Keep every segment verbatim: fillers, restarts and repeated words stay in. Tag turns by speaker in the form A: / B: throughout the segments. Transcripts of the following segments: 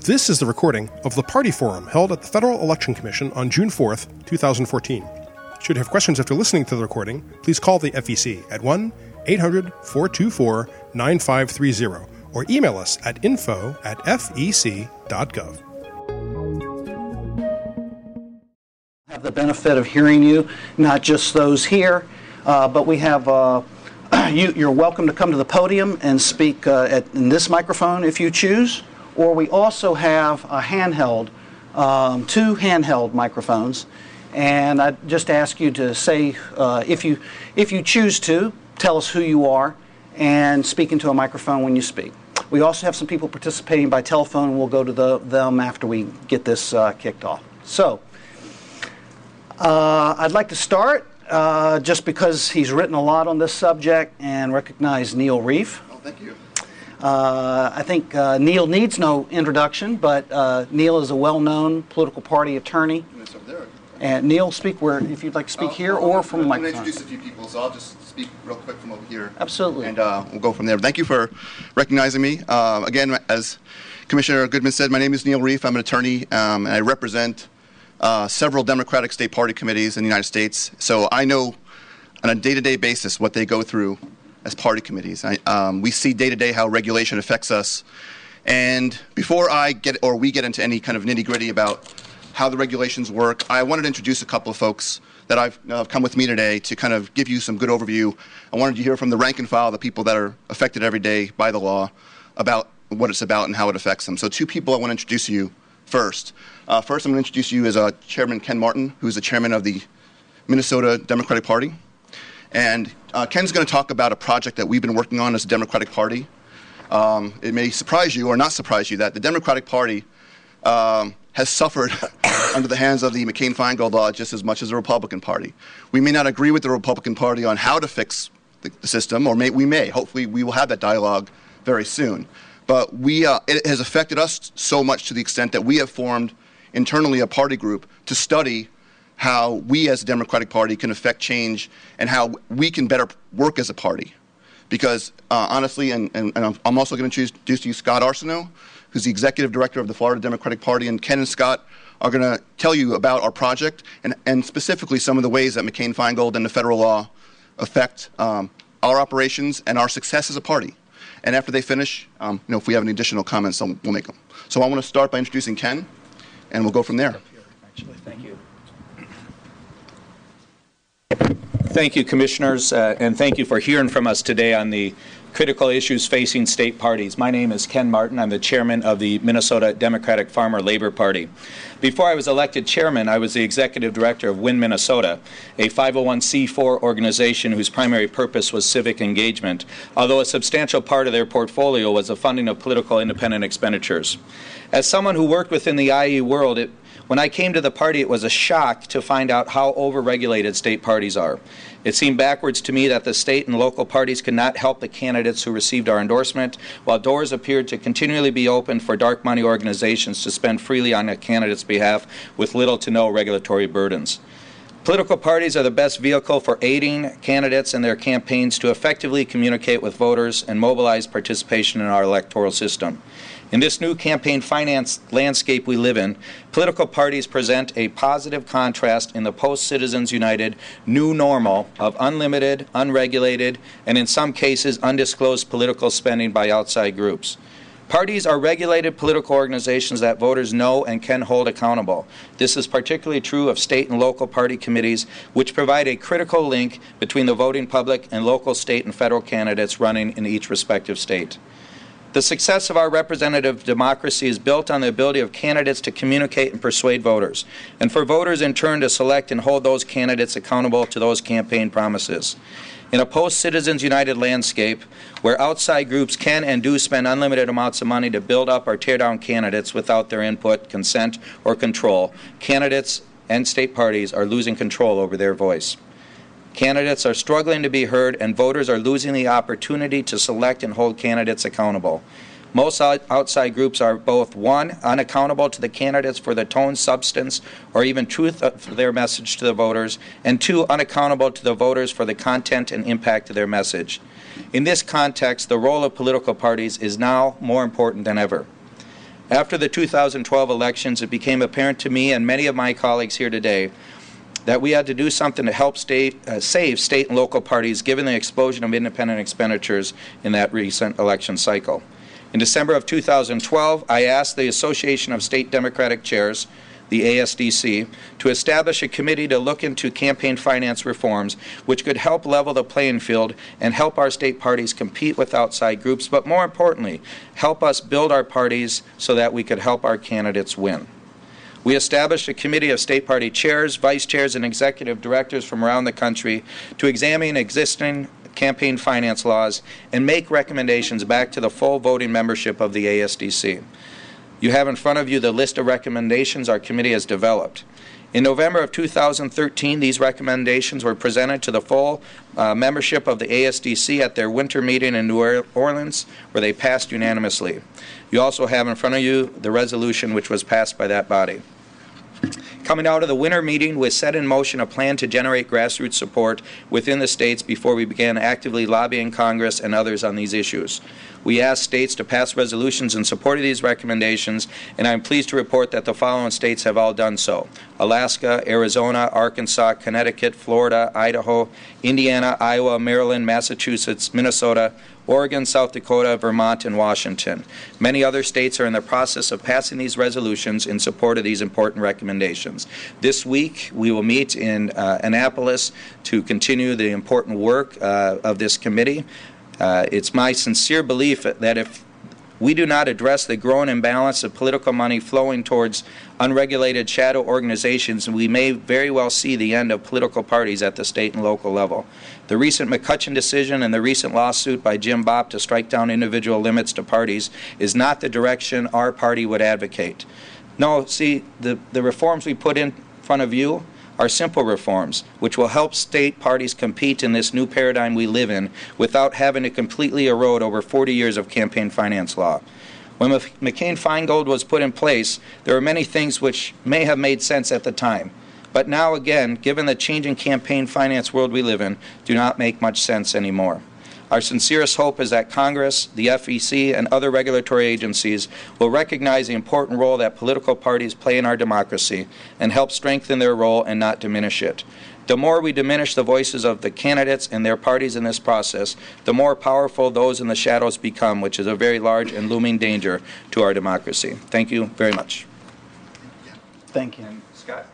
A: This is the recording of the Party Forum held at the Federal Election Commission on June fourth, twenty fourteen. Should you have questions after listening to the recording, please call the F E C at one eight hundred four two four nine five three zero or email us at info at f e c dot gov.
B: Have the benefit of hearing you, not just those here, uh, but we have uh, you, you're welcome to come to the podium and speak uh, at, in this microphone if you choose, or we also have a handheld, um, two handheld microphones, and I just ask you to say, uh, if you if you choose to, tell us who you are and speak into a microphone when you speak. We also have some people participating by telephone, and we'll go to the, them after we get this uh, kicked off. So, uh, I'd like to start uh, just because he's written a lot on this subject and recognize Neil Reef.
C: Oh, thank you.
B: Uh, I think uh, Neil needs no introduction, but uh, Neil is a well-known political party attorney.
C: It's up there.
B: And Neil, speak where, if you'd like to speak
C: uh,
B: here
C: well,
B: or
C: I'm,
B: from the
C: I'm
B: microphone.
C: I'm going to introduce a few people, so I'll just speak real quick from over here.
B: Absolutely.
C: And uh, we'll go from there. Thank you for recognizing me. Uh, again, as Commissioner Goodman said, my name is Neil Reef. I'm an attorney, um, and I represent uh, several Democratic state party committees in the United States. So I know on a day-to-day basis what they go through as party committees. I, um, we see day-to-day how regulation affects us. And before I get, or we get into any kind of nitty-gritty about how the regulations work, I wanted to introduce a couple of folks that I've uh, come with me today to kind of give you some good overview. I wanted to hear from the rank and file, the people that are affected every day by the law, about what it's about and how it affects them. So two people I want to introduce you first. Uh, first, I'm going to introduce you as uh, Chairman Ken Martin, who's the chairman of the Minnesota Democratic Party. And uh, Ken's going to talk about a project that we've been working on as a Democratic Party. Um, it may surprise you or not surprise you that the Democratic Party um, has suffered under the hands of the McCain-Feingold law just as much as the Republican Party. We may not agree with the Republican Party on how to fix the, the system, or may, we may. Hopefully we will have that dialogue very soon. But we, uh, it has affected us so much to the extent that we have formed internally a party group to study how we as a Democratic Party can affect change and how we can better work as a party. Because uh, honestly, and, and, and I'm also going to introduce to you Scott Arsenault, who's the executive director of the Florida Democratic Party, and Ken and Scott are going to tell you about our project and, and specifically some of the ways that McCain-Feingold and the federal law affect um, our operations and our success as a party. And after they finish, um, you know, if we have any additional comments, we'll make them. So I want to start by introducing Ken, and we'll go from there.
B: Actually, thank you.
D: Thank you, Commissioners, uh, and thank you for hearing from us today on the critical issues facing state parties. My name is Ken Martin. I'm the chairman of the Minnesota Democratic Farmer Labor Party. Before I was elected chairman, I was the executive director of Win Minnesota, a five oh one c four organization whose primary purpose was civic engagement, although a substantial part of their portfolio was the funding of political independent expenditures. As someone who worked within the I E world, it When I came to the party, it was a shock to find out how overregulated state parties are. It seemed backwards to me that the state and local parties could not help the candidates who received our endorsement, while doors appeared to continually be open for dark money organizations to spend freely on a candidate's behalf with little to no regulatory burdens. Political parties are the best vehicle for aiding candidates and their campaigns to effectively communicate with voters and mobilize participation in our electoral system. In this new campaign finance landscape we live in, political parties present a positive contrast in the post-Citizens United new normal of unlimited, unregulated, and in some cases undisclosed political spending by outside groups. Parties are regulated political organizations that voters know and can hold accountable. This is particularly true of state and local party committees, which provide a critical link between the voting public and local, state, and federal candidates running in each respective state. The success of our representative democracy is built on the ability of candidates to communicate and persuade voters, and for voters in turn to select and hold those candidates accountable to those campaign promises. In a post-Citizens United landscape, where outside groups can and do spend unlimited amounts of money to build up or tear down candidates without their input, consent, or control, candidates and state parties are losing control over their voice. Candidates are struggling to be heard, and voters are losing the opportunity to select and hold candidates accountable. Most outside groups are both, one, unaccountable to the candidates for the tone, substance, or even truth of their message to the voters, and two, unaccountable to the voters for the content and impact of their message. In this context, the role of political parties is now more important than ever. After the two thousand twelve elections, it became apparent to me and many of my colleagues here today that we had to do something to help state, uh, save state and local parties given the explosion of independent expenditures in that recent election cycle. In December of two thousand twelve, I asked the Association of State Democratic Chairs, the A S D C, to establish a committee to look into campaign finance reforms which could help level the playing field and help our state parties compete with outside groups, but more importantly, help us build our parties so that we could help our candidates win. We established a committee of state party chairs, vice chairs, and executive directors from around the country to examine existing campaign finance laws and make recommendations back to the full voting membership of the A S D C. You have in front of you the list of recommendations our committee has developed. In November of two thousand thirteen, these recommendations were presented to the full uh, membership of the A S D C at their winter meeting in New Orleans, where they passed unanimously. You also have in front of you the resolution which was passed by that body. Coming out of the winter meeting, we set in motion a plan to generate grassroots support within the states before we began actively lobbying Congress and others on these issues. We asked states to pass resolutions in support of these recommendations, and I'm pleased to report that the following states have all done so: Alaska, Arizona, Arkansas, Connecticut, Florida, Idaho, Indiana, Iowa, Maryland, Massachusetts, Minnesota, Oregon, South Dakota, Vermont, and Washington. Many other states are in the process of passing these resolutions in support of these important recommendations. This week, we will meet in uh, Annapolis to continue the important work uh, of this committee. Uh, it's my sincere belief that if we do not address the growing imbalance of political money flowing towards unregulated shadow organizations, we may very well see the end of political parties at the state and local level. The recent McCutcheon decision and the recent lawsuit by Jim Bopp to strike down individual limits to parties is not the direction our party would advocate. No, see, the, the reforms we put in front of you are simple reforms which will help state parties compete in this new paradigm we live in without having to completely erode over forty years of campaign finance law. When McCain-Feingold was put in place, there were many things which may have made sense at the time, but now again, given the changing campaign finance world we live in, do not make much sense anymore. Our sincerest hope is that Congress, the F E C, and other regulatory agencies will recognize the important role that political parties play in our democracy and help strengthen their role and not diminish it. The more we diminish the voices of the candidates and their parties in this process, the more powerful those in the shadows become, which is a very large and looming danger to our democracy. Thank you very much.
B: Thank you.
D: And Scott.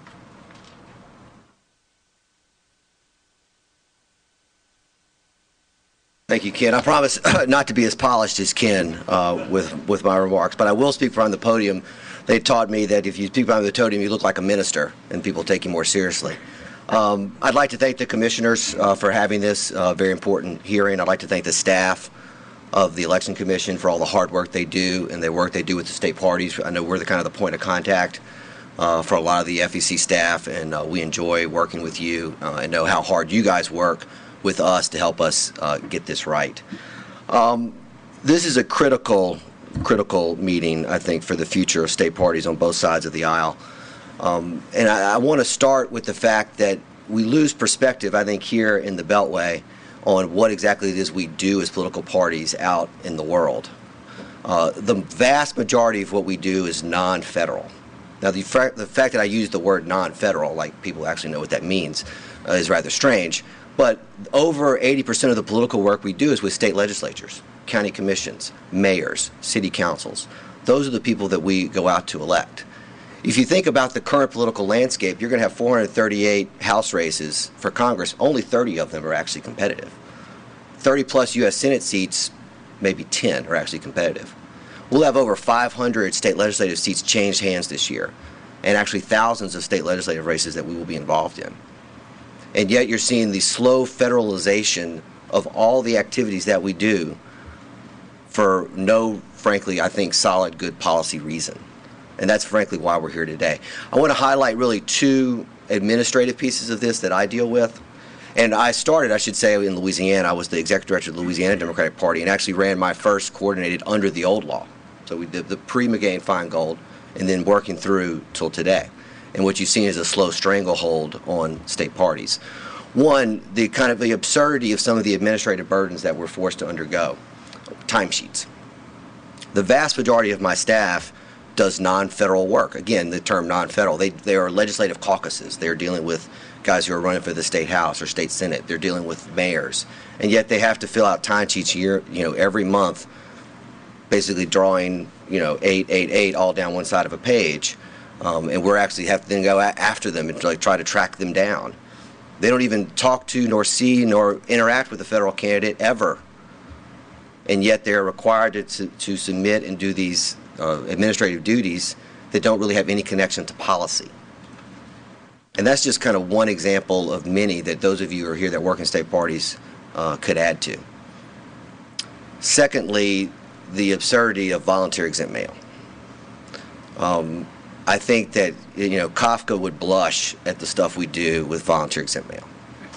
E: Thank you, Ken. I promise not to be as polished as Ken uh, with, with my remarks, but I will speak from the podium. They taught me that if you speak from the podium, you look like a minister, and people take you more seriously. Um, I'd like to thank the commissioners uh, for having this uh, very important hearing. I'd like to thank the staff of the Election Commission for all the hard work they do and the work they do with the state parties. I know we're the kind of the point of contact uh, for a lot of the F E C staff, and uh, we enjoy working with you uh, and know how hard you guys work with us to help us uh, get this right. Um, this is a critical, critical meeting, I think, for the future of state parties on both sides of the aisle. Um, and I, I want to start with the fact that we lose perspective, I think, here in the Beltway on what exactly it is we do as political parties out in the world. Uh, the vast majority of what we do is non-federal. Now, the, fa- the fact that I use the word non-federal, like people actually know what that means, uh, is rather strange. But over eighty percent of the political work we do is with state legislatures, county commissions, mayors, city councils. Those are the people that we go out to elect. If you think about the current political landscape, you're going to have four hundred thirty-eight House races for Congress. Only thirty of them are actually competitive. thirty plus U S Senate seats, maybe ten are actually competitive. We'll have over five hundred state legislative seats change hands this year, and actually thousands of state legislative races that we will be involved in. And yet you're seeing the slow federalization of all the activities that we do for no, frankly, I think, solid, good policy reason. And that's, frankly, why we're here today. I want to highlight really two administrative pieces of this that I deal with. And I started, I should say, in Louisiana. I was the executive director of the Louisiana Democratic Party and actually ran my first coordinated under the old law. So we did the pre-McCain-Feingold and then working through till today. And what you've seen is a slow stranglehold on state parties. One, the kind of the absurdity of some of the administrative burdens that we're forced to undergo. Timesheets. The vast majority of my staff does non-federal work. Again, the term non-federal, they, they are legislative caucuses. They're dealing with guys who are running for the state house or state senate. They're dealing with mayors. And yet they have to fill out time sheets year, you know, every month, basically drawing, you know, eight, eight, eight all down one side of a page. Um, and we're actually have to then go after them and like try to track them down. They don't even talk to nor see nor interact with the federal candidate ever. And yet they're required to, to submit and do these uh, administrative duties that don't really have any connection to policy. And that's just kind of one example of many that those of you who are here that work in state parties uh, could add to. Secondly, the absurdity of volunteer exempt mail. Um, I think that, you know, Kafka would blush at the stuff we do with volunteer exempt mail.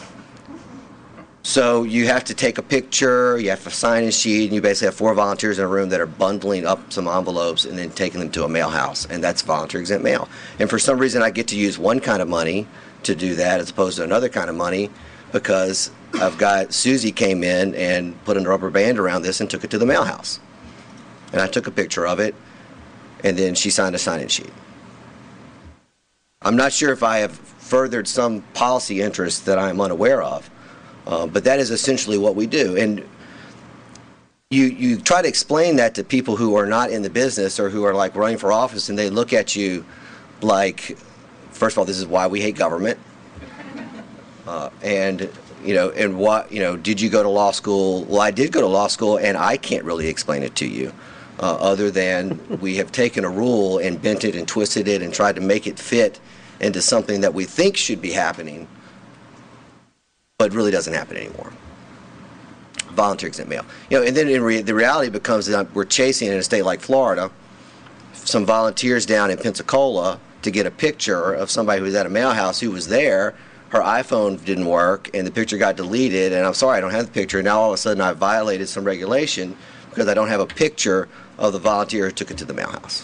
E: So you have to take a picture, you have a sign-in sheet, and you basically have four volunteers in a room that are bundling up some envelopes and then taking them to a mail house, and that's volunteer exempt mail. And for some reason, I get to use one kind of money to do that as opposed to another kind of money because I've got Susie came in and put a rubber band around this and took it to the mail house. And I took a picture of it, and then she signed a sign-in sheet. I'm not sure if I have furthered some policy interest that I'm unaware of. Uh, but that is essentially what we do. And you you try to explain that to people who are not in the business or who are like running for office, and they look at you like, first of all, this is why we hate government. Uh, and, you know, and what, you know, did you go to law school? Well, I did go to law school, and I can't really explain it to you uh, other than we have taken a rule and bent it and twisted it and tried to make it fit into something that we think should be happening, but really doesn't happen anymore. Volunteer exempt mail. You know, and then in re- the reality becomes that we're chasing in a state like Florida some volunteers down in Pensacola to get a picture of somebody who was at a mail house who was there. Her iPhone didn't work, and the picture got deleted, and I'm sorry, I don't have the picture. And now all of a sudden I violated some regulation because I don't have a picture of the volunteer who took it to the mail house.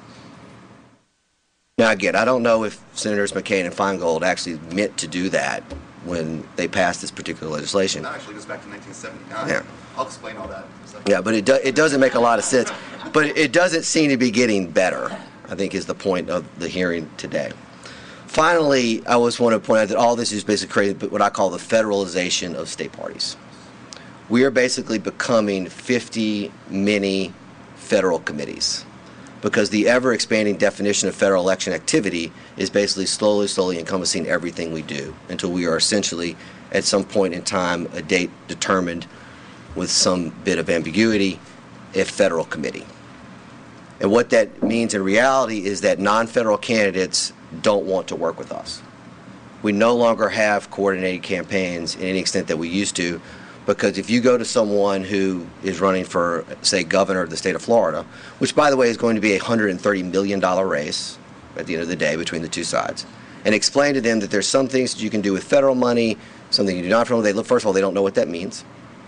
E: Now, again, I don't know if Senators McCain and Feingold actually meant to do that when they passed this particular legislation.
C: That actually goes back to nineteen seventy-nine.
E: Yeah.
C: I'll explain all that.
E: Yeah, but it, do, it doesn't make a lot of sense. But it doesn't seem to be getting better, I think, is the point of the hearing today. Finally, I always want to point out that all this is basically creating what I call the federalization of state parties. We are basically becoming fifty mini federal committees, because the ever-expanding definition of federal election activity is basically slowly, slowly encompassing everything we do until we are essentially, at some point in time, a date determined with some bit of ambiguity, a federal committee. And what that means in reality is that non-federal candidates don't want to work with us. We no longer have coordinated campaigns in any extent that we used to, because if you go to someone who is running for, say, governor of the state of Florida, which, by the way, is going to be a one hundred thirty million dollars race at the end of the day between the two sides, and explain to them that there's some things that you can do with federal money, something you do not federal money. They look, first of all, they don't know what that means.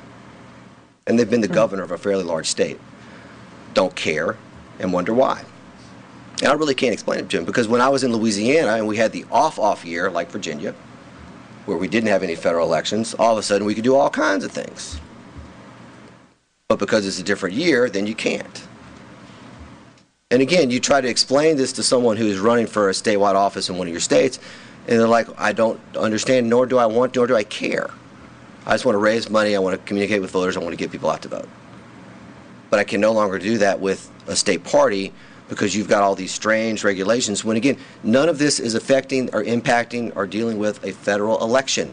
E: And they've been the governor of a fairly large state, don't care, and wonder why. And I really can't explain it to them, because when I was in Louisiana and we had the off-off year, like Virginia, where we didn't have any federal elections, all of a sudden we could do all kinds of things. But because it's a different year, then you can't. And again, you try to explain this to someone who is running for a statewide office in one of your states, and they're like, I don't understand, nor do I want, nor do I care. I just want to raise money, I want to communicate with voters, I want to get people out to vote. But I can no longer do that with a state party, because you've got all these strange regulations when, again, none of this is affecting or impacting or dealing with a federal election.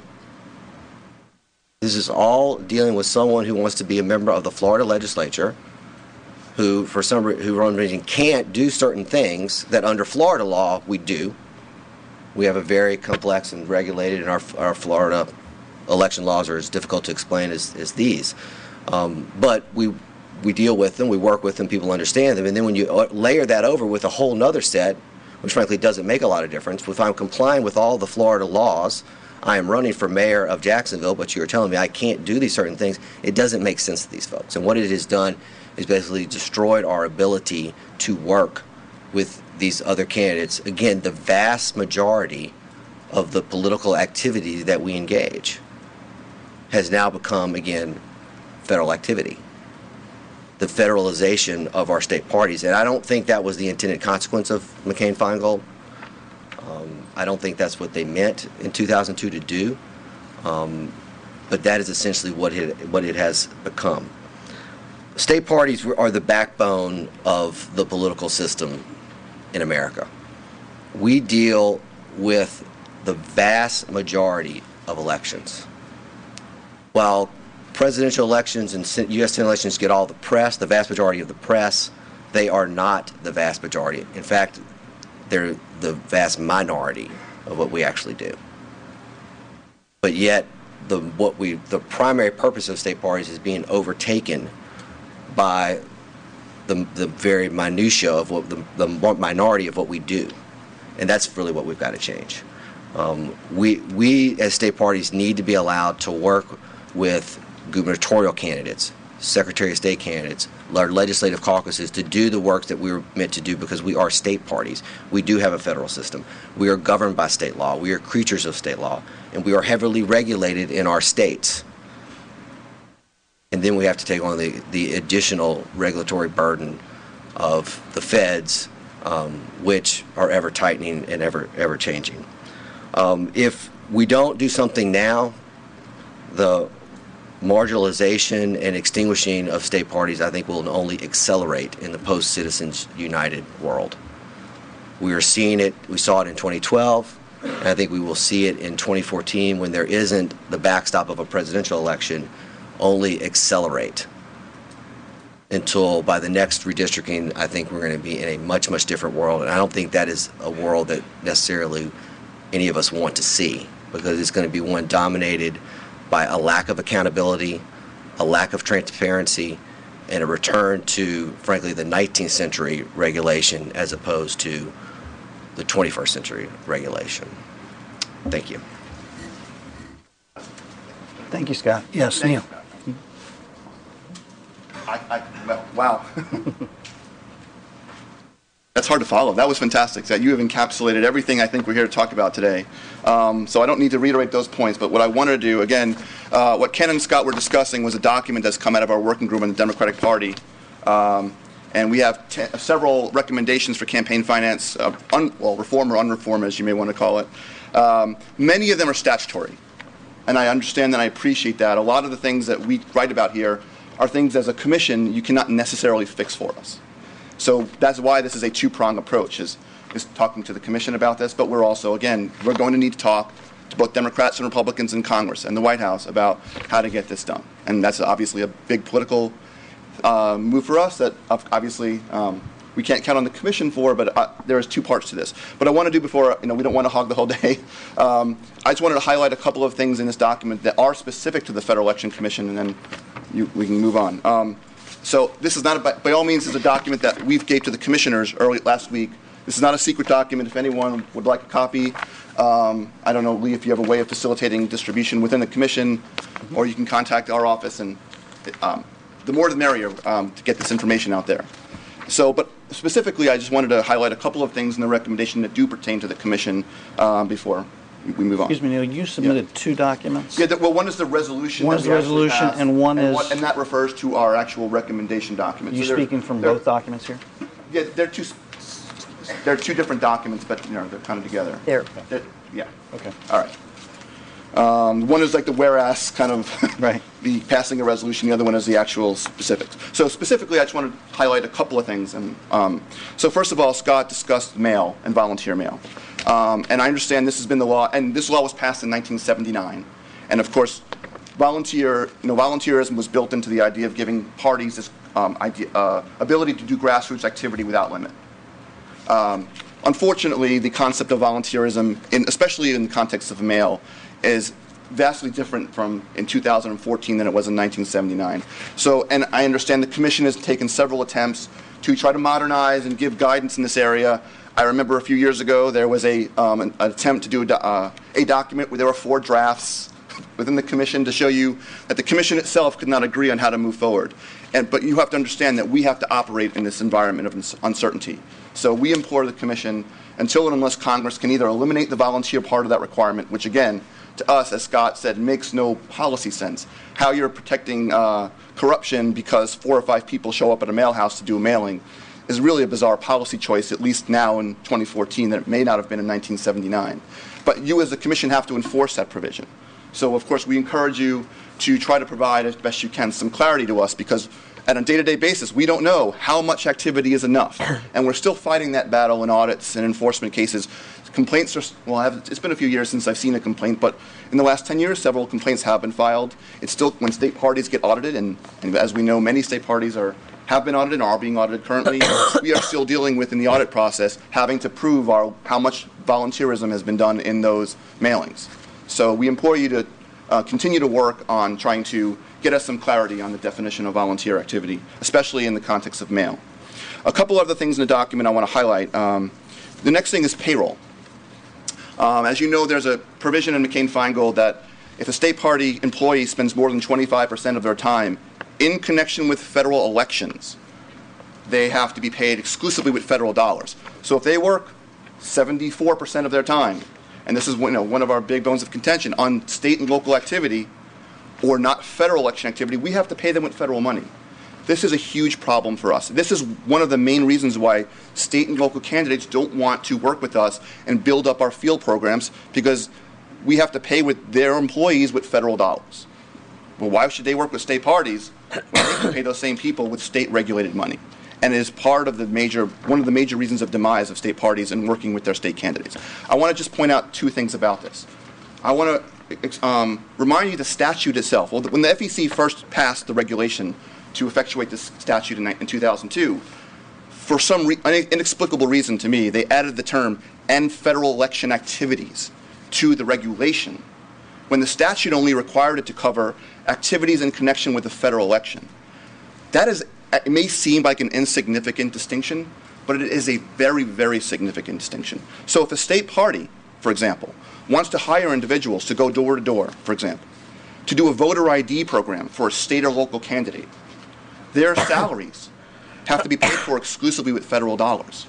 E: This is all dealing with someone who wants to be a member of the Florida legislature, who, for some re- who reason, can't do certain things that under Florida law we do. We have a very complex and regulated, and our, our Florida election laws are as difficult to explain as, as these. Um, but we We deal with them, we work with them, people understand them, and then when you layer that over with a whole nother set, which frankly doesn't make a lot of difference, if I'm complying with all the Florida laws, I am running for mayor of Jacksonville, but you're telling me I can't do these certain things, it doesn't make sense to these folks. And what it has done is basically destroyed our ability to work with these other candidates. Again, the vast majority of the political activity that we engage has now become, again, federal activity. the federalization of our state parties. And I don't think that was the intended consequence of McCain-Feingold. Um, I don't think that's what they meant in two thousand two to do. Um, but that is essentially what it, what it has become. State parties are the backbone of the political system in America. We deal with the vast majority of elections. While presidential elections and U S Senate elections get all the press, the vast majority of the press, they are not the vast majority. In fact, they're the vast minority of what we actually do. But yet, the what we the primary purpose of state parties is being overtaken by the the very minutia of what the, the minority of what we do, and that's really what we've got to change. Um, we we as state parties need to be allowed to work with gubernatorial candidates, Secretary of State candidates, our legislative caucuses to do the work that we were meant to do because we are state parties. We do have a federal system. We are governed by state law. We are creatures of state law, and we are heavily regulated in our states. And then we have to take on the, the additional regulatory burden of the feds, um, which are ever tightening and ever ever changing. Um, if we don't do something now, the marginalization and extinguishing of state parties, I think, will only accelerate in the post-Citizens United world. We are seeing it, we saw it in twenty twelve, and I think we will see it in twenty fourteen when there isn't the backstop of a presidential election, only accelerate until by the next redistricting, I think we're going to be in a much, much different world. And I don't think that is a world that necessarily any of us want to see, because it's going to be one dominated by a lack of accountability, a lack of transparency, and a return to, frankly, the nineteenth century regulation as opposed to the twenty-first century regulation. Thank you.
B: Thank you, Scott. Yes, Neil.
C: I, I, well, wow. That's hard to follow. That was fantastic. That you have encapsulated everything I think we're here to talk about today. Um, so I don't need to reiterate those points, but what I wanted to do, again, uh, what Ken and Scott were discussing was a document that's come out of our working group in the Democratic Party. Um, and we have t- several recommendations for campaign finance, uh, un- well, reform or unreform, as you may want to call it. Um, many of them are statutory. And I understand that, I appreciate that. A lot of the things that we write about here are things as a commission you cannot necessarily fix for us. So that's why this is a two-pronged approach, is, is talking to the commission about this, but we're also, again, we're going to need to talk to both Democrats and Republicans in Congress and the White House about how to get this done. And that's obviously a big political uh, move for us that obviously um, we can't count on the commission for, but uh, there's two parts to this. But I want to do before, you know, we don't want to hog the whole day. Um, I just wanted to highlight a couple of things in this document that are specific to the Federal Election Commission, and then you, we can move on. Um, So this is not, a, by all means, is a document that we've gave to the commissioners early last week. This is not a secret document. If anyone would like a copy, um, I don't know, Lee, if you have a way of facilitating distribution within the commission, mm-hmm. or you can contact our office, and um, the more the merrier um, to get this information out there. So, but specifically, I just wanted to highlight a couple of things in the recommendation that do pertain to the commission um, before we move on.
B: Excuse me, Neil, you submitted
C: yeah.
B: two documents?
C: Yeah, the, well, one is the resolution.
B: One is the resolution, passed, and one
C: and
B: is...
C: What, and that refers to our actual recommendation document.
B: Are you
C: so
B: speaking from both documents here?
C: Yeah, they're two, they're two different documents, but, you know, they're kind of together.
B: There.
C: They're, yeah.
B: Okay.
C: All right. Um, one is like the whereas, kind of
B: right.
C: the passing a resolution. The other one is the actual specifics. So specifically, I just want to highlight a couple of things. And um, so first of all, Scott discussed mail and volunteer mail. Um, and I understand this has been the law, and this law was passed in nineteen seventy-nine. And of course, volunteer, you know, volunteerism was built into the idea of giving parties this um, idea, uh, ability to do grassroots activity without limit. Um, unfortunately, the concept of volunteerism, in, especially in the context of mail, is vastly different from in two thousand fourteen than it was in nineteen seventy-nine. So, and I understand the commission has taken several attempts to try to modernize and give guidance in this area. I remember a few years ago there was a um, an, an attempt to do a, uh, a document where there were four drafts within the commission to show you that the commission itself could not agree on how to move forward. And, but you have to understand that we have to operate in this environment of uncertainty. So we implore the Commission, until and unless Congress can either eliminate the volunteer part of that requirement, which again, to us, as Scott said, makes no policy sense. How you're protecting uh, corruption because four or five people show up at a mail house to do a mailing is really a bizarre policy choice, at least now in twenty fourteen, that it may not have been in nineteen seventy-nine. But you as a Commission have to enforce that provision. So, of course, we encourage you to try to provide, as best you can, some clarity to us, because on a day-to-day basis, we don't know how much activity is enough. And we're still fighting that battle in audits and enforcement cases. Complaints are, well, I've, it's been a few years since I've seen a complaint, but in the last ten years, several complaints have been filed. It's still, when state parties get audited, and, and as we know, many state parties are have been audited and are being audited currently, we are still dealing with, in the audit process, having to prove our, how much volunteerism has been done in those mailings. So we implore you to uh, continue to work on trying to get us some clarity on the definition of volunteer activity, especially in the context of mail. A couple other things in the document I want to highlight. Um, the next thing is payroll. Um, as you know, there's a provision in McCain-Feingold that if a state party employee spends more than twenty-five percent of their time in connection with federal elections, they have to be paid exclusively with federal dollars. So if they work seventy-four percent of their time, and this is you know, one of our big bones of contention, on state and local activity or not federal election activity, we have to pay them with federal money. This is a huge problem for us. This is one of the main reasons why state and local candidates don't want to work with us and build up our field programs, because we have to pay with their employees with federal dollars. Well, why should they work with state parties when they can pay those same people with state-regulated money? And it is part of the major, one of the major reasons of demise of state parties in working with their state candidates. I want to just point out two things about this. I want to um, remind you the statute itself. Well, when the F E C first passed the regulation to effectuate this statute in, in two thousand two, for some re- inexplicable reason to me, they added the term "and federal election activities" to the regulation, when the statute only required it to cover activities in connection with the federal election. That is, it may seem like an insignificant distinction, but it is a very, very significant distinction. So if a state party, for example, wants to hire individuals to go door to door, for example, to do a voter I D program for a state or local candidate, their salaries have to be paid for exclusively with federal dollars.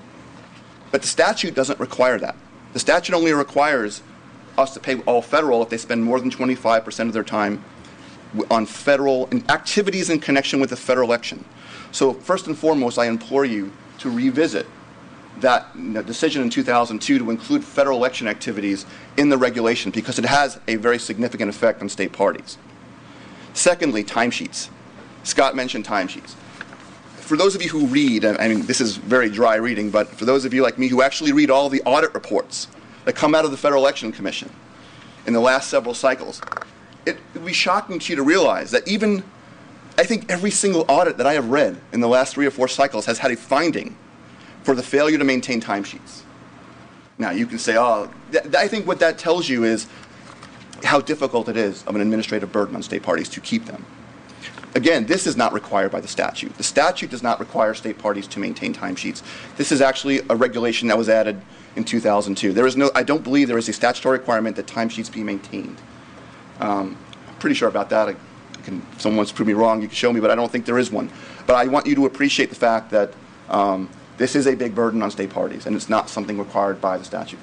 C: But the statute doesn't require that. The statute only requires us to pay all federal if they spend more than twenty-five percent of their time on federal activities in connection with the federal election. So first and foremost, I implore you to revisit that decision in two thousand two to include federal election activities in the regulation, because it has a very significant effect on state parties. Secondly, timesheets. Scott mentioned timesheets. For those of you who read, I mean, this is very dry reading, but for those of you like me who actually read all the audit reports that come out of the Federal Election Commission in the last several cycles, it would be shocking to you to realize that even, I think every single audit that I have read in the last three or four cycles has had a finding for the failure to maintain timesheets. Now, you can say, oh, th- I think what that tells you is how difficult it is of an administrative burden on state parties to keep them. Again, this is not required by the statute. The statute does not require state parties to maintain timesheets. This is actually a regulation that was added in two thousand two. There is no, I don't believe there is a statutory requirement that timesheets be maintained. Um, I'm pretty sure about that. I can, if someone wants to prove me wrong, you can show me, but I don't think there is one. But I want you to appreciate the fact that um, this is a big burden on state parties, and it's not something required by the statute.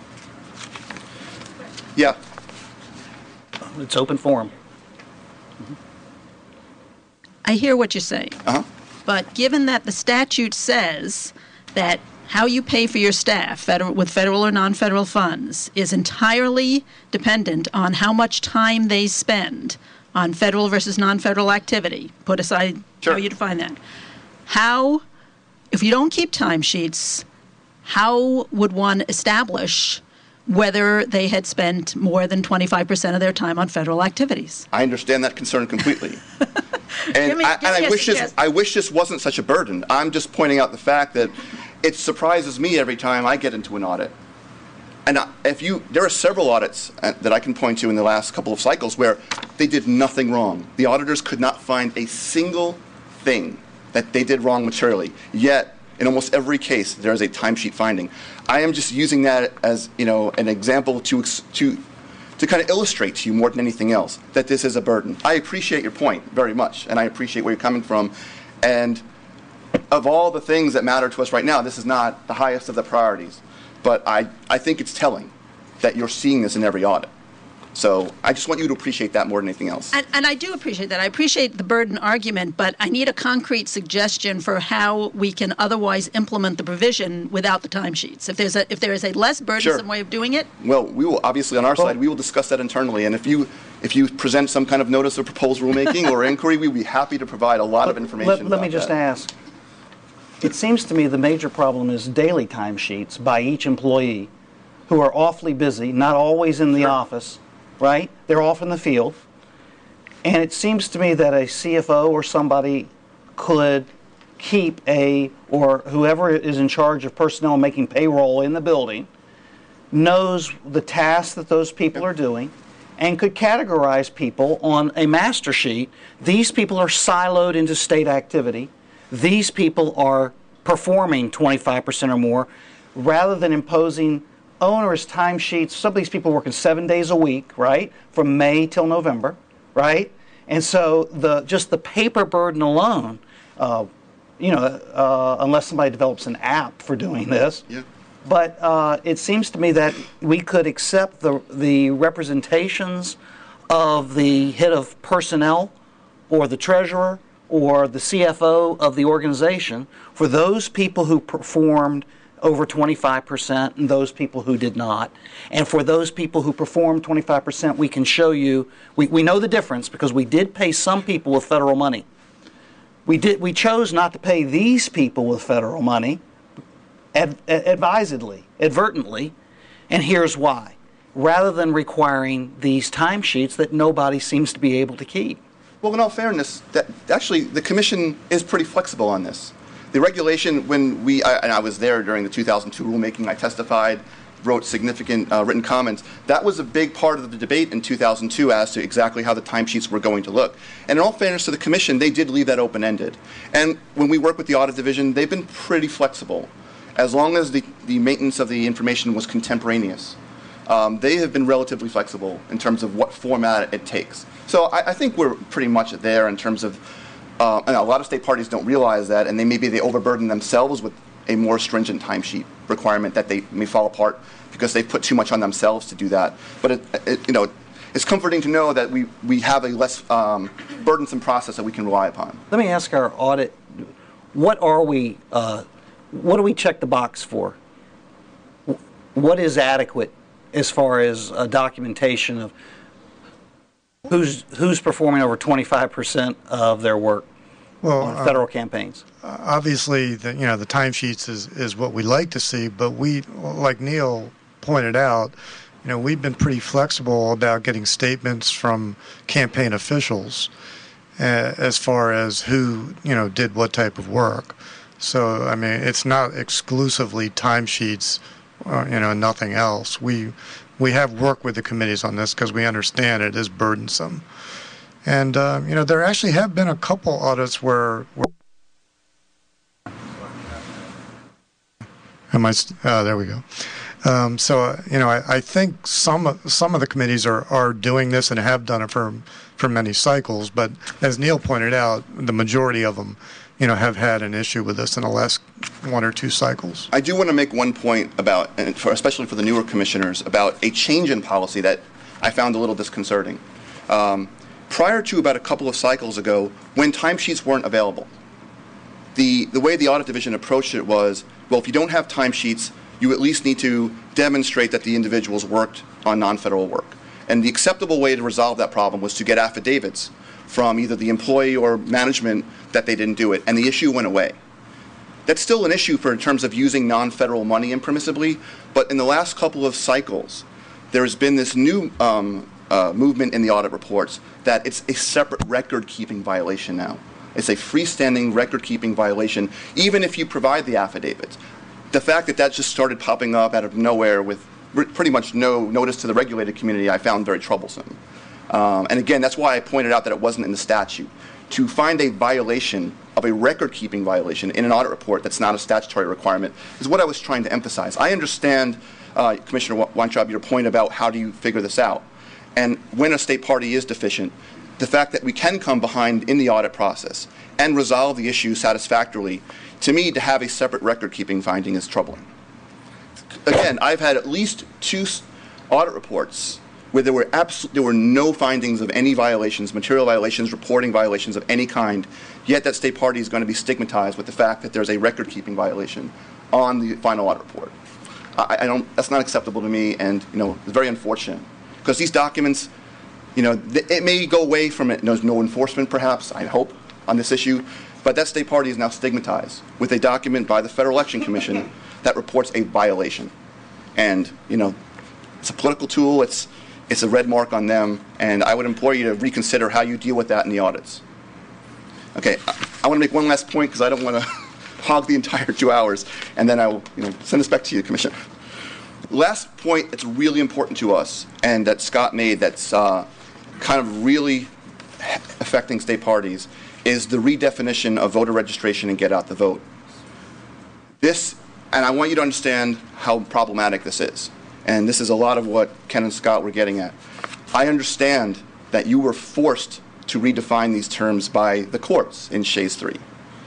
C: Yeah.
B: It's open forum.
F: I hear what you're saying.
C: Uh-huh.
F: But given that the statute says that how you pay for your staff, federal, with federal or non-federal funds, is entirely dependent on how much time they spend on federal versus non-federal activity, put aside
C: Sure.
F: how you define that. How, if you don't keep timesheets, how would one establish whether they had spent more than twenty-five percent of their time on federal activities?
C: I understand that concern completely. And,
F: Give me-
C: I,
F: give
C: and
F: me
C: I
F: a
C: wish this,
F: suggest-
C: I wish this wasn't such a burden. I'm just pointing out the fact that it surprises me every time I get into an audit. And I- if you, there are several audits uh, that I can point to in the last couple of cycles where they did nothing wrong. The auditors could not find a single thing that they did wrong materially. Yet, in almost every case, there is a timesheet finding. I am just using that as, you know, an example to ex- to to to kind of illustrate to you more than anything else that this is a burden. I appreciate your point very much, and I appreciate where you're coming from. And of all the things that matter to us right now, this is not the highest of the priorities. But I, I think it's telling that you're seeing this in every audit. So I just want you to appreciate that more than anything else.
F: And, and I do appreciate that. I appreciate the burden argument, but I need a concrete suggestion for how we can otherwise implement the provision without the timesheets. If there's a if there is a less burdensome
C: Sure.
F: way of doing it.
C: Well, we will obviously on our well, side we will discuss that internally, and if you if you present some kind of notice of proposed rulemaking or inquiry, we'd be happy to provide a lot of information.
B: Let, let
C: about
B: me just
C: that.
B: ask. It seems to me the major problem is daily timesheets by each employee, who are awfully busy, not always in the
C: Sure.
B: office. Right? They're off in the field. And it seems to me that a C F O or somebody could keep a, or whoever is in charge of personnel making payroll in the building, knows the tasks that those people are doing, and could categorize people on a master sheet. These people are siloed into state activity. These people are performing twenty-five percent or more, rather than imposing onerous timesheets. Some of these people working seven days a week, right, from May till November, right? And so the just the paper burden alone, uh, you know, uh, unless somebody develops an app for doing this.
C: Yeah.
B: But uh, it seems to me that we could accept the the representations of the head of personnel, or the treasurer, or the C F O of the organization for those people who performed over twenty-five percent and those people who did not. And for those people who performed twenty-five percent, we can show you, we, we know the difference because we did pay some people with federal money. We did. We chose not to pay these people with federal money, ad, ad, advisedly, advertently, and here's why. Rather than requiring these timesheets that nobody seems to be able to keep.
C: Well, in all fairness, that actually the Commission is pretty flexible on this. The regulation, when we, I, and I was there during the two thousand two rulemaking, I testified, wrote significant uh, written comments. That was a big part of the debate in two thousand two as to exactly how the timesheets were going to look. And in all fairness to the Commission, they did leave that open-ended. And when we work with the Audit Division, they've been pretty flexible. As long as the, the maintenance of the information was contemporaneous, um, they have been relatively flexible in terms of what format it takes. So I, I think we're pretty much there in terms of Uh, and a lot of state parties don't realize that, and they maybe they overburden themselves with a more stringent timesheet requirement that they may fall apart because they've put too much on themselves to do that. But it, it, you know, it's comforting to know that we we have a less um, burdensome process that we can rely upon.
B: Let me ask our audit: what are we? Uh, what do we check the box for? What is adequate as far as uh, documentation of Who's who's performing over twenty-five percent of their work
G: well,
B: on federal uh, campaigns?
G: Obviously, the, you know, the timesheets is, is what we like to see, but we, like Neil pointed out, you know, we've been pretty flexible about getting statements from campaign officials uh, as far as who, you know, did what type of work. So, I mean, it's not exclusively timesheets, uh, you know, nothing else. We We have worked with the committees on this because we understand it is burdensome. And, uh, you know, there actually have been a couple audits where... where am I, uh, there we go. Um, so, uh, you know, I, I think some, some of the committees are, are doing this and have done it for, for many cycles. But as Neil pointed out, the majority of them, you know, have had an issue with this in the last one or two cycles.
C: I do want to make one point about, and for, especially for the newer commissioners, about a change in policy that I found a little disconcerting. Um, prior to about a couple of cycles ago, when timesheets weren't available, the, the way the Audit Division approached it was, well, if you don't have timesheets, you at least need to demonstrate that the individuals worked on non-federal work. And the acceptable way to resolve that problem was to get affidavits from either the employee or management that they didn't do it, and the issue went away. That's still an issue for in terms of using non-federal money impermissibly, but in the last couple of cycles, there's been this new um, uh, movement in the audit reports that it's a separate record-keeping violation now. It's a freestanding record-keeping violation, even if you provide the affidavits. The fact that that just started popping up out of nowhere with pretty much no notice to the regulated community, I found very troublesome. Um, and again, that's why I pointed out that it wasn't in the statute. To find a violation of a record-keeping violation in an audit report that's not a statutory requirement is what I was trying to emphasize. I understand, uh, Commissioner Weintraub, your point about how do you figure this out. And when a state party is deficient, the fact that we can come behind in the audit process and resolve the issue satisfactorily, to me, to have a separate record-keeping finding is troubling. Again, I've had at least two audit reports where there were abso- there were no findings of any violations, material violations, reporting violations of any kind, yet that state party is going to be stigmatized with the fact that there's a record-keeping violation on the final audit report. I, I don't. That's not acceptable to me, and you know, it's very unfortunate because these documents, you know, th- it may go away from it. There's no enforcement, perhaps. I hope on this issue, but that state party is now stigmatized with a document by the Federal Election Commission that reports a violation, and you know, it's a political tool. It's It's a red mark on them, and I would implore you to reconsider how you deal with that in the audits. Okay, I, I want to make one last point because I don't want to hog the entire two hours, and then I will, you know, send this back to you, Commissioner. Last point that's really important to us, and that Scott made that's uh, kind of really affecting state parties, is the redefinition of voter registration and get out the vote. This, and I want you to understand how problematic this is. And this is a lot of what Ken and Scott were getting at. I understand that you were forced to redefine these terms by the courts in Shays three.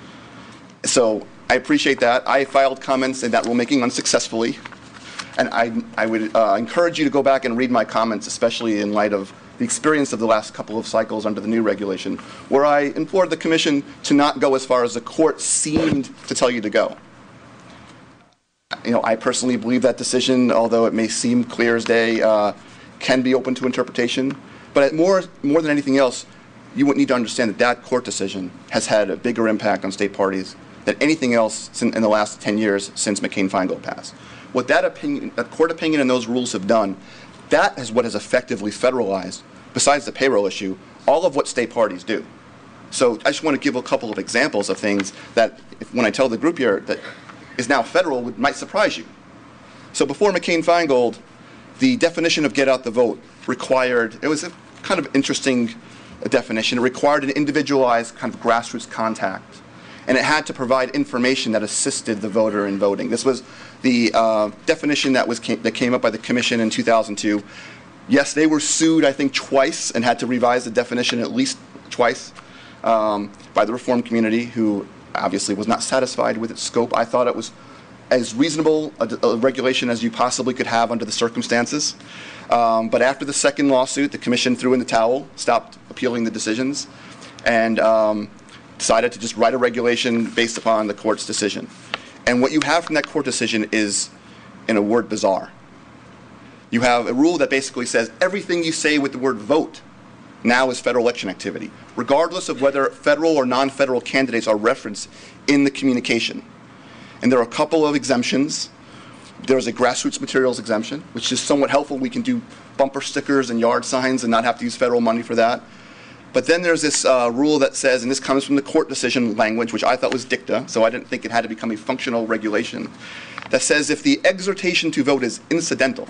C: So I appreciate that. I filed comments in that rulemaking unsuccessfully. And I, I would uh, encourage you to go back and read my comments, especially in light of the experience of the last couple of cycles under the new regulation, where I implored the Commission to not go as far as the court seemed to tell you to go. You know, I personally believe that decision, although it may seem clear as day, uh, can be open to interpretation. But more, more than anything else, you would need to understand that that court decision has had a bigger impact on state parties than anything else in the last ten years since McCain-Feingold passed. What that opinion, that court opinion and those rules have done, that is what has effectively federalized, besides the payroll issue, all of what state parties do. So I just want to give a couple of examples of things that, if, when I tell the group here that is now federal, would, might surprise you. So before McCain-Feingold, the definition of get out the vote required, it was a kind of interesting definition. It required an individualized kind of grassroots contact, and it had to provide information that assisted the voter in voting. This was the uh, definition that was came, that came up by the Commission in two thousand two. Yes, they were sued, I think, twice and had to revise the definition at least twice um, by the reform community, who obviously was not satisfied with its scope. I thought it was as reasonable a, a regulation as you possibly could have under the circumstances. Um, but after the second lawsuit, the Commission threw in the towel, stopped appealing the decisions, and um, decided to just write a regulation based upon the court's decision. And what you have from that court decision is, in a word, bizarre. You have a rule that basically says everything you say with the word vote now is federal election activity, regardless of whether federal or non-federal candidates are referenced in the communication. And there are a couple of exemptions. There's a grassroots materials exemption, which is somewhat helpful. We can do bumper stickers and yard signs and not have to use federal money for that. But then there's this uh, rule that says, and this comes from the court decision language, which I thought was dicta, so I didn't think it had to become a functional regulation, that says if the exhortation to vote is incidental,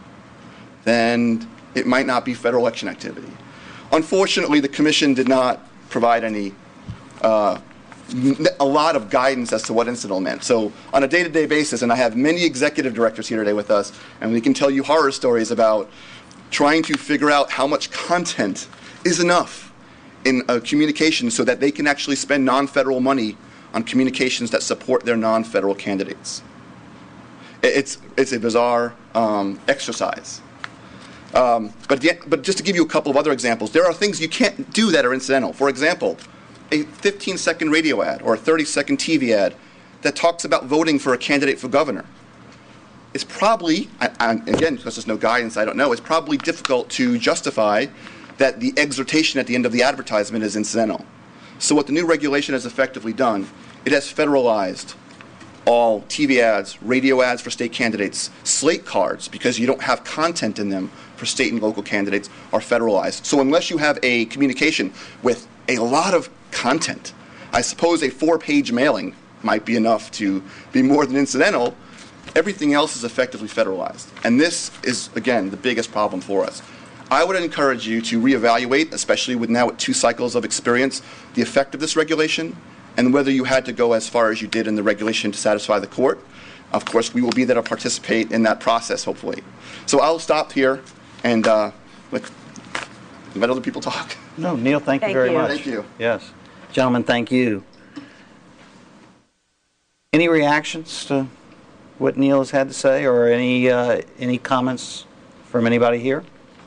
C: then it might not be federal election activity. Unfortunately, the Commission did not provide any, uh, a lot of guidance as to what incidental meant. So on a day-to-day basis, and I have many executive directors here today with us, and we can tell you horror stories about trying to figure out how much content is enough in a communication so that they can actually spend non-federal money on communications that support their non-federal candidates. It's, it's a bizarre um, exercise. Um, but, the, but just to give you a couple of other examples, there are things you can't do that are incidental. For example, a fifteen second radio ad or a thirty second T V ad that talks about voting for a candidate for governor. It's probably, I, I, again, because there's no guidance, I don't know, it's probably difficult to justify that the exhortation at the end of the advertisement is incidental. So what the new regulation has effectively done, it has federalized all T V ads, radio ads for state candidates, slate cards, because you don't have content in them for state and local candidates, are federalized. So unless you have a communication with a lot of content, I suppose a four-page mailing might be enough to be more than incidental. Everything else is effectively federalized. And this is, again, the biggest problem for us. I would encourage you to reevaluate, especially with now with two cycles of experience, the effect of this regulation and whether you had to go as far as you did in the regulation to satisfy the court. Of course, we will be there to participate in that process, hopefully. So I'll stop here and uh, let let other people talk.
B: No, Neil, thank,
H: Thank
B: you very
H: you.
B: much.
C: Thank you.
B: Yes. Gentlemen, thank you. Any reactions to what Neil has had to say, or any uh, any comments from anybody here?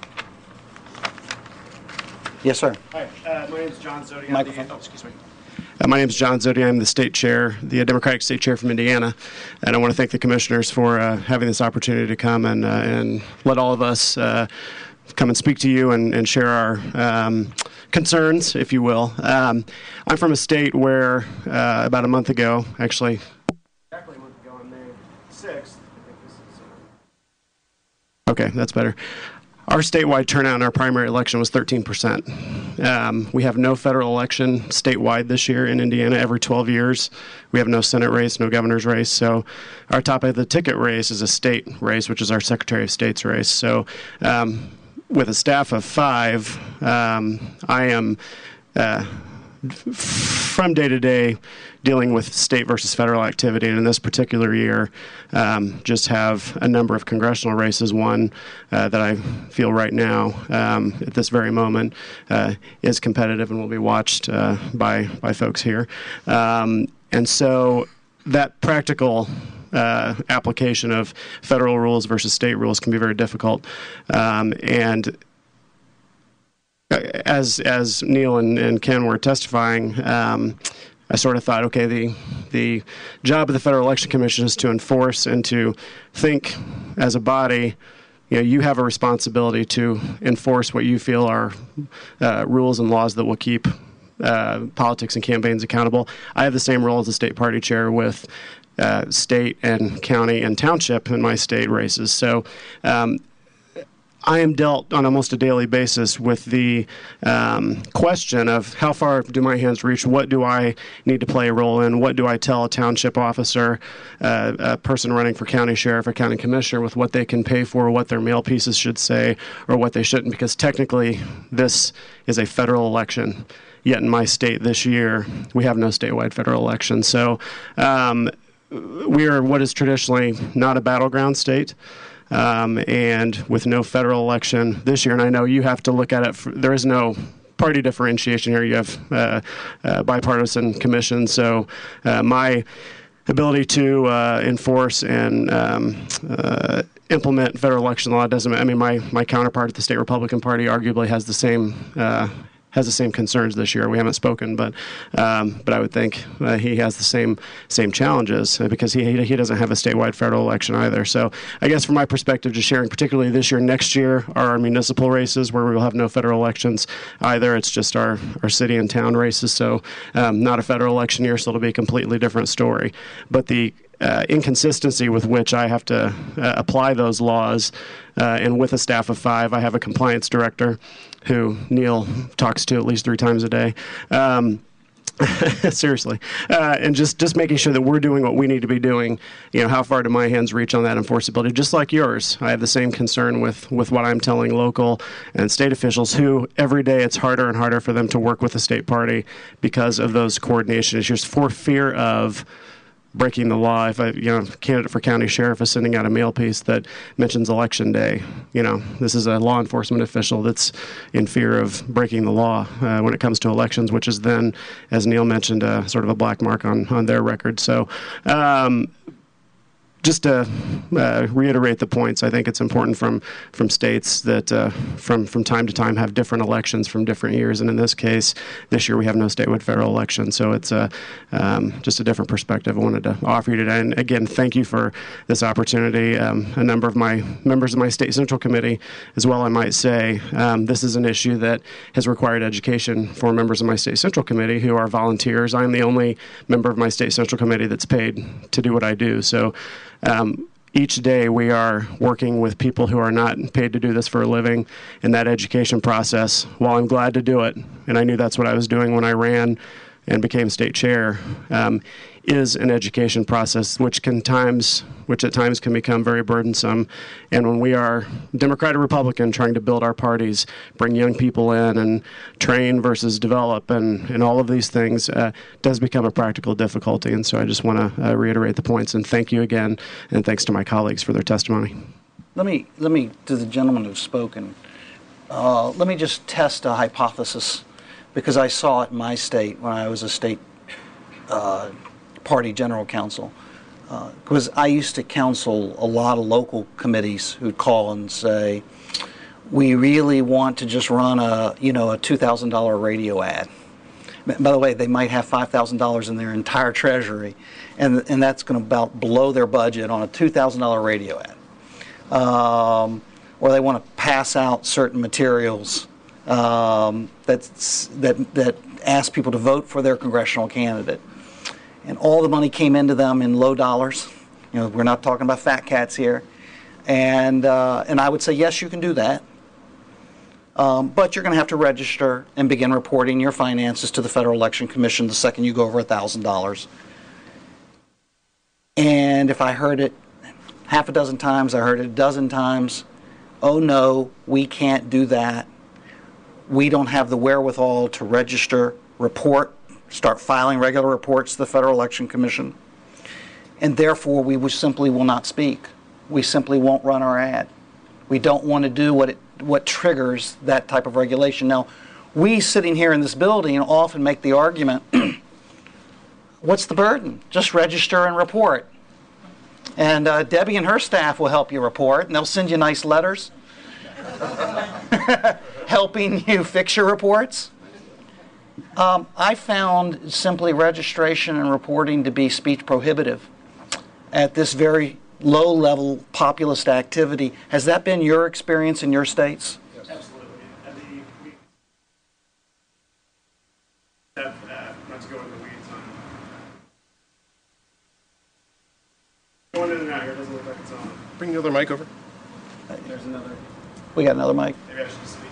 B: Yes, sir.
I: Hi, uh, my name is John Zodi. I'm
B: Microphone.
I: the, oh, excuse me. Uh, my name is John Zodi. I'm the state chair, the Democratic state chair from Indiana, and I want to thank the commissioners for uh, having this opportunity to come and uh, and let all of us uh, come and speak to you and, and share our um, concerns, if you will. Um, I'm from a state where uh, about a month ago, actually, exactly a month ago on May sixth. I think this is, uh... Okay, that's better. Our statewide turnout in our primary election was thirteen percent. Um, we have no federal election statewide this year in Indiana every twelve years. We have no Senate race, no governor's race. So our top of the ticket race is a state race, which is our Secretary of State's race. So um, with a staff of five, um, I am uh, from day to day dealing with state versus federal activity, and in this particular year, um, just have a number of congressional races. One uh, that I feel right now, um, at this very moment, uh, is competitive and will be watched uh, by by folks here. Um, and so that practical uh, application of federal rules versus state rules can be very difficult. Um, and as as Neil and, and Ken were testifying, um, I sort of thought, okay, the the job of the Federal Election Commission is to enforce and to think as a body. You know, you have a responsibility to enforce what you feel are uh, rules and laws that will keep uh, politics and campaigns accountable. I have the same role as the state party chair with uh, state and county and township in my state races. So um, I am dealt on almost a daily basis with the um, question of how far do my hands reach? What do I need to play a role in? What do I tell a township officer, uh, a person running for county sheriff or county commissioner with what they can pay for, what their mail pieces should say, or what they shouldn't? Because technically, this is a federal election. Yet in my state this year, we have no statewide federal election. So um, we are what is traditionally not a battleground state. Um, and with no federal election this year, and I know you have to look at it, for, there is no party differentiation here. You have uh, uh, bipartisan commission, so uh, my ability to uh, enforce and um, uh, implement federal election law doesn't, I mean, my, my counterpart at the state Republican Party arguably has the same uh, has the same concerns this year. We haven't spoken, but um, but I would think uh, he has the same same challenges uh, because he he doesn't have a statewide federal election either. So I guess from my perspective, just sharing particularly this year, next year are our municipal races where we will have no federal elections either. It's just our, our city and town races. So um, not a federal election year, so it'll be a completely different story. But the Uh, inconsistency with which I have to uh, apply those laws, uh, and with a staff of five, I have a compliance director who Neil talks to at least three times a day. Um, seriously, uh, and just, just making sure that we're doing what we need to be doing. You know, how far do my hands reach on that enforceability? Just like yours, I have the same concern with, with what I'm telling local and state officials who every day it's harder and harder for them to work with the state party because of those coordination issues for fear of breaking the law. If I, you know, candidate for county sheriff is sending out a mail piece that mentions election day, you know, this is a law enforcement official that's in fear of breaking the law uh, when it comes to elections, which is then, as Neil mentioned, uh, sort of a black mark on, on their record. So, um, just to uh, reiterate the points, I think it's important from from states that uh, from from time to time have different elections from different years, and in this case, this year we have no statewide federal election, so it's a um, just a different perspective I wanted to offer you today. And again, thank you for this opportunity. Um, a number of my members of my state central committee, as well, I might say, um, this is an issue that has required education for members of my state central committee who are volunteers. I'm the only member of my state central committee that's paid to do what I do. So. Um, each day we are working with people who are not paid to do this for a living in that education process. While I'm glad to do it, and I knew that's what I was doing when I ran and became state chair, um, is an education process which can times, which at times can become very burdensome. And when we are Democrat or Republican trying to build our parties, bring young people in and train versus develop and, and all of these things, uh, does become a practical difficulty. And so I just want to uh, reiterate the points and thank you again, and thanks to my colleagues for their testimony.
B: Let me, let me, to the gentleman who's spoken, uh, let me just test a hypothesis, because I saw it in my state when I was a state uh, party general counsel. Because uh, I used to counsel a lot of local committees who'd call and say, we really want to just run a, you know, a two thousand dollar radio ad. By the way, they might have five thousand dollars in their entire treasury, and and that's going to about blow their budget on a two thousand dollar radio ad. Um, or they want to pass out certain materials um, that's, that that ask people to vote for their congressional candidate. And all the money came into them in low dollars. You know, we're not talking about fat cats here. And uh, and I would say, yes, you can do that. Um, but you're going to have to register and begin reporting your finances to the Federal Election Commission the second you go over one thousand dollars. And if I heard it half a dozen times, I heard it a dozen times, oh no, we can't do that. We don't have the wherewithal to register, report, start filing regular reports to the Federal Election Commission, and therefore we simply will not speak. We simply won't run our ad. We don't want to do what it, what triggers that type of regulation. Now, we sitting here in this building often make the argument, what's the burden? Just register and report. And uh, Debbie and her staff will help you report, and they'll send you nice letters helping you fix your reports. Um, I found simply registration and reporting to be speech prohibitive at this very low-level populist activity. Has that been your experience in your states?
I: Yes. Absolutely. And the, we have, uh, not to go into the weeds on going in and out here, doesn't look like it's on.
A: Bring the other mic over.
I: There's another.
B: We got another mic.
I: Maybe I should just speak.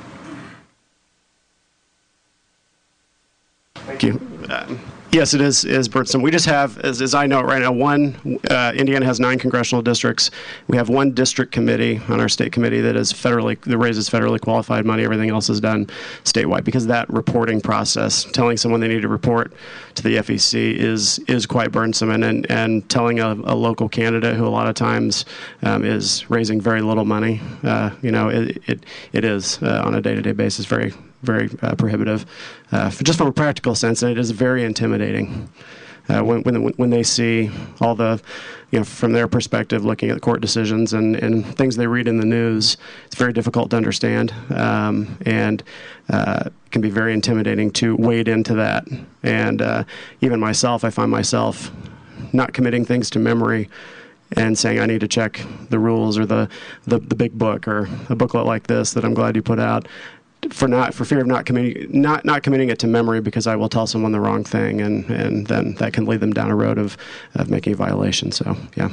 H: Thank you. Uh, yes, it is, is Bertson. We just have, as, as I know it right now, one, uh, Indiana has nine congressional districts. We have one district committee on our state committee that is federally, that raises federally qualified money. Everything else is done statewide, because that reporting process, telling someone they need to report to the F E C is is quite burdensome, and, and, and telling a, a local candidate who a lot of times um, is raising very little money, uh, you know, it, it, it is uh, on a day-to-day basis very very uh, prohibitive, uh, for just from a practical sense, and it is very intimidating uh, when, when when they see all the, you know, from their perspective, looking at court decisions and, and things they read in the news. It's very difficult to understand, um, and uh, can be very intimidating to wade into that. And uh, even myself, I find myself not committing things to memory and saying I need to check the rules or the, the, the big book or a booklet like this that I'm glad you put out, for not for fear of not committing not not committing it to memory, because I will tell someone the wrong thing, and, and then that can lead them down a road of, of making a violation. So yeah.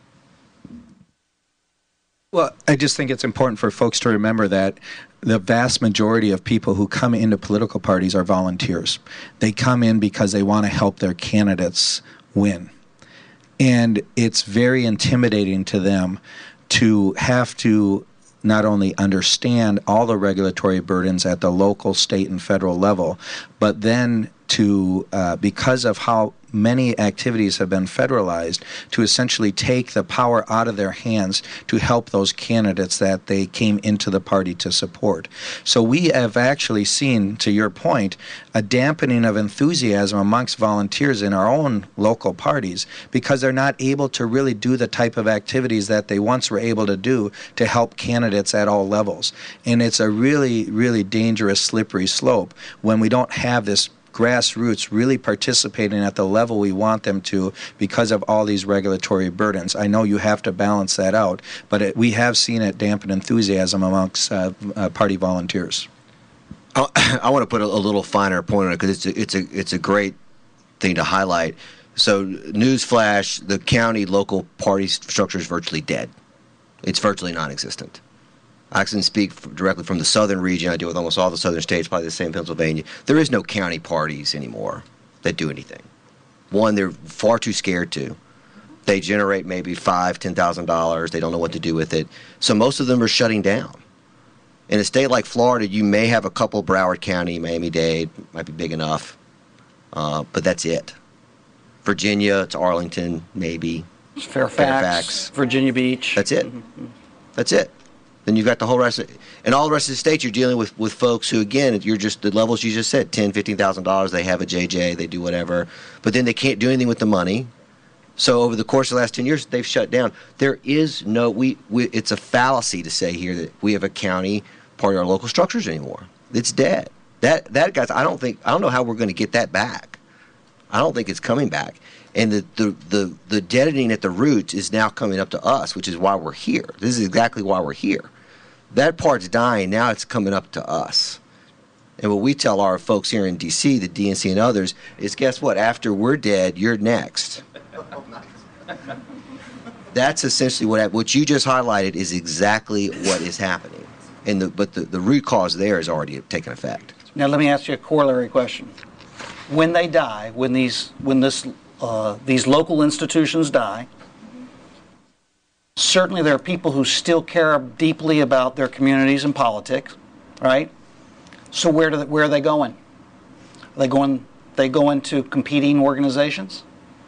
J: Well, I just think it's important for folks to remember that the vast majority of people who come into political parties are volunteers. They come in because they want to help their candidates win. And it's very intimidating to them to have to not only understand all the regulatory burdens at the local, state, and federal level, but then to, uh, because of how many activities have been federalized, to essentially take the power out of their hands to help those candidates that they came into the party to support. So we have actually seen, to your point, a dampening of enthusiasm amongst volunteers in our own local parties, because they're not able to really do the type of activities that they once were able to do to help candidates at all levels. And it's a really, really dangerous, slippery slope when we don't have this grassroots really participating at the level we want them to because of all these regulatory burdens. I know you have to balance that out, but it, we have seen it dampen enthusiasm amongst uh, uh, party volunteers.
E: I, I want to put a, a little finer point on it, because it's a, it's a it's a great thing to highlight. So, newsflash: the county local party structure is virtually dead. It's virtually non-existent. I can speak directly from the southern region. I deal with almost all the southern states, probably the same in Pennsylvania. There is no county parties anymore that do anything. One, they're far too scared to. They generate maybe five, ten thousand dollars. They don't know what to do with it. So most of them are shutting down. In a state like Florida, you may have a couple. Broward County, Miami-Dade might be big enough, uh, but that's it. Virginia, it's Arlington, maybe.
B: Fairfax,
E: Fairfax.
B: Virginia Beach.
E: That's it.
B: Mm-hmm.
E: That's it. Then you've got the whole rest of, and all the rest of the state, you're dealing with, with folks who, again, you're just the levels you just said, ten thousand dollars, fifteen thousand dollars, they have a J J, they do whatever, but then they can't do anything with the money. So over the course of the last ten years, they've shut down. There is no, we, we it's a fallacy to say here that we have a county part of our local structures anymore. It's dead. That, that guys, I don't think, I don't know how we're going to get that back. I don't think it's coming back. And the, the, the, the deadening at the roots is now coming up to us, which is why we're here. This is exactly why we're here. That part's dying. Now it's coming up to us. And what we tell our folks here in D C, the D N C and others, is guess what? After we're dead, you're next. That's essentially what what you just highlighted is exactly what is happening. And the, but the, the root cause there has already taken effect.
B: Now let me ask you a corollary question. When they die, when these when this uh, these local institutions die, certainly there are people who still care deeply about their communities and politics, right? So where do they, where are they going? Are they going they go into competing organizations?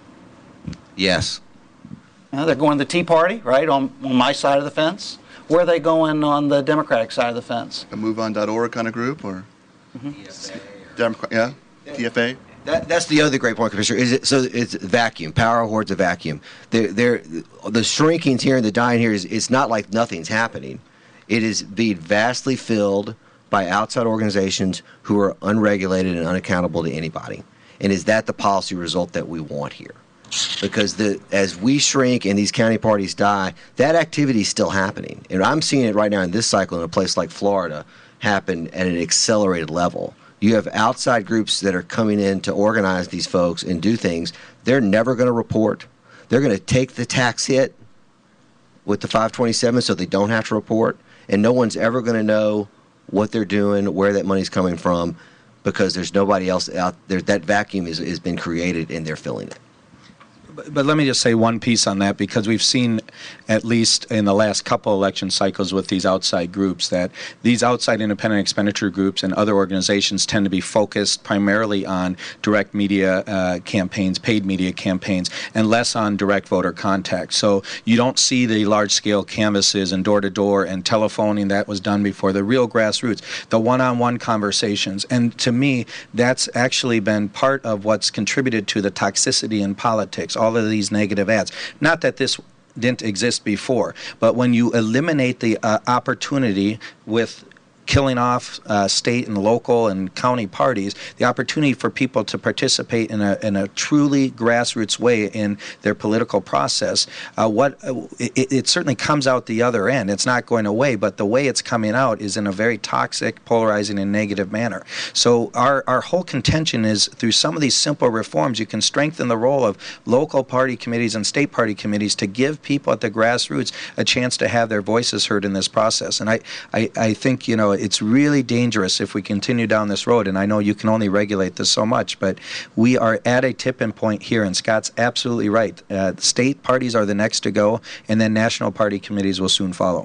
E: Yes.
B: Uh, they're going to the Tea Party, right, on, on my side of the fence. Where are they going on the Democratic side of the fence?
C: A move on dot org kind of group, or
B: mm-hmm.
C: T F A. Democrat, yeah, yeah, T F A.
E: That, that's the other great point, Commissioner. Is it so? It's vacuum. Power hoards a vacuum. They're, they're, the shrinkings here and the dying here is it's not like nothing's happening. It is being vastly filled by outside organizations who are unregulated and unaccountable to anybody. And is that the policy result that we want here? Because the as we shrink and these county parties die, that activity is still happening. And I'm seeing it right now in this cycle in a place like Florida happen at an accelerated level. You have outside groups that are coming in to organize these folks and do things. They're never going to report. They're going to take the tax hit with the five twenty-seven so they don't have to report. And no one's ever going to know what they're doing, where that money's coming from, because there's nobody else out there. That vacuum is, has been created and they're filling it.
J: But, but let me just say one piece on that, because we've seen, at least in the last couple election cycles with these outside groups, that these outside independent expenditure groups and other organizations tend to be focused primarily on direct media uh, campaigns, paid media campaigns, and less on direct voter contact. So you don't see the large-scale canvasses and door-to-door and telephoning that was done before, the real grassroots, the one-on-one conversations. And to me, that's actually been part of what's contributed to the toxicity in politics, all of these negative ads. Not that this didn't exist before, but when you eliminate the uh, opportunity with killing off uh, state and local and county parties, the opportunity for people to participate in a in a truly grassroots way in their political process, uh, what it, it certainly comes out the other end. It's not going away, but the way it's coming out is in a very toxic, polarizing, and negative manner. So our, our whole contention is through some of these simple reforms, you can strengthen the role of local party committees and state party committees to give people at the grassroots a chance to have their voices heard in this process. And I, I, I think, you know, it's really dangerous if we continue down this road, and I know you can only regulate this so much, but we are at a tipping point here, and Scott's absolutely right. Uh, state parties are the next to go, and then national party committees will soon follow.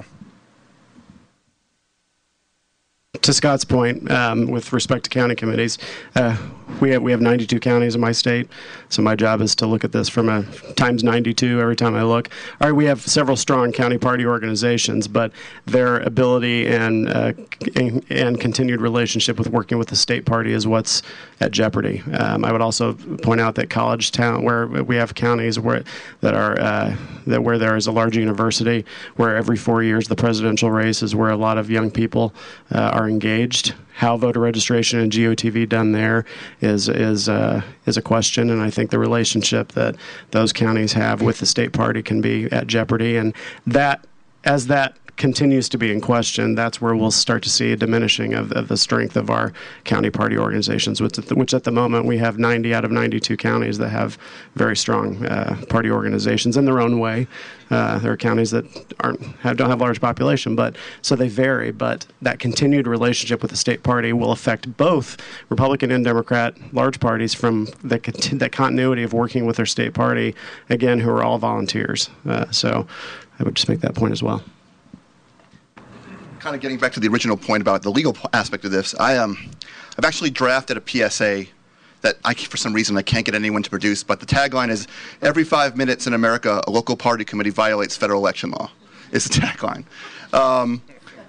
H: To Scott's point, um, with respect to county committees, uh, we have we have ninety-two counties in my state, so my job is to look at this from a times ninety-two every time I look. All right, we have several strong county party organizations, but their ability and uh, and, and continued relationship with working with the state party is what's at jeopardy. Um, I would also point out that College Town, where we have counties where that are uh, that where there is a large university, where every four years the presidential race is where a lot of young people uh, are engaged. How voter registration and G O T V done there is is uh, is a question, and I think the relationship that those counties have with the state party can be at jeopardy, and that as that continues to be in question, that's where we'll start to see a diminishing of, of the strength of our county party organizations, which at, the, which at the moment we have ninety out of ninety-two counties that have very strong uh, party organizations in their own way. Uh, there are counties that aren't have, don't have large population, but so they vary. But that continued relationship with the state party will affect both Republican and Democrat large parties from the that continuity of working with their state party, again, who are all volunteers. Uh, so I would just make that point as well.
C: Kind of getting back to the original point about the legal aspect of this, I um, I've actually drafted a P S A that I, for some reason, I can't get anyone to produce, but the tagline is, every five minutes in America, a local party committee violates federal election law, is the tagline. Um,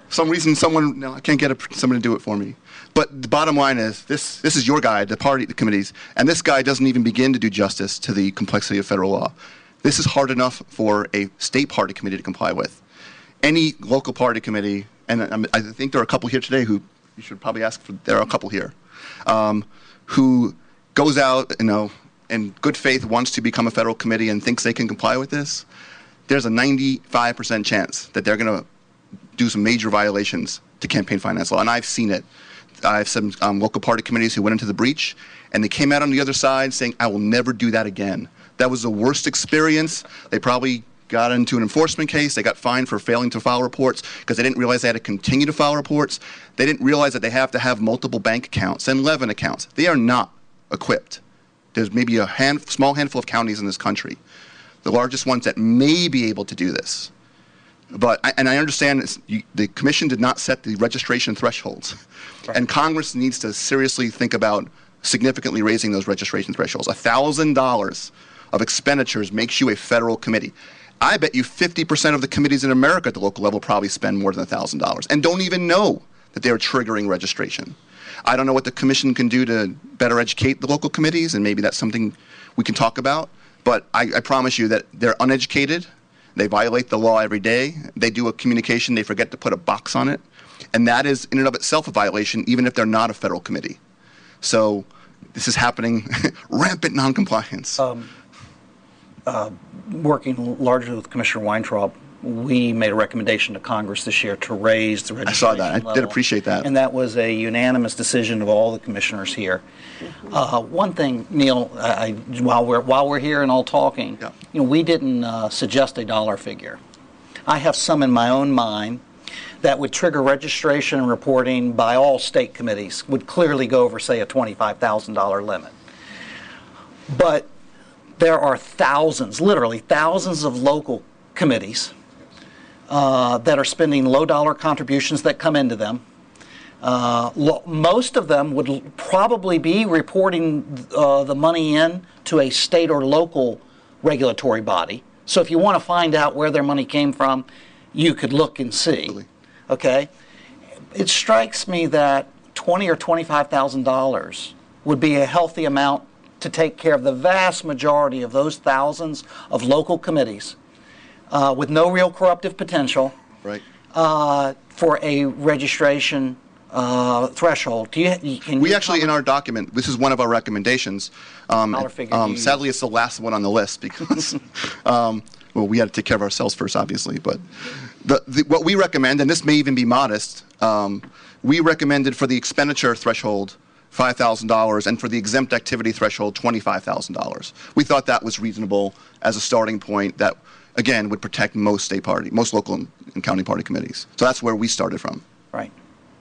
C: some reason someone, no, I can't get a, someone to do it for me. But the bottom line is, this, this is your guy, the party, the committees, and this guy doesn't even begin to do justice to the complexity of federal law. This is hard enough for a state party committee to comply with. Any local party committee, and I, I think there are a couple here today who, you should probably ask for, there are a couple here, um, who goes out, you know, in good faith wants to become a federal committee and thinks they can comply with this, there's a ninety-five percent chance that they're going to do some major violations to campaign finance law, and I've seen it. I have some um, local party committees who went into the breach, and they came out on the other side saying, I will never do that again. That was the worst experience. They probably got into an enforcement case. They got fined for failing to file reports because they didn't realize they had to continue to file reports. They didn't realize that they have to have multiple bank accounts and Levin accounts. They are not equipped. There's maybe a hand, small handful of counties in this country, the largest ones that may be able to do this. But, and I understand it's, you, the commission did not set the registration thresholds. Right. And Congress needs to seriously think about significantly raising those registration thresholds. one thousand dollars of expenditures makes you a federal committee. I bet you fifty percent of the committees in America at the local level probably spend more than one thousand dollars and don't even know that they're triggering registration. I don't know what the commission can do to better educate the local committees, and maybe that's something we can talk about. But I, I promise you that they're uneducated. They violate the law every day. They do a communication, they forget to put a box on it. And that is in and of itself a violation, even if they're not a federal committee. So this is happening, rampant noncompliance.
B: Um, uh, working largely with Commissioner Weintraub, we made a recommendation to Congress this year to raise the registration
C: I saw that. I
B: level,
C: did appreciate that.
B: And that was a unanimous decision of all the commissioners here. Uh, one thing, Neil, I, while we're while we're here and all talking,
C: yeah.
B: you know, we didn't uh, suggest a dollar figure. I have some in my own mind that would trigger registration and reporting by all state committees, would clearly go over, say, a twenty-five thousand dollars limit. But there are thousands, literally thousands of local committees Uh, that are spending low-dollar contributions that come into them. Uh, lo- most of them would l- probably be reporting uh, the money in to a state or local regulatory body. So if you want to find out where their money came from, you could look and see.
C: Absolutely.
B: Okay? It strikes me that twenty thousand dollars or twenty-five thousand dollars would be a healthy amount to take care of the vast majority of those thousands of local committees Uh, with no real corruptive potential,
C: right?
B: Uh, for a registration uh, threshold. Do you, can
C: we
B: you
C: actually, in our document, this is one of our recommendations. Um, um, sadly, it's the last one on the list because, um, well, we had to take care of ourselves first, obviously. But the, the, what we recommend, and this may even be modest, um, we recommended for the expenditure threshold five thousand dollars and for the exempt activity threshold twenty-five thousand dollars. We thought that was reasonable as a starting point that, again, would protect most state party, most local and county party committees. So that's where we started from.
B: Right.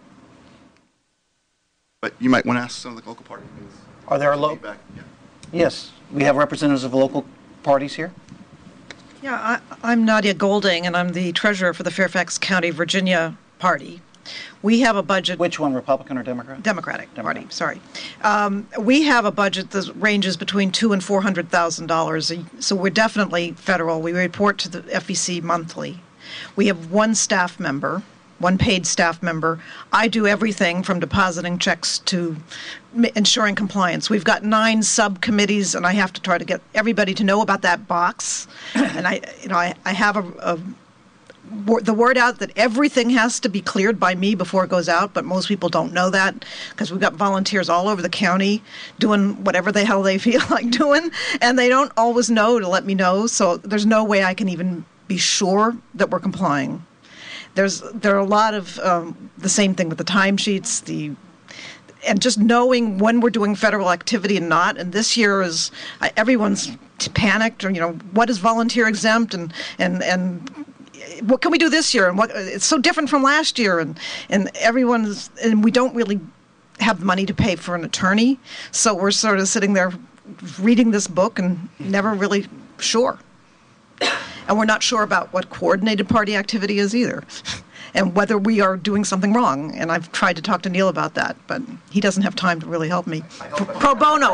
C: But you might want to ask some of the local party committees.
B: Are there a local?
C: Yeah.
B: Yes. We have representatives of local parties here.
K: Yeah, I, I'm Nadia Golding, and I'm the treasurer for the Fairfax County, Virginia party. We have a budget.
B: Which one, Republican or Democrat?
K: Democratic,
B: Democrat.
K: Party. Sorry, um, we have a budget that ranges between two and four hundred thousand dollars. So we're definitely federal. We report to the F E C monthly. We have one staff member, one paid staff member. I do everything from depositing checks to m- ensuring compliance. We've got nine subcommittees, and I have to try to get everybody to know about that box. And I, you know, I, I have a. a the word out that everything has to be cleared by me before it goes out, but most people don't know that because we've got volunteers all over the county doing whatever the hell they feel like doing, and they don't always know to let me know, so there's no way I can even be sure that we're complying. There's there are a lot of um, the same thing with the timesheets, the and just knowing when we're doing federal activity and not. And this year is uh, everyone's panicked, or you know, what is volunteer exempt, and and and. What can we do this year? And what it's so different from last year, and and everyone's and we don't really have the money to pay for an attorney, so we're sort of sitting there reading this book and never really sure, and we're not sure about what coordinated party activity is either. and whether we are doing something wrong. And I've tried to talk to Neil about that, but he doesn't have time to really help me. Pro, pro bono.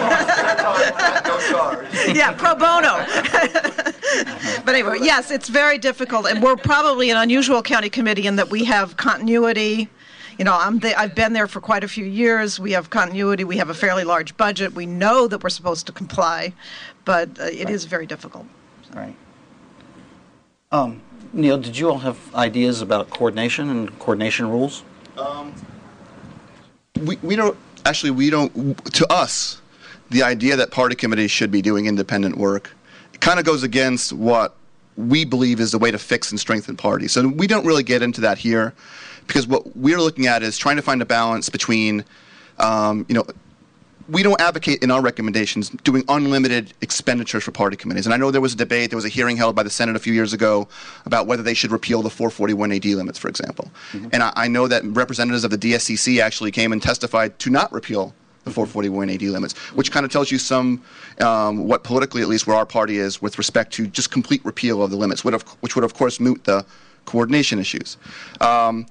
K: Yeah, pro bono. But anyway, yes, it's very difficult, and we're probably an unusual county committee in that we have continuity. You know, I'm the, I've been there for quite a few years. We have continuity. We have a fairly large budget. We know that we're supposed to comply, but uh, it right. is very difficult. So.
B: Right. Um, Neil, did you all have ideas about coordination and coordination rules?
C: Um, we, we don't, actually, we don't, to us, the idea that party committees should be doing independent work, it kind of goes against what we believe is the way to fix and strengthen parties. So we don't really get into that here, because what we're looking at is trying to find a balance between, um, you know, we don't advocate in our recommendations doing unlimited expenditures for party committees. And I know there was a debate, there was a hearing held by the Senate a few years ago about whether they should repeal the four forty-one A D limits, for example. Mm-hmm. And I, I know that representatives of the D S C C actually came and testified to not repeal the four forty-one A D limits, which kind of tells you some, um, what politically at least where our party is with respect to just complete repeal of the limits, which, of, which would of course moot the coordination issues. Um,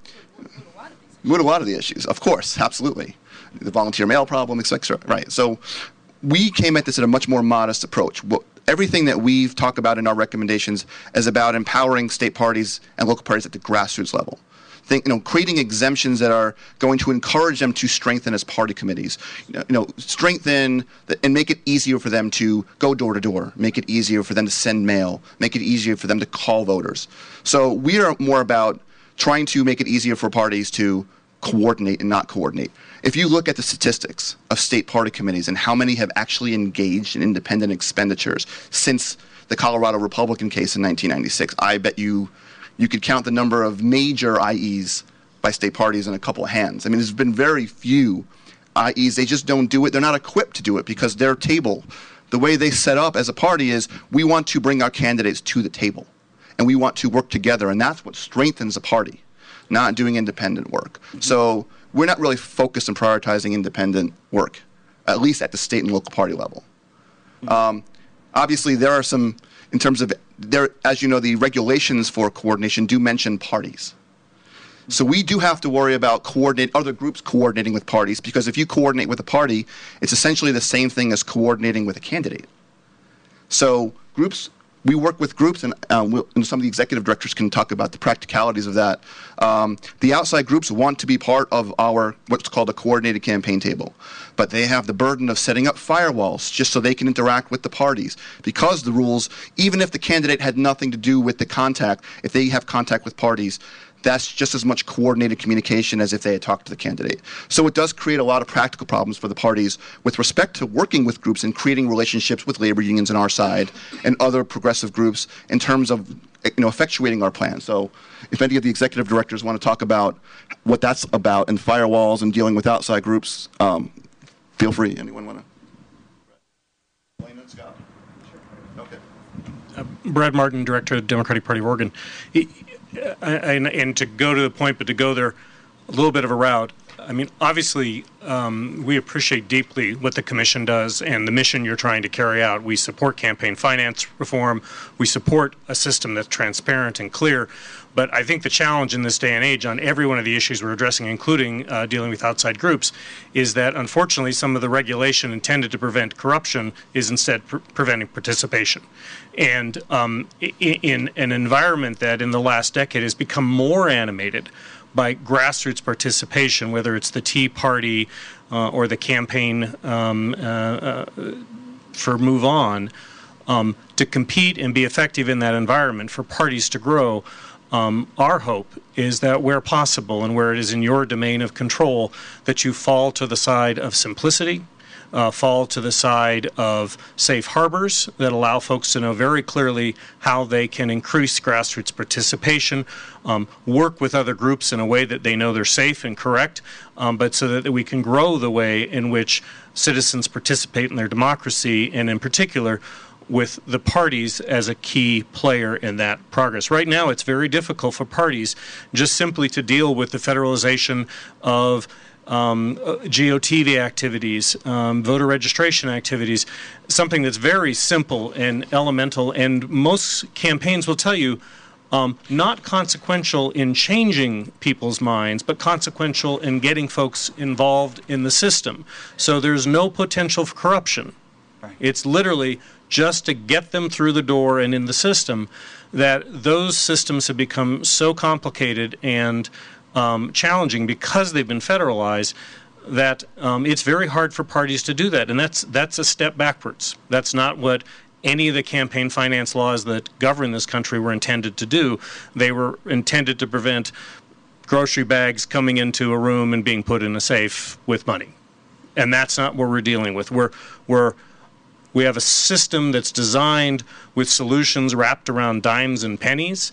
C: moot a lot of the issues, of course, absolutely. The volunteer mail problem, et cetera. Right. So we came at this in a much more modest approach. What, everything that we've talked about in our recommendations is about empowering state parties and local parties at the grassroots level. Think, you know, creating exemptions that are going to encourage them to strengthen as party committees. You know, you know strengthen the, and make it easier for them to go door to door. Make it easier for them to send mail. Make it easier for them to call voters. So we are more about trying to make it easier for parties to coordinate and not coordinate. If you look at the statistics of state party committees and how many have actually engaged in independent expenditures since the Colorado Republican case in nineteen ninety-six, I bet you you could count the number of major I Es by state parties in a couple of hands. I mean, there's been very few I Es. They just don't do it. They're not equipped to do it because their table, the way they set up as a party is we want to bring our candidates to the table and we want to work together, and that's what strengthens a party, not doing independent work. Mm-hmm. So we're not really focused on prioritizing independent work, at least at the state and local party level. Mm-hmm. Um, obviously, there are some, in terms of, there, as you know, the regulations for coordination do mention parties. Mm-hmm. So we do have to worry about coordinate other groups coordinating with parties, because if you coordinate with a party, it's essentially the same thing as coordinating with a candidate. So groups, we work with groups, and, uh, we'll, and some of the executive directors can talk about the practicalities of that. Um, the outside groups want to be part of our what's called a coordinated campaign table, but they have the burden of setting up firewalls just so they can interact with the parties. Because the rules, even if the candidate had nothing to do with the contact, if they have contact with parties, that's just as much coordinated communication as if they had talked to the candidate. So it does create a lot of practical problems for the parties with respect to working with groups and creating relationships with labor unions on our side and other progressive groups in terms of, you know, effectuating our plan. So if any of the executive directors want to talk about what that's about and firewalls and dealing with outside groups, um, feel free. Anyone want to? Blaine and Scott. Sure. Okay.
A: Uh, Brad Martin, Director of the Democratic Party of Oregon. He, And, and to go to the point, but to go there a little bit of a route, I mean, obviously, um, we appreciate deeply what the Commission does and the mission you're trying to carry out. We support campaign finance reform. We support a system that's transparent and clear. But I think the challenge in this day and age on every one of the issues we're addressing, including uh, dealing with outside groups, is that unfortunately some of the regulation intended to prevent corruption is instead pre- preventing participation. And um, in, in an environment that in the last decade has become more animated by grassroots participation, whether it's the Tea Party uh, or the campaign um, uh, uh, for Move On, um, to compete and be effective in that environment, for parties to grow, um, our hope is that where possible and where it is in your domain of control, that you fall to the side of simplicity, Uh, fall to the side of safe harbors that allow folks to know very clearly how they can increase grassroots participation, um, work with other groups in a way that they know they're safe and correct, um, but so that we can grow the way in which citizens participate in their democracy, and in particular with the parties as a key player in that progress. Right now, it's very difficult for parties just simply to deal with the federalization of Um, G O T V activities, um, voter registration activities, something that's very simple and elemental. And most campaigns will tell you
L: Um, not consequential in changing people's minds, but consequential in getting folks involved in the system. So there's no potential for corruption. Right. It's literally just to get them through the door and in the system, that those systems have become so complicated and um, challenging because they've been federalized that um, it's very hard for parties to do that. And that's that's a step backwards. That's not what any of the campaign finance laws that govern this country were intended to do. They were intended to prevent grocery bags coming into a room and being put in a safe with money. And that's not what we're dealing with. We're, we're, we have a system that's designed with solutions wrapped around dimes and pennies,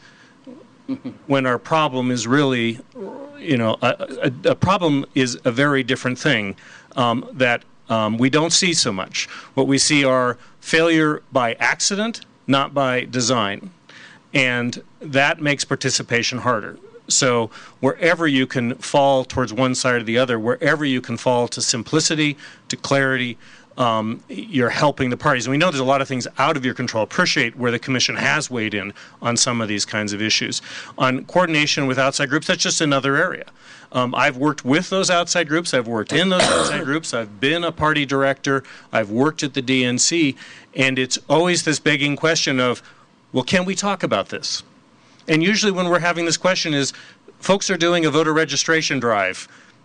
L: when our problem is really, you know, a, a, a problem is a very different thing um, that um, we don't see so much. What we see are failure by accident, not by design. And that makes participation harder. So wherever you can fall towards one side or the other, wherever you can fall to simplicity, to clarity, um, you're helping the parties. And we know there's a lot of things out of your control. Appreciate where the Commission has weighed in on some of these kinds of issues. On coordination with outside groups, that's just another area. Um, I've worked with those outside groups. I've worked in those outside groups. I've been a party director. I've worked at the D N C. And it's always this begging question of, well, can we talk about this? And usually when we're having this question is, folks are doing a voter registration drive.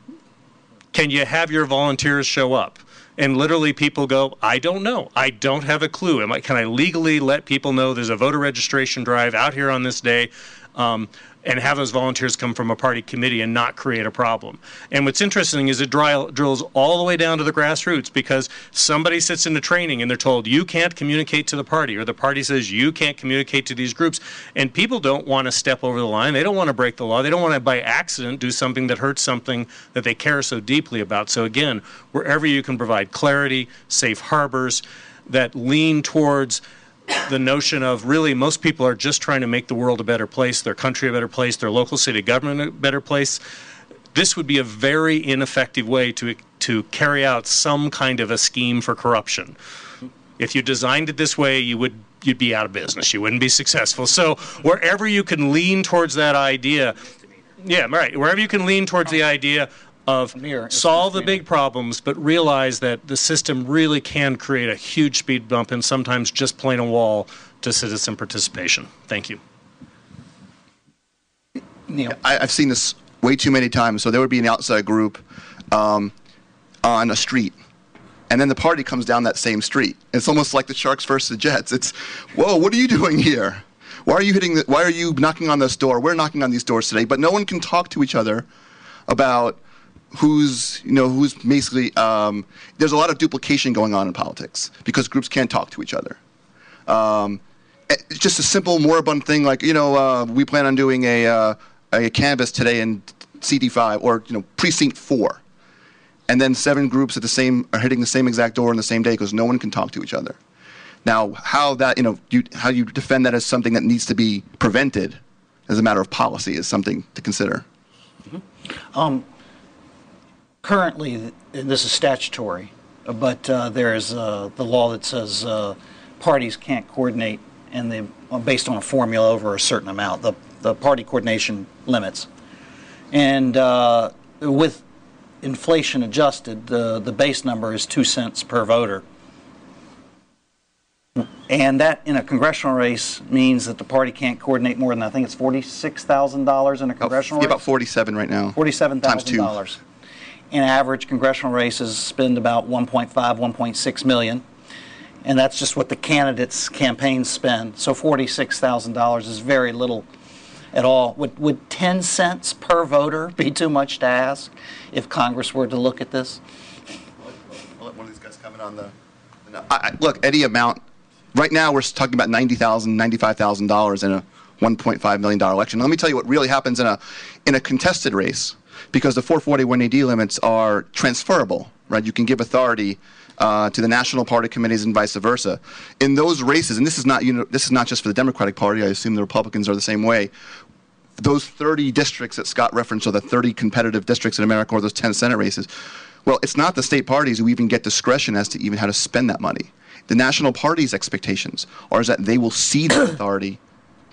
L: Can you have your volunteers show up? And literally people go, I don't know. I don't have a clue. Am I, can I legally let people know there's a voter registration drive out here on this day? Um, and have those volunteers come from a party committee and not create a problem. And what's interesting is it dry, drills all the way down to the grassroots, because somebody sits in a training and they're told, you can't communicate to the party, or the party says you can't communicate to these groups. And people don't want to step over the line. They don't want to break the law. They don't want to, by accident, do something that hurts something that they care so deeply about. So again, wherever you can provide clarity, safe harbors that lean towards the notion of really most people are just trying to make the world a better place, their country a better place, their local city government a better place. This would be a very ineffective way to to carry out some kind of a scheme for corruption. If you designed it this way, you would you'd be out of business. You wouldn't be successful. So wherever you can lean towards that idea, yeah, right. Wherever you can lean towards the idea of solve the big problems, but realize that the system really can create a huge speed bump and sometimes just plain a wall to citizen participation. Thank you.
C: Neil. I, I've seen this way too many times. So there would be an outside group um, on a street, and then the party comes down that same street. It's almost like the Sharks versus the Jets. It's, whoa, what are you doing here? Why are you hitting the, why are you knocking on this door? We're knocking on these doors today, but no one can talk to each other about who's, you know, who's basically, um, there's a lot of duplication going on in politics because groups can't talk to each other. Um, it's just a simple moribund thing like, you know, uh, we plan on doing a, uh, a canvass today in C D five or, you know, precinct four. And then seven groups at the same, are hitting the same exact door on the same day because no one can talk to each other. Now, how that, you know, you, how you defend that as something that needs to be prevented as a matter of policy is something to consider.
B: Mm-hmm. Um, Currently, and this is statutory, but uh, there is uh, the law that says uh, parties can't coordinate and they based on a formula over a certain amount, the, the party coordination limits. And uh, with inflation adjusted, the, the base number is two cents per voter. And that in a congressional race means that the party can't coordinate more than, I think it's forty-six thousand dollars in a congressional
C: oh, yeah,
B: race?
C: About forty-seven right now.
B: forty-seven thousand dollars. In average, congressional races spend about one point five, one point six million, and that's just what the candidates' campaigns spend. So forty-six thousand dollars is very little at all. Would would ten cents per voter be too much to ask if Congress were to look at this?
C: I'll let one of these guys comment on the. No, I, I, look, any amount. Right now, we're talking about ninety thousand dollars, ninety-five thousand dollars in a one point five million dollars election. Let me tell you what really happens in a in a contested race. Because the four forty-one A D limits are transferable, right? You can give authority uh, to the national party committees and vice versa. In those races, and this is not you know this is not just for the Democratic Party. I assume the Republicans are the same way. Those thirty districts that Scott referenced, or the thirty competitive districts in America, or those ten Senate races. Well, it's not the state parties who even get discretion as to even how to spend that money. The national party's expectations are that they will cede the authority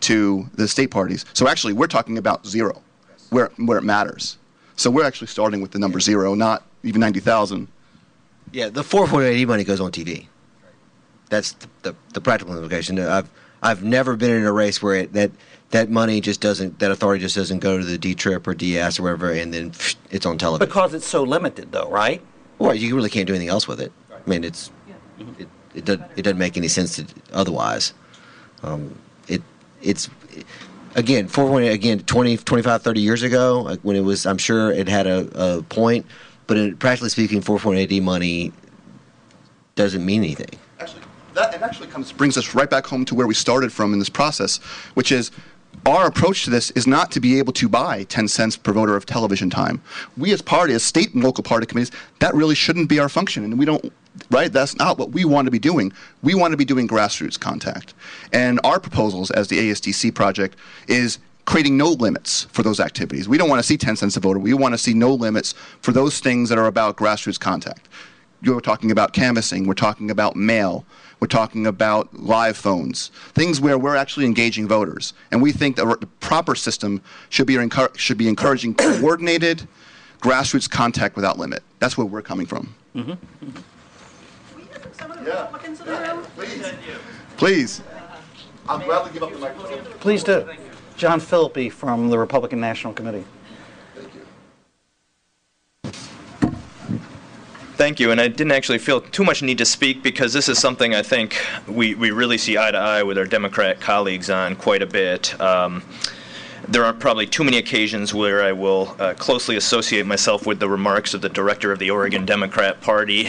C: to the state parties. So actually, we're talking about zero, where where it matters. So we're actually starting with the number zero, not even ninety thousand.
E: Yeah, the four point eight money goes on T V. That's the, the, the practical implication. I've I've never been in a race where it, that that money just doesn't, that authority just doesn't go to the D TRIP or D S or wherever, and then psh, it's on television.
B: Because it's so limited, though, right?
E: Well, you really can't do anything else with it. I mean, it's it it doesn't it doesn't make any sense to otherwise. Um, it it's again four point eight again twenty, twenty-five, thirty years ago, like when it was, I'm sure it had a, a point, but in, practically speaking, four point eight money doesn't mean anything.
C: Actually, that it actually comes brings us right back home to where we started from in this process, which is our approach to this is not to be able to buy ten cents per voter of television time. We as party, as state and local party committees, that really shouldn't be our function, and we don't. Right? That's not what we want to be doing. We want to be doing grassroots contact. And our proposals as the A S D C project is creating no limits for those activities. We don't want to see ten cents a voter. We want to see no limits for those things that are about grassroots contact. You're talking about canvassing. We're talking about mail. We're talking about live phones, things where we're actually engaging voters. And we think that the proper system should be, should be encouraging coordinated grassroots contact without limit. That's where we're coming from.
B: Mm-hmm.
C: Yeah. Please. Please. I'll gladly give up the microphone.
B: Please do. John Philippi from the Republican National Committee.
C: Thank you.
M: Thank you, and I didn't actually feel too much need to speak because this is something I think we, we really see eye to eye with our Democrat colleagues on quite a bit. Um, There aren't probably too many occasions where I will uh, closely associate myself with the remarks of the director of the Oregon Democrat Party,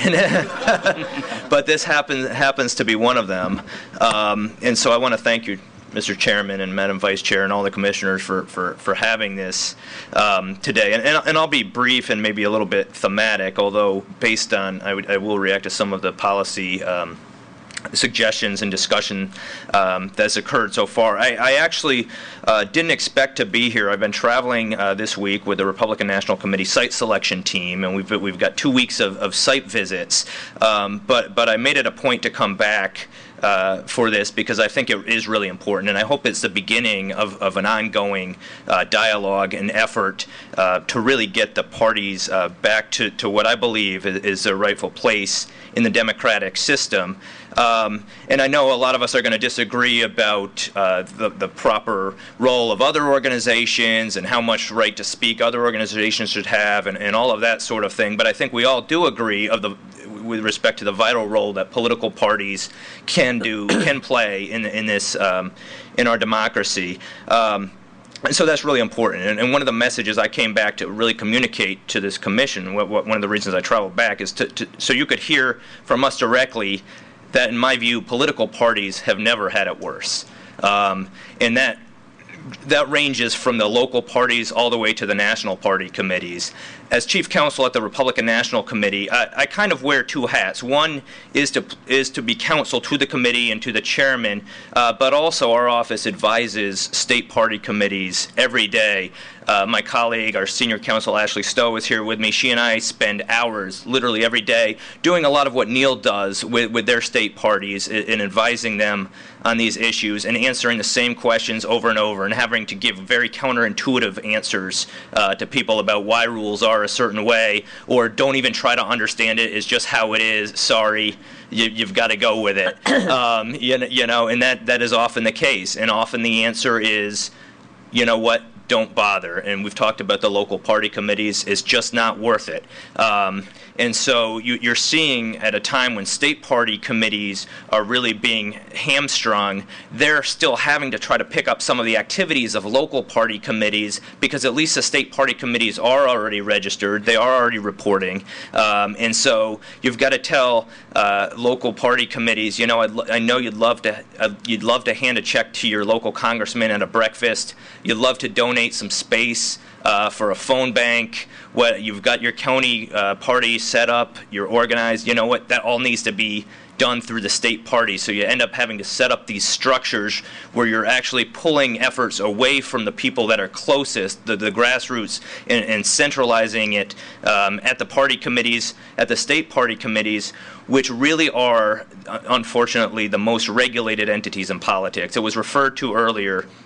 M: but this happens happens to be one of them. Um, and so I want to thank you, Mister Chairman and Madam Vice Chair, and all the commissioners for for, for having this um, today. And, and and I'll be brief and maybe a little bit thematic, although based on I, would, I will react to some of the policy Um, suggestions and discussion um, that's occurred so far. I, I actually uh, didn't expect to be here. I've been traveling uh, this week with the Republican National Committee site selection team, and we've we've got two weeks of, of site visits. Um, but but I made it a point to come back Uh, for this because I think it is really important, and I hope it's the beginning of, of an ongoing uh, dialogue and effort uh, to really get the parties uh, back to, to what I believe is, is their rightful place in the democratic system. Um, and I know a lot of us are going to disagree about uh, the, the proper role of other organizations and how much right to speak other organizations should have and, and all of that sort of thing, but I think we all do agree of the with respect to the vital role that political parties can do, can play in in this um, in our democracy, um, and so that's really important. And, and one of the messages I came back to really communicate to this commission, what, what, one of the reasons I traveled back, is to, to so you could hear from us directly that, in my view, political parties have never had it worse, um, and that. That ranges from the local parties all the way to the national party committees. As chief counsel at the Republican National Committee, I, I kind of wear two hats. One is to is to be counsel to the committee and to the chairman, uh, but also our office advises state party committees every day. Uh, my colleague, our senior counsel Ashley Stowe, is here with me. She and I spend hours, literally every day, doing a lot of what Neil does with, with their state parties in, in advising them on these issues and answering the same questions over and over and having to give very counterintuitive answers uh, to people about why rules are a certain way, or don't even try to understand it. It's just how it is. Sorry, you, you've got to go with it. Um, you, you know, and that, that is often the case. And often the answer is, you know what, don't bother. And we've talked about the local party committees. It's just not worth it. Um, and so you, you're seeing at a time when state party committees are really being hamstrung, they're still having to try to pick up some of the activities of local party committees because at least the state party committees are already registered. They are already reporting. Um, and so you've got to tell uh, local party committees, you know, I'd, I know you'd love to uh, you'd love to hand a check to your local congressman at a breakfast. You'd love to donate some space uh, for a phone bank. What you've got your county uh, party set up, you're organized. You know what? That all needs to be done through the state party. So you end up having to set up these structures where you're actually pulling efforts away from the people that are closest, the, the grassroots, and, and centralizing it um, at the party committees, at the state party committees, which really are, unfortunately, the most regulated entities in politics. It was referred to earlier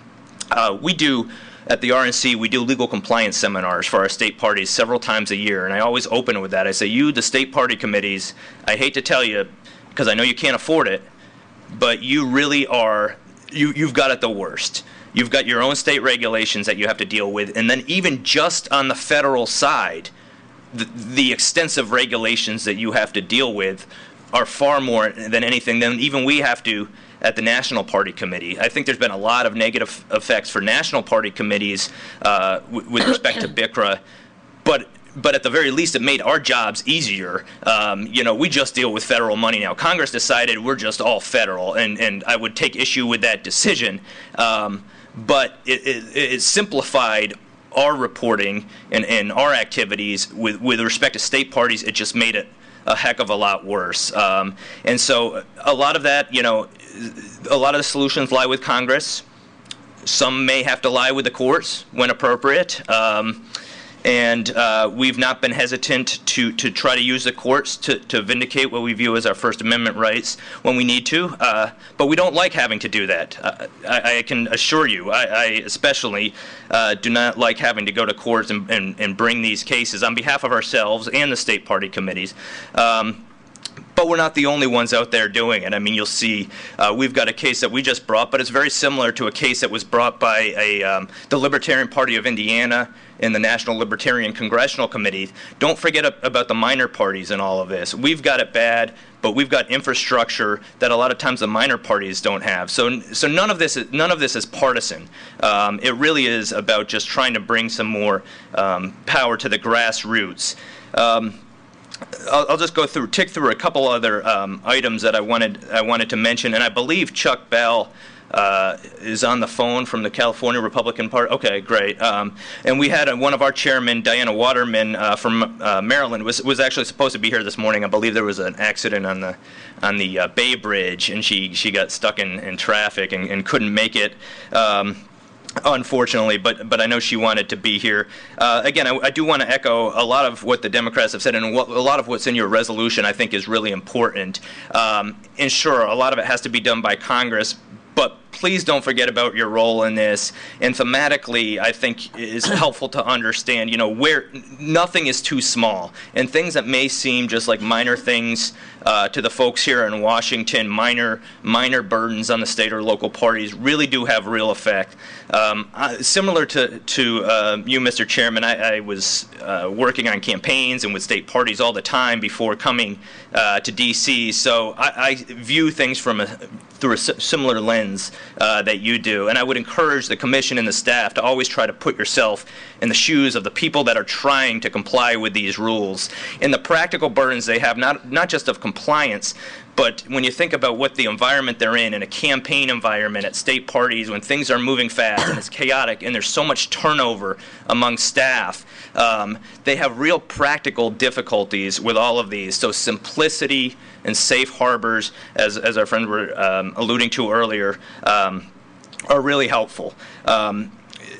M: Uh, we do, at the R N C, we do legal compliance seminars for our state parties several times a year, and I always open with that. I say, you, the state party committees, I hate to tell you, because I know you can't afford it, but you really are, you, you've got it the worst. You've got your own state regulations that you have to deal with, and then even just on the federal side, the, the extensive regulations that you have to deal with are far more than anything than even we have to at the National Party Committee. I think there's been a lot of negative effects for National Party committees uh, w- with respect to B I C R A, but but at the very least it made our jobs easier. Um, you know, we just deal with federal money now. Congress decided we're just all federal, and, and I would take issue with that decision, um, but it, it, it simplified our reporting and, and our activities with, with respect to state parties. It just made it a heck of a lot worse. Um, and so a lot of that, you know, a lot of the solutions lie with Congress. Some may have to lie with the courts when appropriate. Um, and uh, we've not been hesitant to, to try to use the courts to, to vindicate what we view as our First Amendment rights when we need to. Uh, but we don't like having to do that. Uh, I, I can assure you, I, I especially uh, do not like having to go to courts and, and, and bring these cases on behalf of ourselves and the state party committees. Um, But we're not the only ones out there doing it. I mean, you'll see uh, we've got a case that we just brought, but it's very similar to a case that was brought by a, um, the Libertarian Party of Indiana and the National Libertarian Congressional Committee. Don't forget about the minor parties in all of this. We've got it bad, but we've got infrastructure that a lot of times the minor parties don't have. So, so none of this is none of this is partisan. Um, it really is about just trying to bring some more um, power to the grassroots. Um, I'll, I'll just go through, tick through a couple other um, items that I wanted I wanted to mention, and I believe Chuck Bell uh, is on the phone from the California Republican Party. Okay, great. Um, and we had uh, one of our chairmen, Diana Waterman uh, from uh, Maryland, was was actually supposed to be here this morning. I believe there was an accident on the on the uh, Bay Bridge, and she she got stuck in, in traffic and, and couldn't make it. Um, Unfortunately, but but I know she wanted to be here. Uh, again, I, I do want to echo a lot of what the Democrats have said, and what, a lot of what's in your resolution I think is really important. Um, and sure, a lot of it has to be done by Congress, but please don't forget about your role in this. And thematically, I think it's helpful to understand, you know, where nothing is too small. And things that may seem just like minor things uh, to the folks here in Washington, minor minor burdens on the state or local parties, really do have real effect. Um, uh, similar to, to uh, you, Mister Chairman, I, I was uh, working on campaigns and with state parties all the time before coming uh, to D C, so I, I view things from a, through a similar lens Uh, that you do. And I would encourage the commission and the staff to always try to put yourself in the shoes of the people that are trying to comply with these rules and the practical burdens they have, not not just of compliance, but when you think about what the environment they're in, in a campaign environment at state parties, when things are moving fast and it's chaotic and there's so much turnover among staff, um, they have real practical difficulties with all of these. So simplicity and safe harbors, as, as our friends were um, alluding to earlier, um, are really helpful. Um,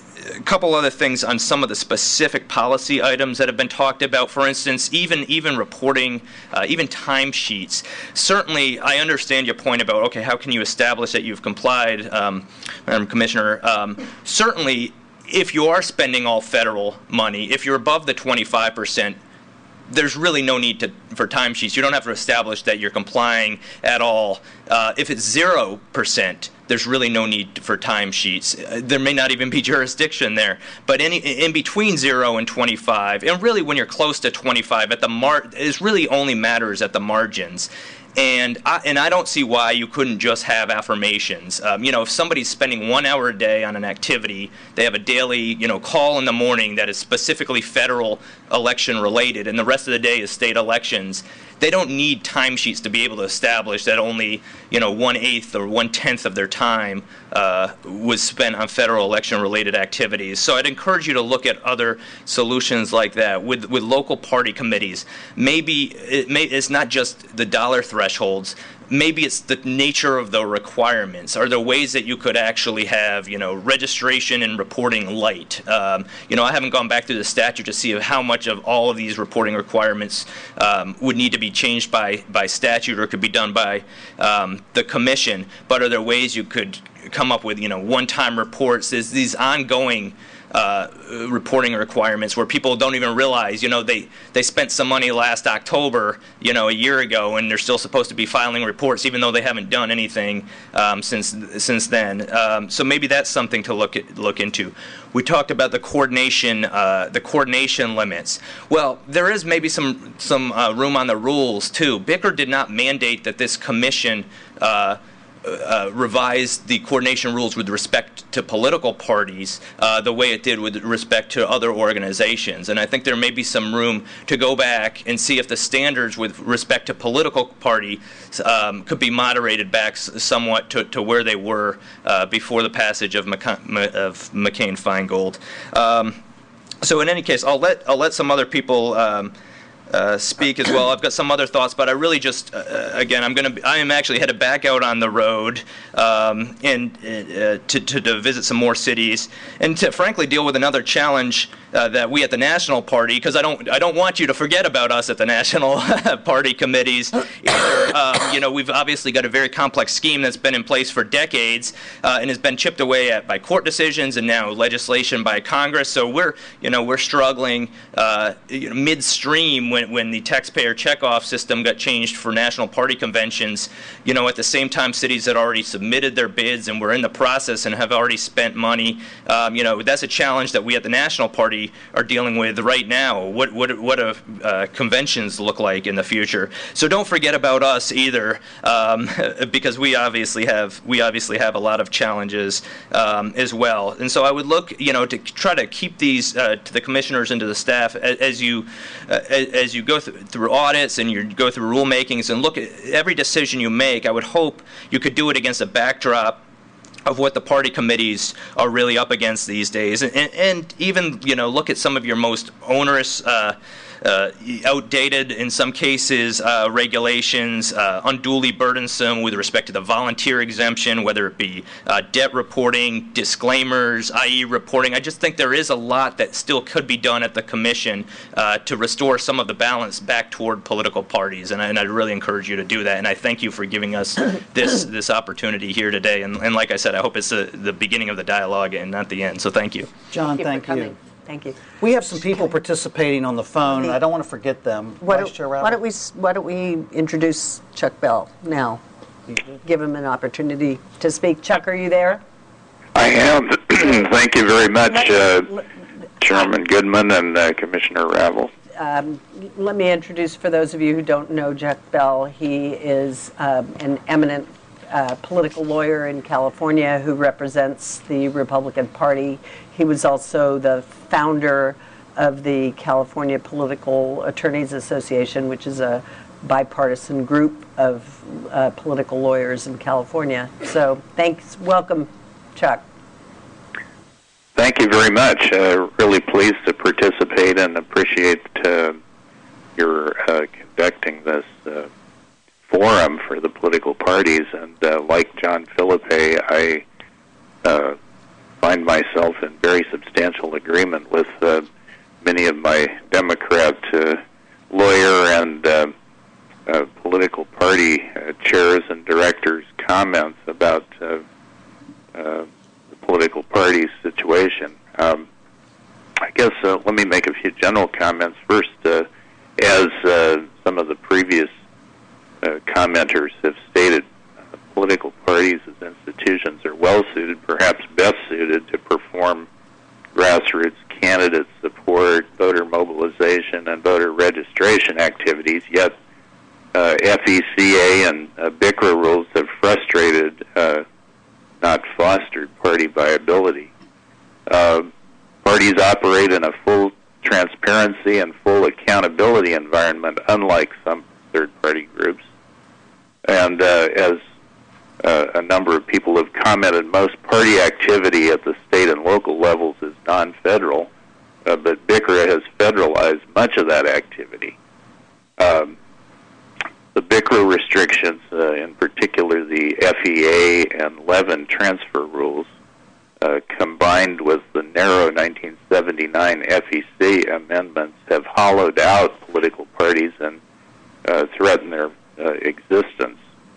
M: A couple other things on some of the specific policy items that have been talked about. For instance, even even reporting, uh, even timesheets. Certainly, I understand your point about, okay, how can you establish that you've complied, um, Madam Commissioner? Um, certainly, if you are spending all federal money, if you're above the twenty-five percent, there's really no need to, for timesheets. You don't have to establish that you're complying at all. Uh, if it's zero percent, there's really no need for timesheets. Uh, there may not even be jurisdiction there. But any, in between zero and twenty-five, and really when you're close to twenty-five, at the mar- it really only matters at the margins. And I, and I don't see why you couldn't just have affirmations. Um, you know, if somebody's spending one hour a day on an activity, they have a daily, you know, call in the morning that is specifically federal election related, and the rest of the day is state elections, they don't need timesheets to be able to establish that only, you know, one-eighth or one-tenth of their time uh, was spent on federal election-related activities. So I'd encourage you to look at other solutions like that with with local party committees. Maybe it may, it's not just the dollar thresholds. Maybe it's the nature of the requirements. Are there ways that you could actually have, you know, registration and reporting light? Um, you know, I haven't gone back through the statute to see how much of all of these reporting requirements um, would need to be changed by, by statute or could be done by um, the commission. But are there ways you could come up with, you know, one-time reports. There's these ongoing uh, reporting requirements where people don't even realize, you know, they, they spent some money last October, you know, a year ago, and they're still supposed to be filing reports even though they haven't done anything um, since since then. Um, so maybe that's something to look at, look into. We talked about the coordination uh, the coordination limits. Well, there is maybe some some uh, room on the rules too. B I C R did not mandate that this commission uh, Uh, revise the coordination rules with respect to political parties uh, the way it did with respect to other organizations. And I think there may be some room to go back and see if the standards with respect to political parties um, could be moderated back s- somewhat to, to where they were uh, before the passage of, McC- of McCain-Feingold. Um, so in any case, I'll let I'll let some other people Um, Uh, speak as well. I've got some other thoughts, but I really just, uh, again, I'm going to, I am actually headed back out on the road um, and uh, to, to to visit some more cities and to frankly deal with another challenge uh, that we at the National Party, because I don't, I don't want you to forget about us at the National Party committees either. Um, you know, we've obviously got a very complex scheme that's been in place for decades uh, and has been chipped away at by court decisions and now legislation by Congress. So we're, you know, we're struggling uh, you know, midstream when When, when the taxpayer checkoff system got changed for national party conventions. You know, at the same time, cities had already submitted their bids and were in the process and have already spent money. Um, you know, that's a challenge that we at the National Party are dealing with right now. What what what do uh, conventions look like in the future? So don't forget about us either, um, because we obviously have we obviously have a lot of challenges um, as well. And so I would look, you know, to try to keep these uh, to the commissioners and to the staff as, as you uh, as As you go th- through audits and you go through rulemakings and look at every decision you make, I would hope you could do it against a backdrop of what the party committees are really up against these days, and, and even, you know, look at some of your most onerous, uh, uh, outdated, in some cases, uh, regulations, uh, unduly burdensome with respect to the volunteer exemption, whether it be uh, debt reporting, disclaimers, that is reporting. I just think there is a lot that still could be done at the commission uh, to restore some of the balance back toward political parties, and, I, and I'd really encourage you to do that. And I thank you for giving us this this opportunity here today. And, and like I said, I hope it's the, the beginning of the dialogue and not the end. So thank you.
B: John,
N: Thank you
B: thank
N: for
B: you.
N: coming. Thank you.
B: We have some people participating on the phone, and I don't want to forget them.
N: Why
B: Vice
N: don't,
B: Chair
N: why
B: Rattle?
N: don't we why don't we introduce Chuck Bell now? Give him an opportunity to speak. Chuck, are you there?
O: I am. Thank you very much, uh, Chairman Goodman and uh, Commissioner Ravel.
N: Um, let me introduce, for those of you who don't know Chuck Bell, he is um, an eminent uh, political lawyer in California who represents the Republican Party. He was also the founder of the California Political Attorneys Association, which is a bipartisan group of uh, political lawyers in California. So thanks. Welcome, Chuck.
O: Thank you very much. Uh, really pleased to participate and appreciate uh, your uh, conducting this uh, forum for the political parties. And uh, like John Philippe, I uh, find myself in very substantial agreement with uh, many of my Democrat uh, lawyer and uh, uh, political party uh, chairs and directors' comments about uh, uh, political party situation. Um, I guess uh, let me make a few general comments. First, uh, as uh, some of the previous uh, commenters have stated, uh, political parties as institutions are well suited, perhaps best suited, to perform grassroots candidate support, voter mobilization, and voter registration activities, yet uh, F E C A and uh, B I C R A rules have frustrated uh, not fostered party viability. Uh, parties operate in a full transparency and full accountability environment, unlike some third-party groups. And uh, as uh, a number of people have commented, most party activity at the state and local levels is non-federal, uh, but B I C R A has federalized much of that activity. Um, The B I C R A restrictions, uh, in particular the F E A and Levin transfer rules, uh, combined with the narrow nineteen seventy-nine F E C amendments, have hollowed out political parties and uh, threatened their uh, existence.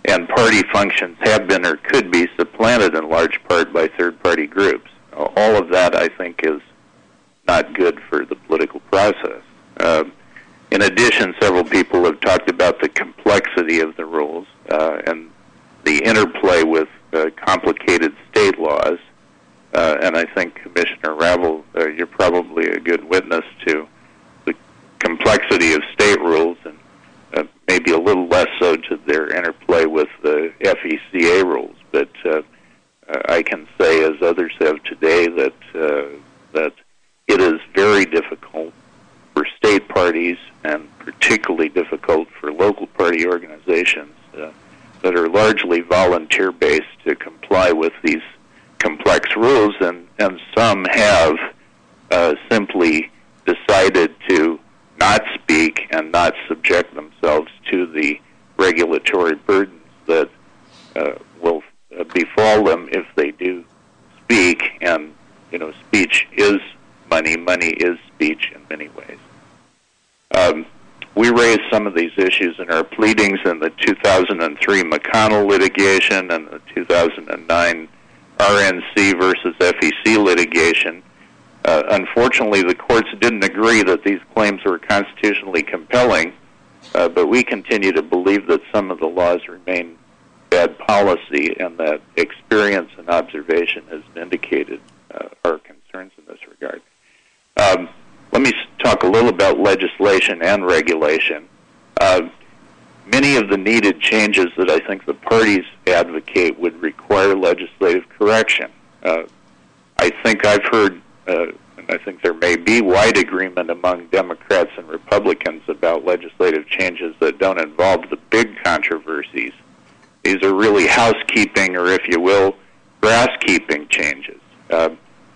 O: and party functions have been or could be supplanted in large part by third-party groups. All of that, I think, is not good for the political process. Uh, in addition, several people have talked about the complexity of the rules uh, and the interplay with uh, complicated state laws. Uh, and I think, Commissioner Ravel, uh, you're probably a good witness to the complexity of state rules, and uh, maybe a little less so to their interplay with the F E C A rules. But uh, I can say, as others have today, that uh, that it is very difficult for state parties, and particularly difficult for local party organizations uh, that are largely volunteer-based, to comply with these complex rules, and, and some have uh, simply decided to not speak and not subject themselves to the regulatory burdens that uh, will uh, befall them if they do speak. And, you know, speech is money. Money is speech in many ways. Um, we raised some of these issues in our pleadings in the two thousand three McConnell litigation and the two thousand nine R N C versus F E C litigation. Uh, unfortunately, the courts didn't agree that these claims were constitutionally compelling, uh, but we continue to believe that some of the laws remain bad policy, and that experience and observation has indicated uh, our concerns in this regard. Um, let me talk a little about legislation and regulation. Uh, many of the needed changes that I think the parties advocate would require legislative correction. Uh, I think I've heard, uh, and I think there may be wide agreement among Democrats and Republicans about legislative changes that don't involve the big controversies. These are really housekeeping, or if you will, grasskeeping changes. Uh,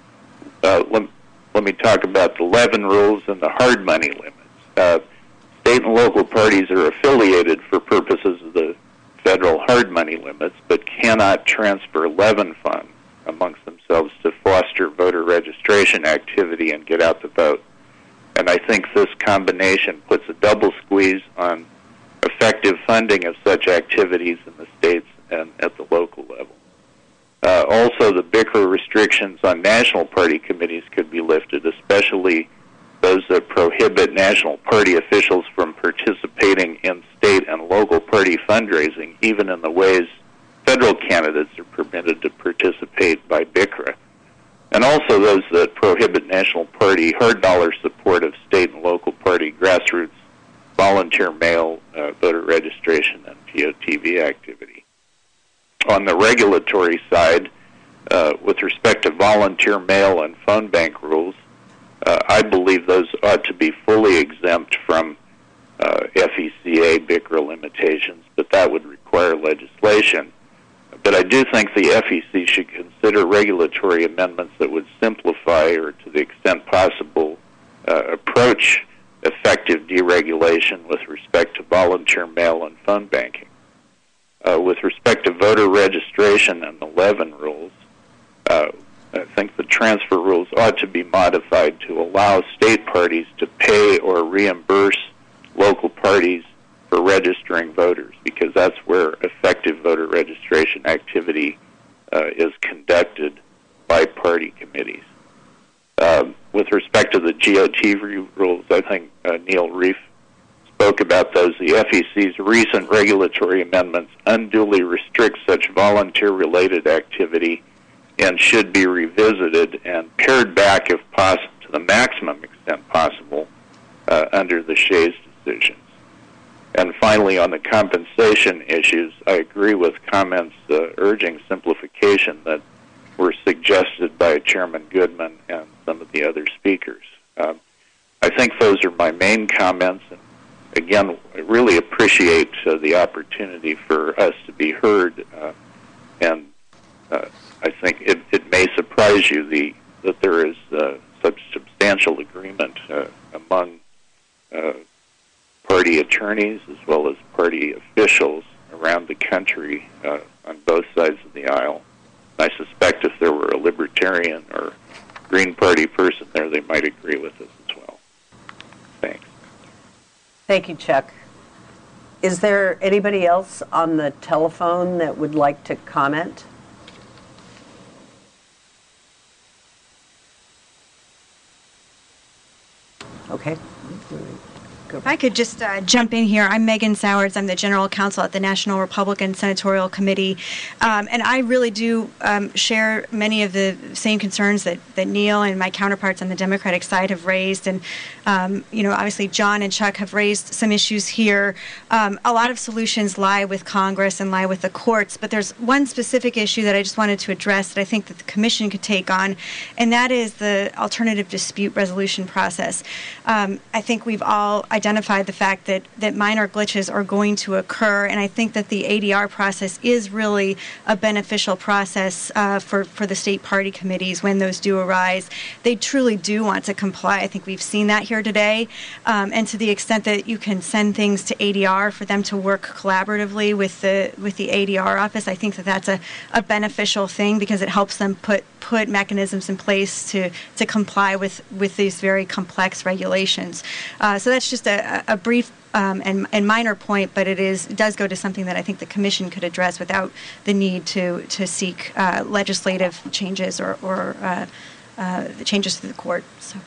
O: uh, let, let me talk about the Levin rules and the hard money limits. Uh, state and local parties are affiliated for purposes of the federal hard money limits, but cannot transfer Levin funds amongst themselves to foster voter registration activity and get out the vote. And I think this combination puts a double squeeze on effective funding of such activities in the states and at the local level. Uh, also, the B I C R A restrictions on national party committees could be lifted, especially those that prohibit national party officials from participating in state and local party fundraising, even in the ways federal candidates are permitted to participate by B I C R A. And also those that prohibit national party hard dollar support of state and local party grassroots volunteer mail uh, voter registration and P O T V activity. On the regulatory side, uh, with respect to volunteer mail and phone bank rules, uh, I believe those ought to be fully exempt from uh, F E C A B I C R A limitations, but that would require legislation. But I do think the F E C should consider regulatory amendments that would simplify, or to the extent possible, uh, approach effective deregulation with respect to volunteer mail and phone banking. Uh, with respect to voter registration and the Levin rules, uh, I think the transfer rules ought to be modified to allow state parties to pay or reimburse local parties for registering voters, because that's where effective voter registration activity uh, is conducted by party committees. Uh, with respect to the G O T rules, I think uh, Neil Reif spoke about those. The F E C's recent regulatory amendments unduly restrict such volunteer-related activity and should be revisited and pared back, if possible, to the maximum extent possible uh, under the Shays decisions. And finally, on the compensation issues, I agree with comments uh, urging simplification that were suggested by Chairman Goodman and some of the other speakers. Um, I think those are my main comments. And again, I really appreciate uh, the opportunity for us to be heard. Uh, and uh, I think it, it may surprise you the, that there is uh, such substantial agreement uh, among uh, party attorneys as well as party officials around the country uh, on both sides of the aisle. I suspect if there were a Libertarian or Green Party person there, they might agree with us as well. Thanks.
N: Thank you, Chuck. Is there anybody else on the telephone that would like to comment? Okay.
P: If I could just uh, jump in here, I'm Megan Sowers. I'm the General Counsel at the National Republican Senatorial Committee. Um, and I really do um, share many of the same concerns that, that Neil and my counterparts on the Democratic side have raised. And, um, you know, obviously John and Chuck have raised some issues here. Um, a lot of solutions lie with Congress and lie with the courts. But there's one specific issue that I just wanted to address that I think that the Commission could take on, and that is the alternative dispute resolution process. Um, I think we've all identified the fact that, that minor glitches are going to occur, and I think that the A D R process is really a beneficial process uh, for, for the state party committees when those do arise. They truly do want to comply. I think we've seen that here today, um, and to the extent that you can send things to A D R for them to work collaboratively with the with the A D R office, I think that that's a, a beneficial thing because it helps them put put mechanisms in place to, to comply with, with these very complex regulations. Uh, so that's just a, a brief um, and, and minor point, but it is it does go to something that I think the Commission could address without the need to to seek uh, legislative changes or, or uh, uh, changes to the court. So.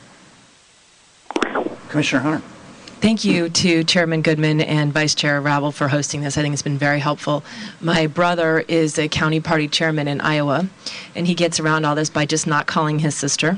B: Commissioner Hunter.
Q: Thank you to Chairman Goodman and Vice Chair Rabel for hosting this. I think it's been very helpful. My brother is a county party chairman in Iowa, and he gets around all this by just not calling his sister.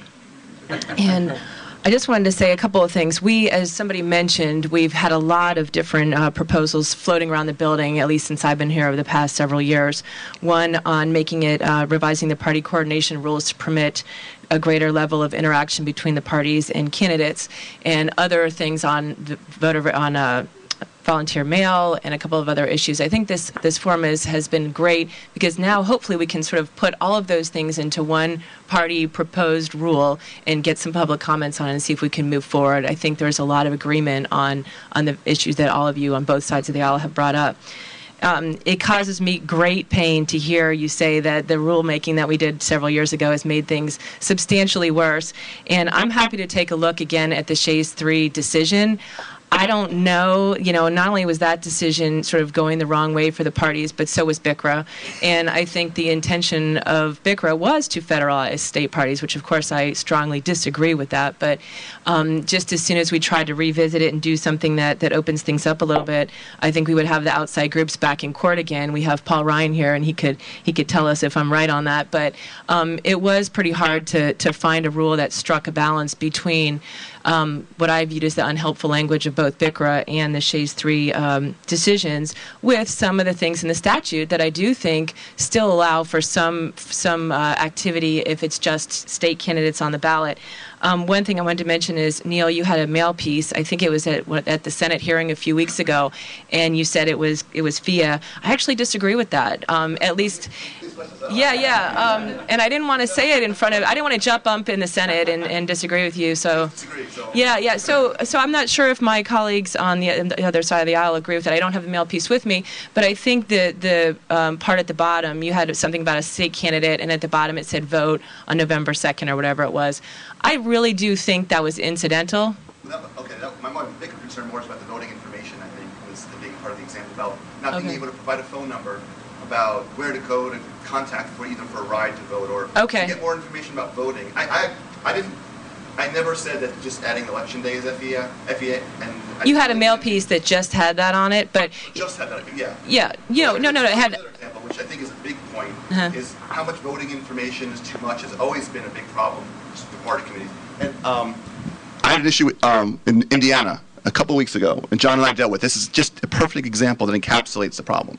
Q: And I just wanted to say a couple of things. We, as somebody mentioned, we've had a lot of different uh, proposals floating around the building, at least since I've been here over the past several years. One on making it, uh, revising the party coordination rules to permit a greater level of interaction between the parties and candidates, and other things on the voter on uh, volunteer mail and a couple of other issues. I think this this forum is, has been great because now hopefully we can sort of put all of those things into one party proposed rule and get some public comments on it and see if we can move forward. I think there's a lot of agreement on on the issues that all of you on both sides of the aisle have brought up. Um, it causes me great pain to hear you say that the rulemaking that we did several years ago has made things substantially worse. And I'm happy to take a look again at the Shays three decision. I don't know, you know, not only was that decision sort of going the wrong way for the parties, but so was B I C R A. And I think the intention of B I C R A was to federalize state parties, which of course I strongly disagree with that. But um, just as soon as we tried to revisit it and do something that, that opens things up a little bit, I think we would have the outside groups back in court again. We have Paul Ryan here, and he could he could tell us if I'm right on that. But um, it was pretty hard to, to find a rule that struck a balance between Um, what I viewed as the unhelpful language of both B I C R A and the Shays three um, decisions, with some of the things in the statute that I do think still allow for some some uh, activity if it's just state candidates on the ballot. Um, one thing I wanted to mention is, Neil, you had a mail piece. I think it was at at the Senate hearing a few weeks ago, and you said it was it was F I A. I actually disagree with that. Um, at least, yeah, yeah. Um, and I didn't want to say it in front of. I didn't want to jump up in the Senate and, and disagree with you. So, yeah, yeah. So, so I'm not sure if my colleagues on the, on the other side of the aisle agree with that. I don't have the mail piece with me, but I think the the um, part at the bottom, you had something about a state candidate, and at the bottom it said vote on November second or whatever it was. I really do think that was incidental.
C: That, okay, that, my more bigger concern more is about the voting information, I think, was the big part of the example about not being
Q: Okay.
C: able to provide a phone number about where to go to contact for either for a ride to vote or
Q: Okay.
C: to get more information about voting. I, I, I didn't, I never said that just adding election day is F E A, F E A, and I
Q: You had a mail piece that just had that on it, but
C: just had that, yeah.
Q: yeah, you know, no, no, no, it had.
C: Another example, which I think is a big point,
Q: Uh-huh.
C: is how much voting information is too much has always been a big problem for party committees. And um, I had an issue with, um, in Indiana a couple weeks ago, and John and I dealt with this. Is just a perfect example that encapsulates the problem.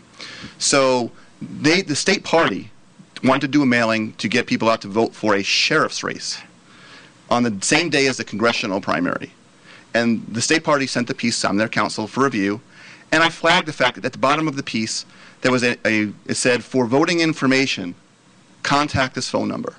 C: So they, the state party wanted to do a mailing to get people out to vote for a sheriff's race on the same day as the congressional primary. And the state party sent the piece on their council for review, and I flagged the fact that at the bottom of the piece there was a, a it said, for voting information, contact this phone number.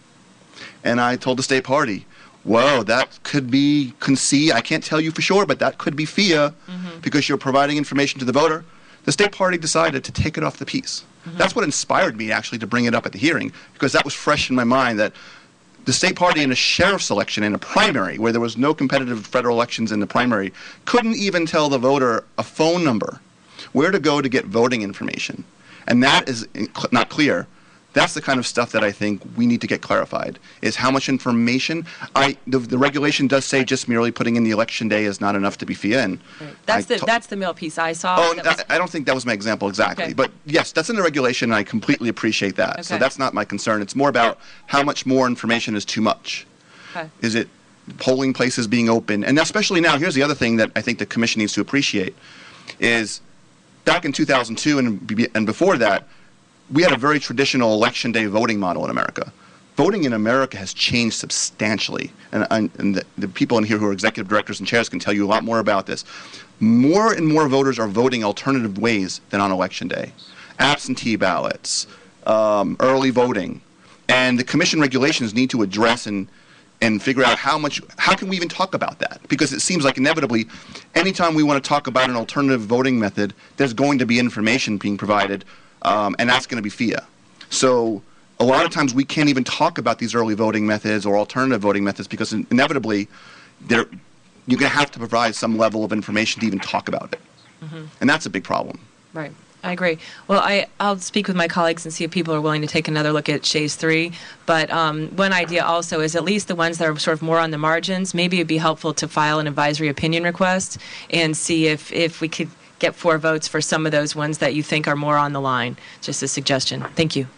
C: And I told the state party, whoa, that could be, can see, I can't tell you for sure, but that could be F I A mm-hmm. because you're providing information to the voter. The state party decided to take it off the piece. Mm-hmm. That's what inspired me actually to bring it up at the hearing, because that was fresh in my mind that the state party in a sheriff's election in a primary where there was no competitive federal elections in the primary couldn't even tell the voter a phone number, where to go to get voting information. And that is not clear. That's the kind of stuff that I think we need to get clarified, is how much information. I the, the regulation does say just merely putting in the election day is not enough to be F I A. And
Q: right. That's
C: I
Q: the that's the middle piece I saw.
C: Oh,
Q: was,
C: I, I don't think that was my example exactly.
Q: Okay.
C: But yes, that's in the regulation, and I completely appreciate that.
Q: Okay.
C: So that's not my concern. It's more about how much more information is too much.
Q: Okay.
C: Is it polling places being open? And especially now, here's the other thing that I think the commission needs to appreciate, is back in two thousand two and, and before that, we had a very traditional election day voting model in America. Voting in America has changed substantially, and, and the, the people in here who are executive directors and chairs can tell you a lot more about this. More and more voters are voting alternative ways than on election day. Absentee ballots, um, early voting, and the commission regulations need to address and and figure out how much, how can we even talk about that? Because it seems like inevitably, anytime we want to talk about an alternative voting method, there's going to be information being provided. Um, and that's going to be F I A. So a lot of times we can't even talk about these early voting methods or alternative voting methods because inevitably you're going to have to provide some level of information to even talk about it. Mm-hmm. And that's a big problem.
Q: Right. I agree. Well, I, I'll speak with my colleagues and see if people are willing to take another look at Shays three. But um, one idea also is at least the ones that are sort of more on the margins, maybe it would be helpful to file an advisory opinion request and see if, if we could get four votes for some of those ones that you think are more on the line. Just a suggestion. Thank you.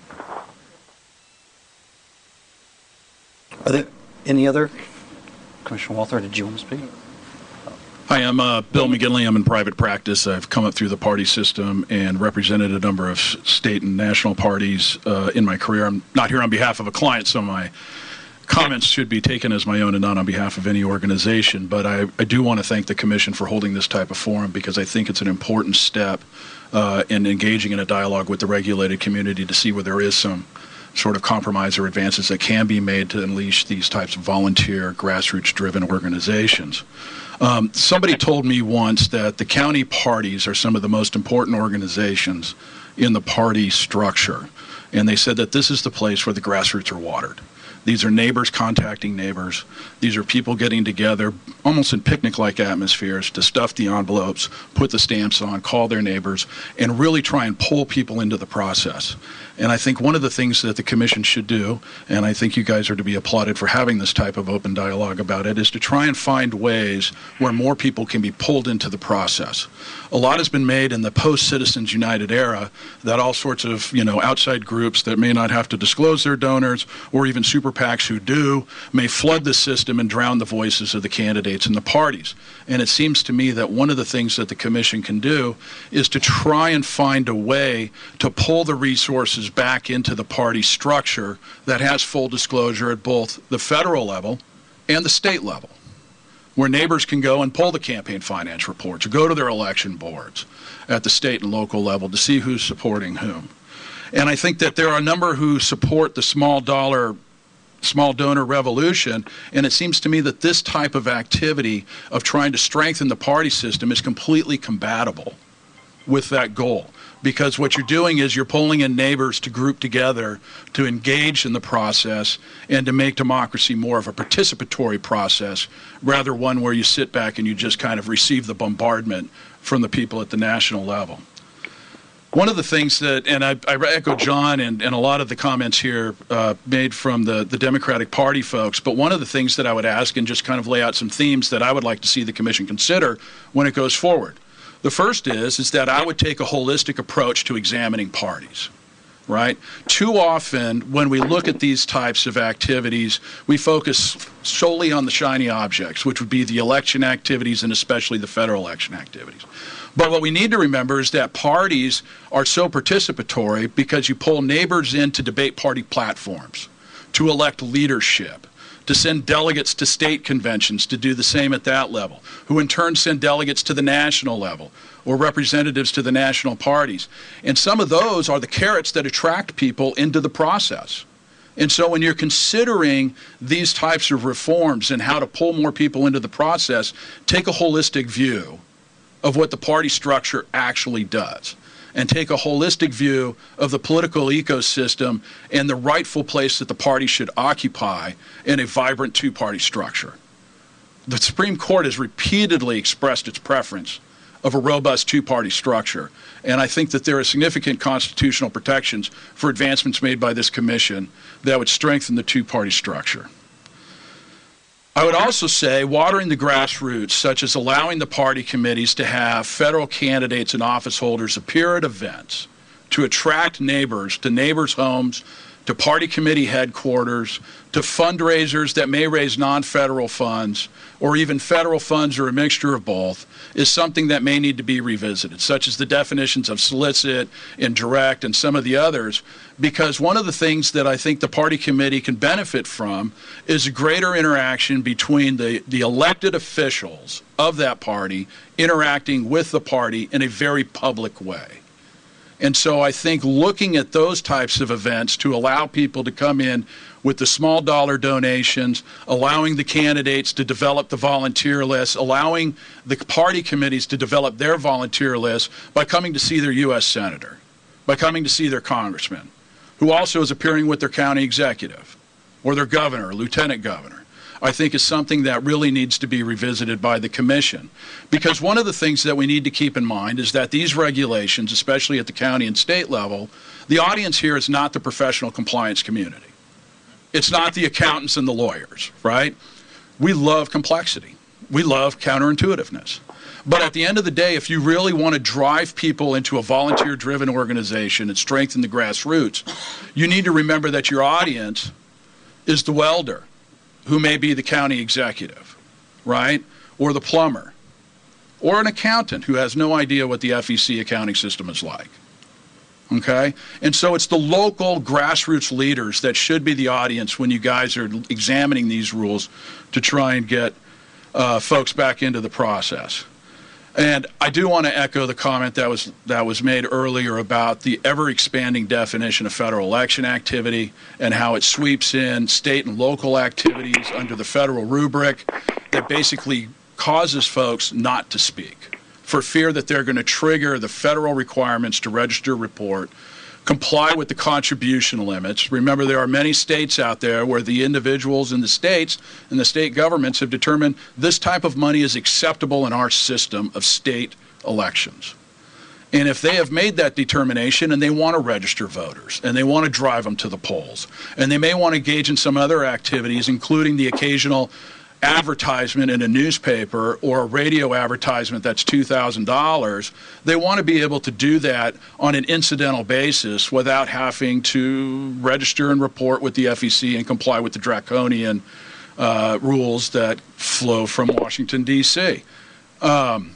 B: Are there any other? Commissioner Walther, did you want to speak?
R: Hi, I'm uh, Bill McGinley. I'm in private practice. I've come up through the party system and represented a number of state and national parties uh, in my career. I'm not here on behalf of a client, so my comments should be taken as my own and not on behalf of any organization. But I, I do want to thank the Commission for holding this type of forum because I think it's an important step uh, in engaging in a dialogue with the regulated community to see where there is some sort of compromise or advances that can be made to unleash these types of volunteer, grassroots-driven organizations. Um, somebody told me once that the county parties are some of the most important organizations in the party structure, and they said that this is the place where the grassroots are watered. These are neighbors contacting neighbors. These are people getting together almost in picnic-like atmospheres to stuff the envelopes, put the stamps on, call their neighbors, and really try and pull people into the process. And I think one of the things that the Commission should do, and I think you guys are to be applauded for having this type of open dialogue about it, is to try and find ways where more people can be pulled into the process. A lot has been made in the post-Citizens United era that all sorts of, you know, outside groups that may not have to disclose their donors, or even super PACs who do, may flood the system and drown the voices of the candidates and the parties. And it seems to me that one of the things that the Commission can do is to try and find a way to pull the resources back into the party structure that has full disclosure at both the federal level and the state level, where neighbors can go and pull the campaign finance reports or go to their election boards at the state and local level to see who's supporting whom. And I think that there are a number who support the small dollar small donor revolution, and it seems to me that this type of activity of trying to strengthen the party system is completely compatible with that goal. Because what you're doing is you're pulling in neighbors to group together to engage in the process and to make democracy more of a participatory process, rather one where you sit back and you just kind of receive the bombardment from the people at the national level. One of the things that, and I, I echo John and, and a lot of the comments here uh, made from the, the Democratic Party folks, but one of the things that I would ask and just kind of lay out some themes that I would like to see the Commission consider when it goes forward. The first is, is that I would take a holistic approach to examining parties, right? Too often when we look at these types of activities, we focus solely on the shiny objects, which would be the election activities and especially the federal election activities. But what we need to remember is that parties are so participatory because you pull neighbors in to debate party platforms, to elect leadership, to send delegates to state conventions to do the same at that level, who in turn send delegates to the national level or representatives to the national parties. And some of those are the carrots that attract people into the process. And so when you're considering these types of reforms and how to pull more people into the process, take a holistic view of what the party structure actually does. and take a holistic view of the political ecosystem and the rightful place that the party should occupy in a vibrant two-party structure. The Supreme Court has repeatedly expressed its preference of a robust two-party structure, and I think that there are significant constitutional protections for advancements made by this commission that would strengthen the two-party structure. I would also say watering the grassroots, such as allowing the party committees to have federal candidates and office holders appear at events to attract neighbors to neighbors' homes, to party committee headquarters, to fundraisers that may raise non-federal funds, or even federal funds or a mixture of both, is something that may need to be revisited, such as the definitions of solicit, indirect, and some of the others, because one of the things that I think the party committee can benefit from is a greater interaction between the, the elected officials of that party interacting with the party in a very public way. And so I think looking at those types of events to allow people to come in with the small dollar donations, allowing the candidates to develop the volunteer list, allowing the party committees to develop their volunteer list by coming to see their U S senator, by coming to see their congressman, who also is appearing with their county executive or their governor or lieutenant governor, I think is something that really needs to be revisited by the commission. Because one of the things that we need to keep in mind is that these regulations, especially at the county and state level, the audience here is not the professional compliance community. It's not the accountants and the lawyers, right? We love complexity. We love counterintuitiveness. But at the end of the day, if you really want to drive people into a volunteer-driven organization and strengthen the grassroots, you need to remember that your audience is the welder, who may be the county executive, right? Or the plumber, or an accountant who has no idea what the F E C accounting system is like, okay? And so it's the local grassroots leaders that should be the audience when you guys are examining these rules to try and get uh, folks back into the process. And I do want to echo the comment that was that was made earlier about the ever-expanding definition of federal election activity and how it sweeps in state and local activities under the federal rubric that basically causes folks not to speak for fear that they're going to trigger the federal requirements to register, report, comply with the contribution limits. Remember, there are many states out there where the individuals in the states and the state governments have determined this type of money is acceptable in our system of state elections. And if they have made that determination and they want to register voters and they want to drive them to the polls and they may want to engage in some other activities, including the occasional advertisement in a newspaper or a radio advertisement that's two thousand dollars, they want to be able to do that on an incidental basis without having to register and report with the F E C and comply with the draconian uh, rules that flow from Washington, D C Um,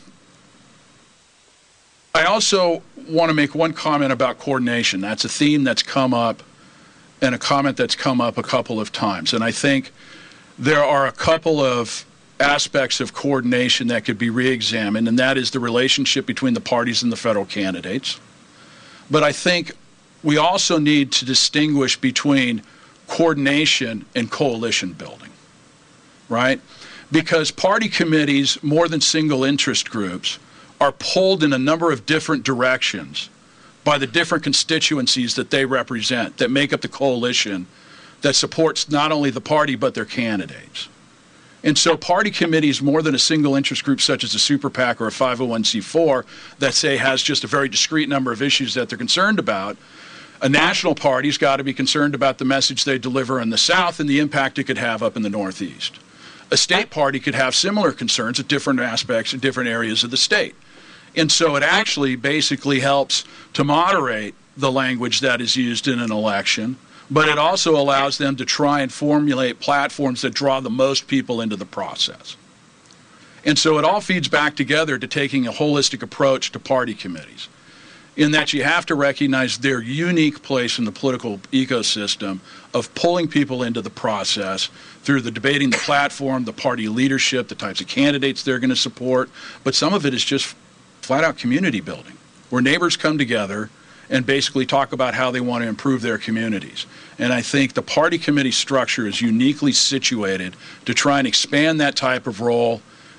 R: I also want to make one comment about coordination. That's a theme that's come up and a comment that's come up a couple of times. And I think there are a couple of aspects of coordination that could be re-examined, and that is the relationship between the parties and the federal candidates. But I think we also need to distinguish between coordination and coalition building, right? Because party committees, more than single interest groups, are pulled in a number of different directions by the different constituencies that they represent, that make up the coalition that supports not only the party but their candidates. And so party committees, more than a single interest group such as a super PAC or a five oh one c four that, say, has just a very discrete number of issues that they're concerned about, a national party's got to be concerned about the message they deliver in the South and the impact it could have up in the Northeast. A state party could have similar concerns at different aspects in different areas of the state. And so it actually basically helps to moderate the language that is used in an election, but it also allows them to try and formulate platforms that draw the most people into the process. And so it all feeds back together to taking a holistic approach to party committees, in that you have to recognize their unique place in the political ecosystem of pulling people into the process through the debating the platform, the party leadership, the types of candidates they're going to support. But some of it is just flat-out community building, where neighbors come together and basically talk about how they want to improve their communities. And I think the party committee structure is uniquely situated to try and expand that type of role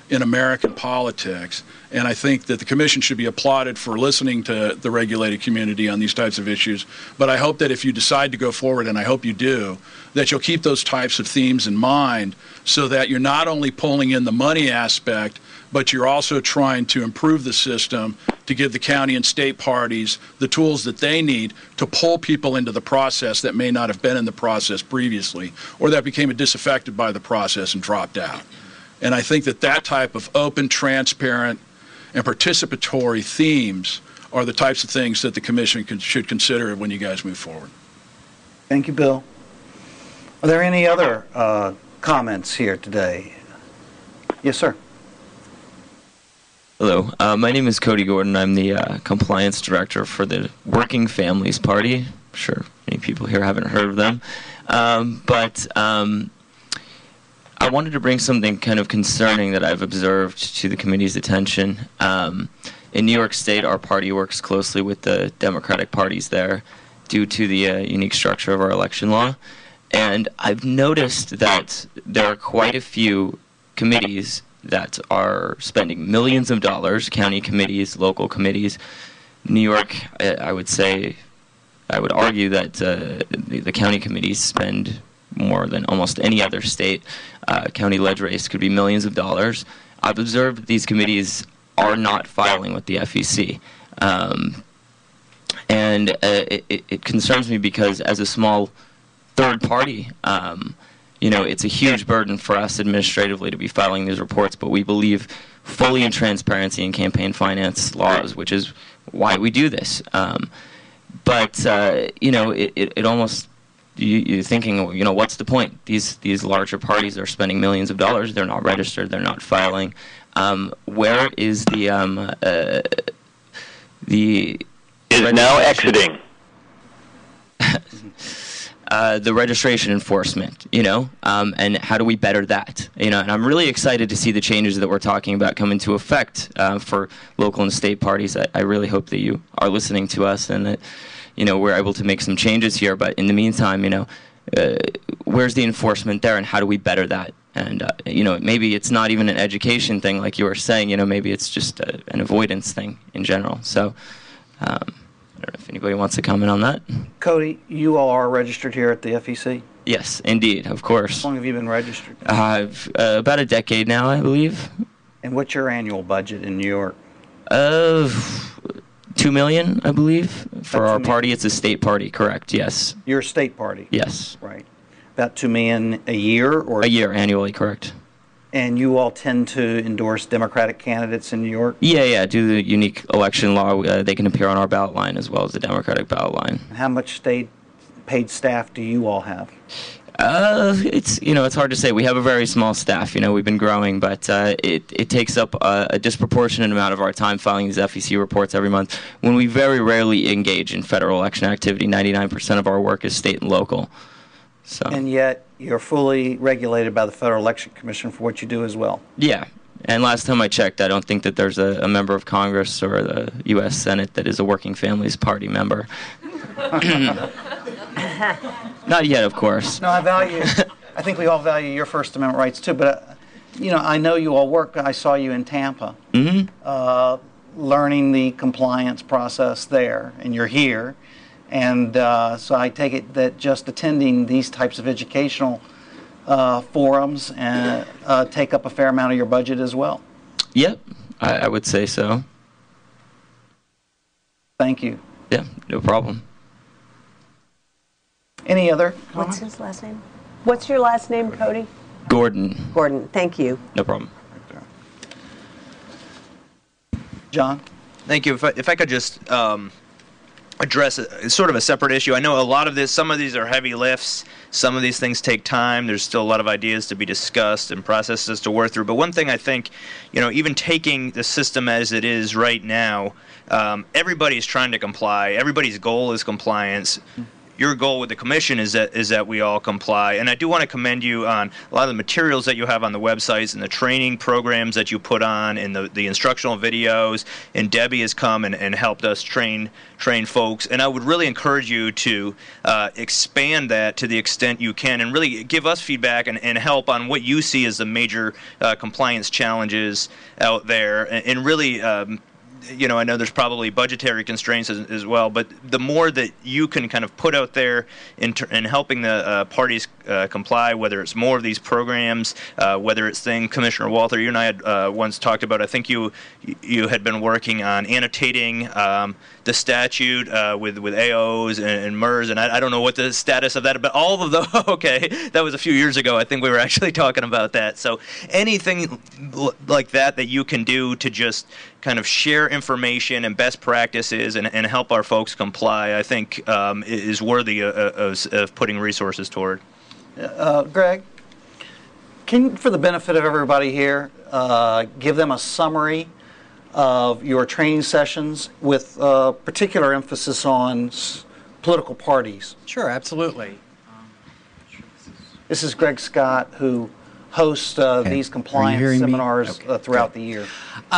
R: in American politics. And I think that the commission should be applauded for listening to the regulated community on these types of issues. But I hope that if you decide to go forward, and I hope you do, that you'll keep those types of themes in mind so that you're not only pulling in the money aspect, but you're also trying to improve the system to give the county and state parties the tools that they need to pull people into the process that may not have been in the process previously, or that became disaffected by the process and dropped out. And I think that that type of open, transparent, and participatory themes are the types of things that the commission can, should consider when you guys move forward.
B: Thank you, Bill. Are there any other uh, comments here today? Yes, sir.
S: Hello, uh, my name is Cody Gordon. I'm the uh, compliance director for the Working Families Party. I'm sure many people here haven't heard of them. Um, but um, I wanted to bring something kind of concerning that I've observed to the committee's attention. Um, in New York State, our party works closely with the Democratic parties there due to the uh, unique structure of our election law. And I've noticed that there are quite a few committees that are spending millions of dollars, county committees, local committees. New York, I would say, I would argue that uh, the, the county committees spend more than almost any other state. Uh, county ledge race could be millions of dollars. I've observed that these committees are not filing with the F E C. Um, and uh, it, it concerns me because as a small third party, um, you know, it's a huge burden for us administratively to be filing these reports, but we believe fully in transparency in campaign finance laws, which is why we do this. Um, but, uh, you know, it, it, it almost, you, you're thinking, you know, what's the point? These, these larger parties are spending millions of dollars. They're not registered. They're not filing. Um, where is the, um, uh, the...
O: Is now exiting.
S: Uh, the registration enforcement, you know, um, and how do we better that, you know, and I'm really excited to see the changes that we're talking about come into effect uh, for local and state parties. I, I really hope that you are listening to us and that, you know, we're able to make some changes here, but in the meantime, you know, uh, where's the enforcement there and how do we better that? And, uh, you know, maybe it's not even an education thing like you were saying, you know, maybe it's just a, an avoidance thing in general. So, um, I don't know if anybody wants to comment on that.
B: Cody, you all are registered here at the F E C?
S: Yes, indeed, of course.
B: How long have you been registered?
S: Uh, uh, about a decade now, I believe.
B: And what's your annual budget in New York?
S: Uh, two million, I believe. For our party, it's a state party, correct? Yes.
B: Your state party?
S: Yes.
B: Right. About two million a year, or
S: a year annually, correct?
B: And you all tend to endorse Democratic candidates in New York?
S: Yeah, yeah. Due to the unique election law, uh, they can appear on our ballot line as well as the Democratic ballot line.
B: How much state paid staff do you all have?
S: Uh, it's you know it's hard to say. We have a very small staff. You know, we've been growing, but uh, it it takes up a, a disproportionate amount of our time filing these F E C reports every month. When we very rarely engage in federal election activity, ninety-nine percent of our work is state and local. So.
B: And yet you're fully regulated by the Federal Election Commission for what you do as well.
S: Yeah. And last time I checked, I don't think that there's a, a member of Congress or the U S Senate that is a Working Families Party member. Not yet, of course.
B: No, I value, I think we all value your First Amendment rights too, but, uh, you know, I know you all work. I saw you in Tampa,
S: mm-hmm.
B: uh, learning the compliance process there, and you're here. And uh, so I take it that just attending these types of educational uh, forums and, uh, take up a fair amount of your budget as well.
S: Yep, I, I would say so.
B: Thank you.
S: Yeah, no problem.
B: Any other comments?
N: What's his last name? What's your last name, Cody?
S: Gordon.
N: Gordon, thank you.
S: No problem.
B: John?
M: Thank you. If I, if I could just um, address a, sort of a separate issue. I know a lot of this, some of these are heavy lifts. Some of these things take time. There's still a lot of ideas to be discussed and processes to work through. But one thing I think, you know, even taking the system as it is right now, um, everybody's trying to comply. Everybody's goal is compliance. your goal with the commission is that is that we all comply. And I do want to commend you on a lot of the materials that you have on the websites and the training programs that you put on and the, the instructional videos. And Debbie has come and, and helped us train train folks. And I would really encourage you to uh, expand that to the extent you can and really give us feedback and, and help on what you see as the major uh, compliance challenges out there. And, and really, um, you know, I know there's probably budgetary constraints as, as well, but the more that you can kind of put out there in, ter- in helping the uh, parties uh, comply, whether it's more of these programs, uh, whether it's thing Commissioner Walther, you and I had uh, once talked about, I think you you had been working on annotating um, the statute uh, with, with A Os and, and M E R S, and I, I don't know what the status of that, but all of those, okay, that was a few years ago. I think we were actually talking about that. So anything l- like that that you can do to just kind of share information and best practices and, and help our folks comply, I think um, is worthy of, of, of putting resources toward.
B: Uh, Greg, can, for the benefit of everybody here, uh, give them a summary of your training sessions with uh, particular emphasis on s- political parties?
T: Sure, absolutely.
B: This is Greg Scott, who hosts uh,
T: Okay.
B: these
T: Are you
B: compliance
T: hearing me?
B: seminars
T: Okay.
B: uh, throughout the year.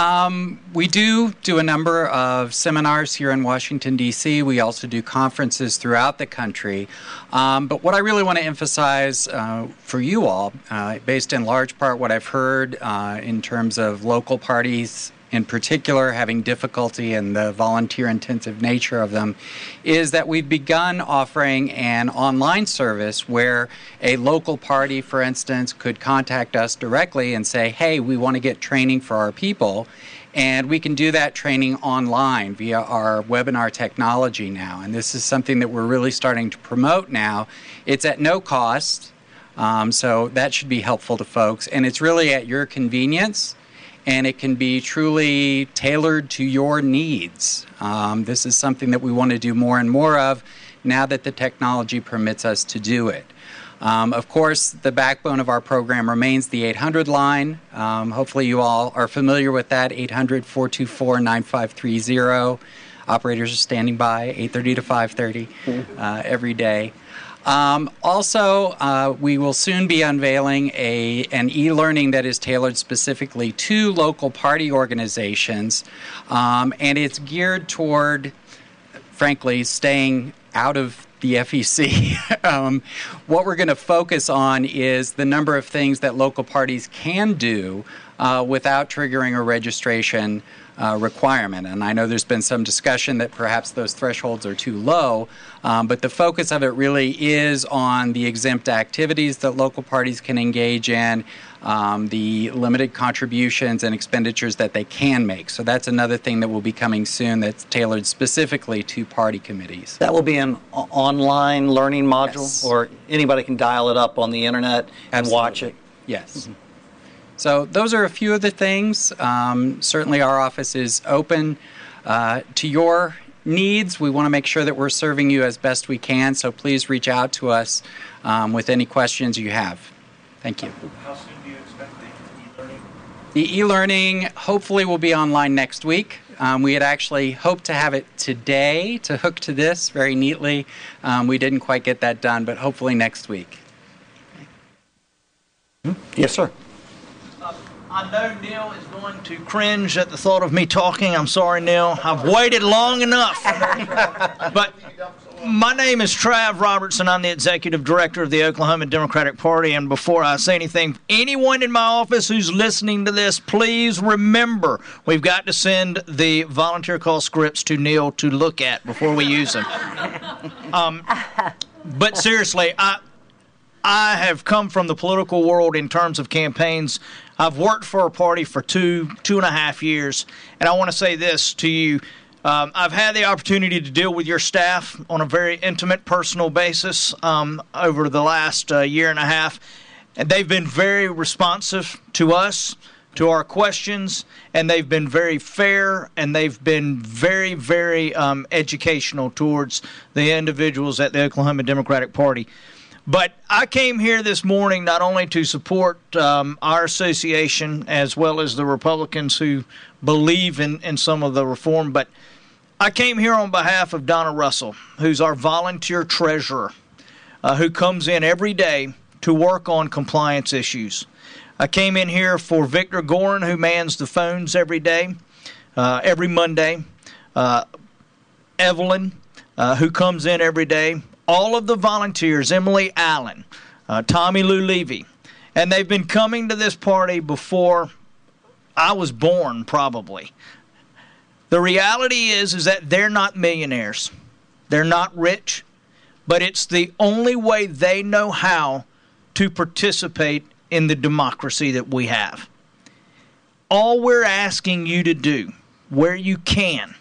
T: Um, we do do a number of seminars here in Washington, D C We also do conferences throughout the country. Um, but what I really want to emphasize uh, for you all, uh, based in large part what I've heard uh, in terms of local parties in particular having difficulty in the volunteer-intensive nature of them, is that we've begun offering an online service where a local party, for instance, could contact us directly and say, hey, we want to get training for our people. And we can do that training online via our webinar technology now. And this is something that we're really starting to promote now. It's at no cost, um, so that should be helpful to folks. And it's really at your convenience, and it can be truly tailored to your needs. Um, this is something that we want to do more and more of now that the technology permits us to do it. Um, of course, the backbone of our program remains the eight hundred line. Um, hopefully you all are familiar with that, eight hundred, four two four, nine five three zero. Operators are standing by eight thirty to five thirty uh, every day. Um, also, uh, we will soon be unveiling a an e-learning that is tailored specifically to local party organizations, um, and it's geared toward, frankly, staying out of the F E C. um, what we're going to focus on is the number of things that local parties can do uh, without triggering a registration Uh, requirement. And I know there's been some discussion that perhaps those thresholds are too low, um, but the focus of it really is on the exempt activities that local parties can engage in, um, the limited contributions and expenditures that they can make. So that's another thing that will be coming soon that's tailored specifically to party committees.
B: That will be an o- online learning module,
T: Yes.
B: or anybody can dial it up on the internet and watch it?
T: Yes. Mm-hmm. So those are a few of the things. Um, certainly our office is open uh, to your needs. We want to make sure that we're serving you as best we can, so please reach out to us um, with any questions you have. Thank you.
L: How soon do you expect the e-learning?
T: The e-learning hopefully will be online next week. Um, we had actually hoped to have it today to hook to this very neatly. Um, we didn't quite get that done, but hopefully next week.
B: Yes, sir.
U: I know Neil is going to cringe at the thought of me talking. I'm sorry, Neil. I've waited long enough. But my name is Trav Robertson. I'm the executive director of the Oklahoma Democratic Party. And before I say anything, anyone in my office who's listening to this, please remember we've got to send the volunteer call scripts to Neil to look at before we use them. Um, but seriously, I. I have come from the political world in terms of campaigns. I've worked for a party for two, two and a half years, and I want to say this to you. Um, I've had the opportunity to deal with your staff on a very intimate, personal basis um, over the last uh, year and a half, and they've been very responsive to us, to our questions, and they've been very fair, and they've been very, very um, educational towards the individuals at the Oklahoma Democratic Party. But I came here this morning not only to support um, our association as well as the Republicans who believe in, in some of the reform, but I came here on behalf of Donna Russell, who's our volunteer treasurer, uh, who comes in every day to work on compliance issues. I came in here for Victor Gorin, who mans the phones every day, uh, every Monday. Uh, Evelyn, uh, who comes in every day. All of the volunteers, Emily Allen, uh, Tommy Lou Levy. And they've been coming to this party before I was born, probably. The reality is, is that they're not millionaires. They're not rich. But it's the only way they know how to participate in the democracy that we have. All we're asking you to do, where you can,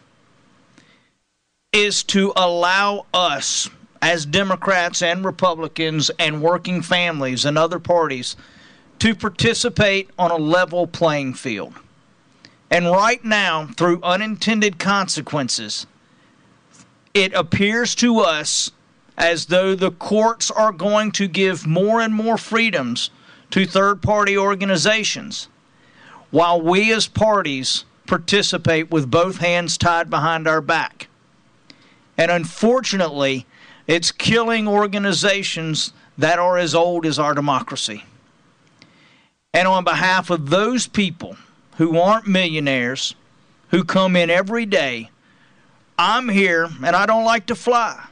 U: is to allow us, as Democrats and Republicans and working families and other parties, to participate on a level playing field. And right now, through unintended consequences, it appears to us as though the courts are going to give more and more freedoms to third-party organizations, while we as parties participate with both hands tied behind our back. And unfortunately, it's killing organizations that are as old as our democracy. And on behalf of those people who aren't millionaires, who come in every day, I'm here, and I don't like to fly.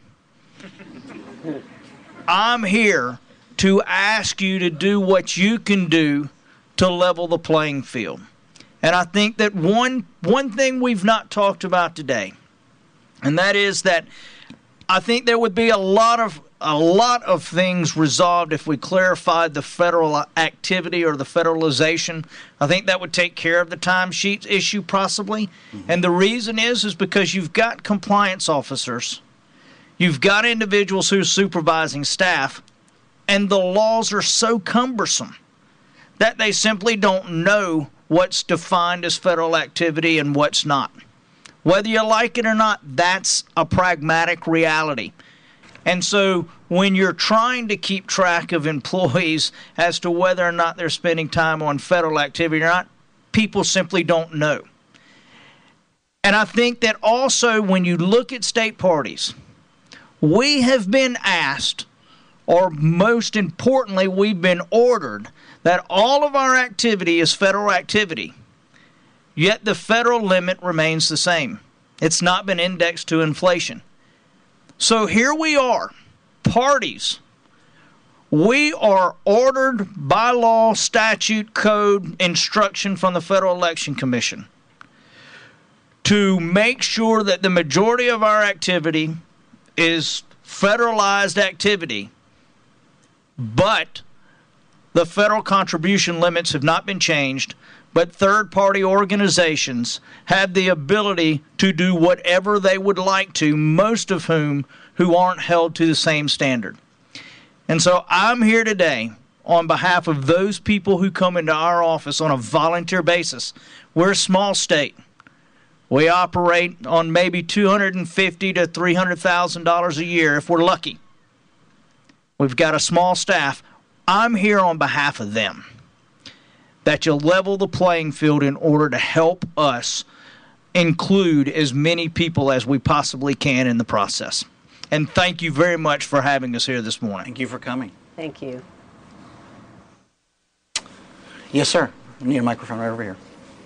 U: I'm here to ask you to do what you can do to level the playing field. And I think that one one thing we've not talked about today, and that is that I think there would be a lot of a lot of things resolved if we clarified the federal activity or the federalization. I think that would take care of the timesheets issue possibly. Mm-hmm. And the reason is is because you've got compliance officers, you've got individuals who are supervising staff, and the laws are so cumbersome that they simply don't know what's defined as federal activity and what's not. Whether you like it or not, that's a pragmatic reality. And so when you're trying to keep track of employees as to whether or not they're spending time on federal activity or not, people simply don't know. And I think that also when you look at state parties, we have been asked, or most importantly, we've been ordered, that all of our activity is federal activity, yet the federal limit remains the same. It's not been indexed to inflation. So here we are, parties. We are ordered by law, statute, code, instruction from the Federal Election Commission to make sure that the majority of our activity is federalized activity, but the federal contribution limits have not been changed, but third-party organizations have the ability to do whatever they would like to, most of whom who aren't held to the same standard. And so I'm here today on behalf of those people who come into our office on a volunteer basis. We're a small state. We operate on maybe two hundred fifty thousand to three hundred thousand dollars a year if we're lucky. We've got a small staff. I'm here on behalf of them, that you'll level the playing field in order to help us include as many people as we possibly can in the process. And thank you very much for having us here this morning.
B: Thank you for coming.
N: Thank you.
B: Yes, sir. I need a microphone right over here.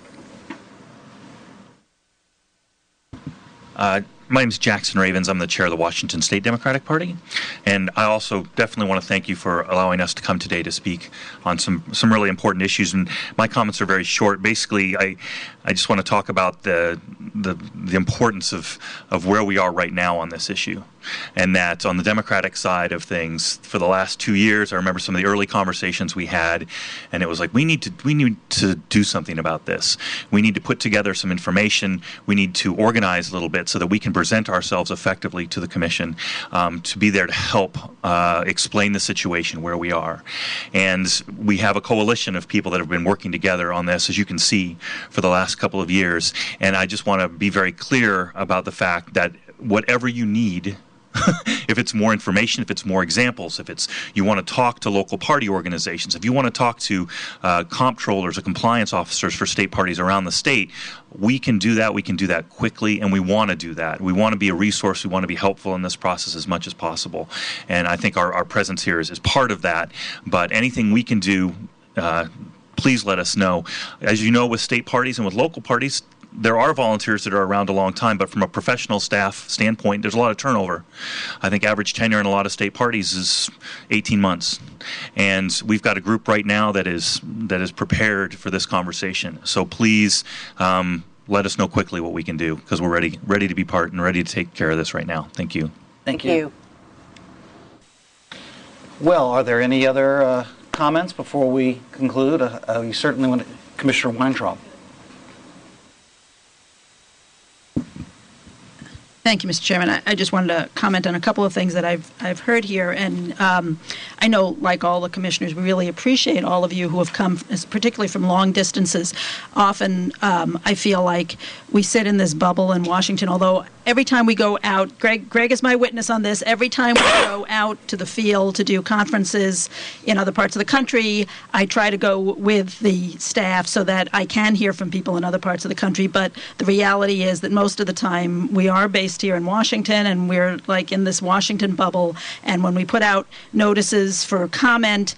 D: Uh, my name is Jackson Ravens. I'm the chair of the Washington State Democratic Party. And I also definitely want to thank you for allowing us to come today to speak on some, some really important issues. And my comments are very short. Basically, I I just want to talk about the the, the importance of, of where we are right now on this issue. And that on the Democratic side of things, for the last two years, I remember some of the early conversations we had, and it was like, we need to we need to do something about this. We need to put together some information. We need to organize a little bit so that we can present ourselves effectively to the Commission, um, to be there to help uh, explain the situation where we are. And we have a coalition of people that have been working together on this, as you can see, for the last couple of years. And I just want to be very clear about the fact that whatever you need if it's more information, if it's more examples, if it's you want to talk to local party organizations, if you want to talk to uh, comptrollers or compliance officers for state parties around the state, we can do that. We can do that quickly, and we want to do that. We want to be a resource. We want to be helpful in this process as much as possible. And I think our, our presence here is, is part of that. But anything we can do, uh, please let us know. As you know, with state parties and with local parties, there are volunteers that are around a long time, but from a professional staff standpoint, there's a lot of turnover. I think average tenure in a lot of state parties is eighteen months. And we've got a group right now that is that is prepared for this conversation. So please um, let us know quickly what we can do, because we're ready ready to be part and ready to take care of this right now. Thank you.
B: Thank you. Well, are there any other uh, comments before we conclude? Uh, uh, you certainly want to, Commissioner Weintraub.
F: Thank you, Mister Chairman. I, I just wanted to comment on a couple of things that I've I've heard here, and um, I know, like all the commissioners, we really appreciate all of you who have come, particularly from long distances. Often, um, I feel like we sit in this bubble in Washington. Although every time we go out, Greg Greg is my witness on this. Every time we go out to the field to do conferences in other parts of the country, I try to go with the staff so that I can hear from people in other parts of the country. But the reality is that most of the time we are based here in Washington, and we're like in this Washington bubble. And when we put out notices for comment,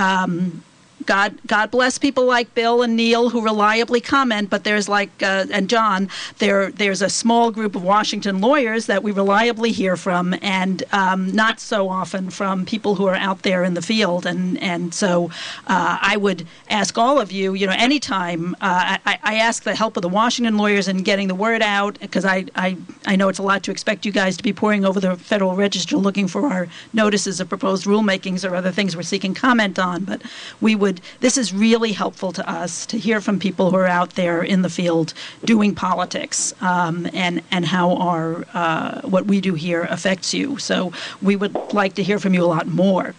F: um, God, God bless people like Bill and Neil who reliably comment, but there's like, uh, and John, there there's a small group of Washington lawyers that we reliably hear from, and um, not so often from people who are out there in the field. And, and so uh, I would ask all of you, you know, anytime, uh, I, I ask the help of the Washington lawyers in getting the word out, because I, I, I know it's a lot to expect you guys to be pouring over the Federal Register looking for our notices of proposed rulemakings or other things we're seeking comment on, but we would This is really helpful to us to hear from people who are out there in the field doing politics, um, and and how our uh, what we do here affects you. So we would like to hear from you a lot more.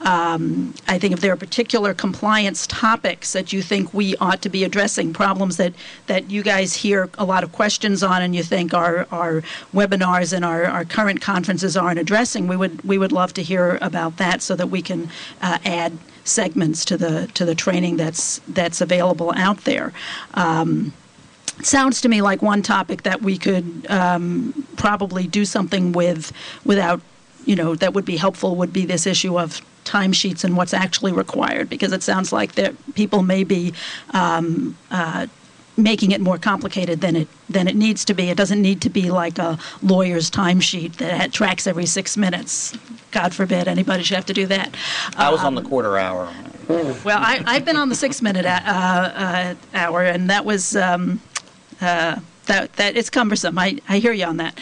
F: Um, I think if there are particular compliance topics that you think we ought to be addressing, problems that, that you guys hear a lot of questions on and you think our, our webinars and our, our current conferences aren't addressing, we would we would love to hear about that so that we can uh, add segments to the to the training that's that's available out there. Um, sounds to me like one topic that we could um, probably do something with without, you know, that would be helpful would be this issue of timesheets and what's actually required, because it sounds like that people may be um, uh, making it more complicated than it than it needs to be. It doesn't need to be like a lawyer's timesheet that tracks every six minutes. God forbid anybody should have to do that.
B: I was
F: um,
B: on the quarter hour.
F: Well, I, I've been on the six-minute uh, uh, hour, and that was um, uh, that that it's cumbersome. I, I hear you on that.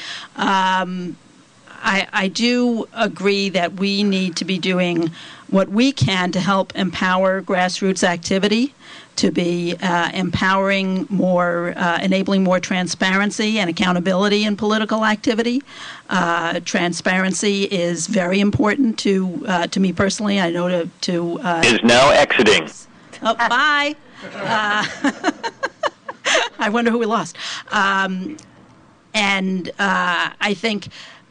F: Um, I, I do agree that we need to be doing what we can to help empower grassroots activity, to be uh, empowering more, uh, enabling more transparency and accountability in political activity. Uh, transparency is very important to uh, to me personally. I know to to uh,
O: is now exiting.
F: Oh, bye. Uh, I wonder who we lost. Um, and uh, I think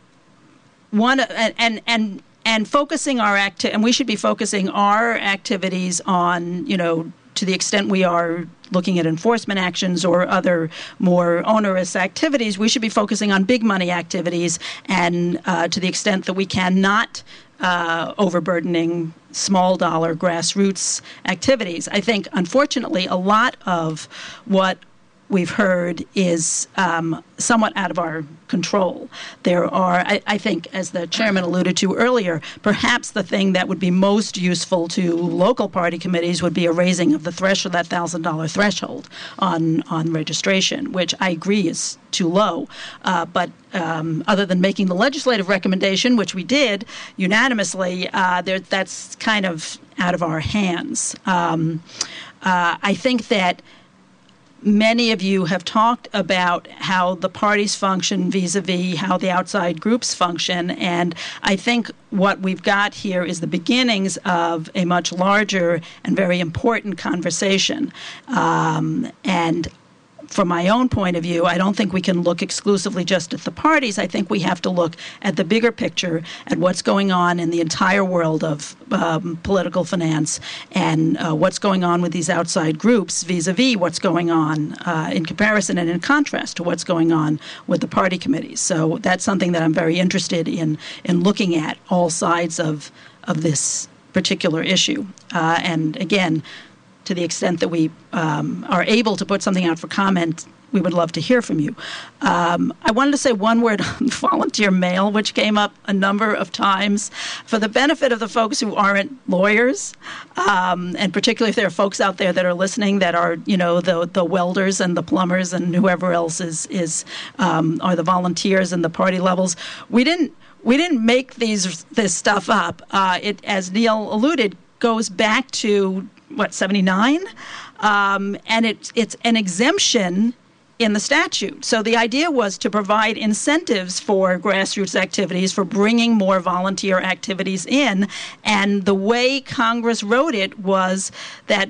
F: one and and. and And focusing our acti- and we should be focusing our activities on, you know, to the extent we are looking at enforcement actions or other more onerous activities, we should be focusing on big money activities, and uh, to the extent that we can, not uh, overburdening small dollar grassroots activities. I think, unfortunately, a lot of what we've heard is um, somewhat out of our control. There are, I, I think, as the chairman alluded to earlier, perhaps the thing that would be most useful to local party committees would be a raising of the threshold, that one thousand dollars threshold on, on registration, which I agree is too low. Uh, but um, other than making the legislative recommendation, which we did unanimously, uh, there, that's kind of out of our hands. Um, uh, I think that many of you have talked about how the parties function vis-a-vis how the outside groups function, and I think what we've got here is the beginnings of a much larger and very important conversation. Um, and from my own point of view, I don't think we can look exclusively just at the parties. I think we have to look at the bigger picture, at what's going on in the entire world of um, political finance, and uh, what's going on with these outside groups vis-a-vis what's going on uh, in comparison and in contrast to what's going on with the party committees. So that's something that I'm very interested in, in looking at all sides of, of this particular issue. Uh, and again, to the extent that we um, are able to put something out for comment, we would love to hear from you. Um, I wanted to say one word on volunteer mail, which came up a number of times. For the benefit of the folks who aren't lawyers, um, and particularly if there are folks out there that are listening that are, you know, the the welders and the plumbers and whoever else is is um, are the volunteers and the party levels, we didn't we didn't make these this stuff up. Uh, it, as Neil alluded, goes back to what, seventy-nine, um, and it's it's an exemption in the statute. So the idea was to provide incentives for grassroots activities, for bringing more volunteer activities in, and the way Congress wrote it was that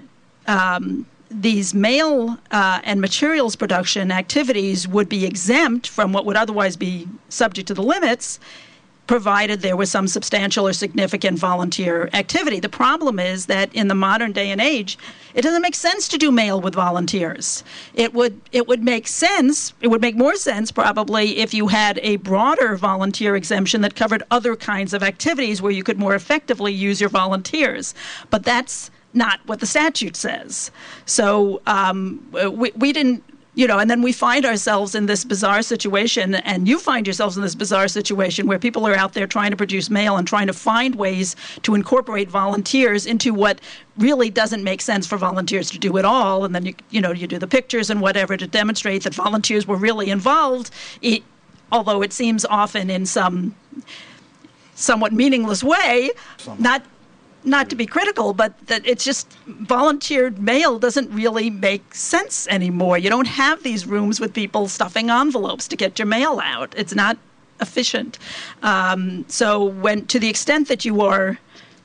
F: um, these mail uh, and materials production activities would be exempt from what would otherwise be subject to the limits, provided there was some substantial or significant volunteer activity. The problem is that in the modern day and age, it doesn't make sense to do mail with volunteers. It would it would make sense, it would make more sense probably if you had a broader volunteer exemption that covered other kinds of activities where you could more effectively use your volunteers. But that's not what the statute says. So um, we, we didn't You know, and then we find ourselves in this bizarre situation, and you find yourselves in this bizarre situation where people are out there trying to produce mail and trying to find ways to incorporate volunteers into what really doesn't make sense for volunteers to do at all. And then, you you know, you do the pictures and whatever to demonstrate that volunteers were really involved, it, although it seems often in some somewhat meaningless way, not not to be critical, but that it's just volunteered mail doesn't really make sense anymore. You don't have these rooms with people stuffing envelopes to get your mail out. It's not efficient. Um, so when, to the extent that you are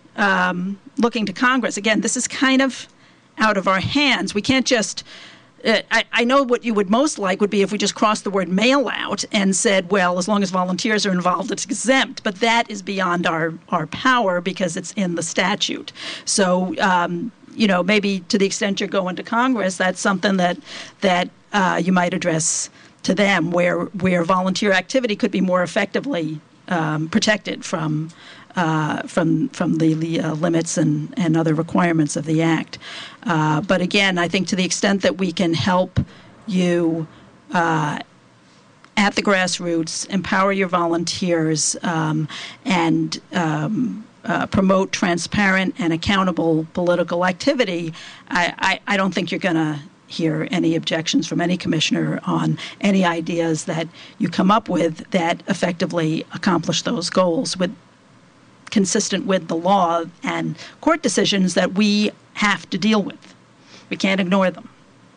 F: um, looking to Congress, again, this is kind of out of our hands. We can't just Uh, I, I know what you would most like would be if we just crossed the word mail out and said, well, as long as volunteers are involved, it's exempt. But that is beyond our, our power because it's in the statute. So, um, you know, maybe to the extent you're going to Congress, that's something that that uh, you might address to them, where where volunteer activity could be more effectively um, protected from Uh, from from the, the uh, limits and, and other requirements of the Act. Uh, but again, I think to the extent that we can help you uh, at the grassroots, empower your volunteers, um, and um, uh, promote transparent and accountable political activity, I, I, I don't think you're going to hear any objections from any commissioner on any ideas that you come up with that effectively accomplish those goals with consistent with the law and court decisions that we have to deal with. We can't ignore them.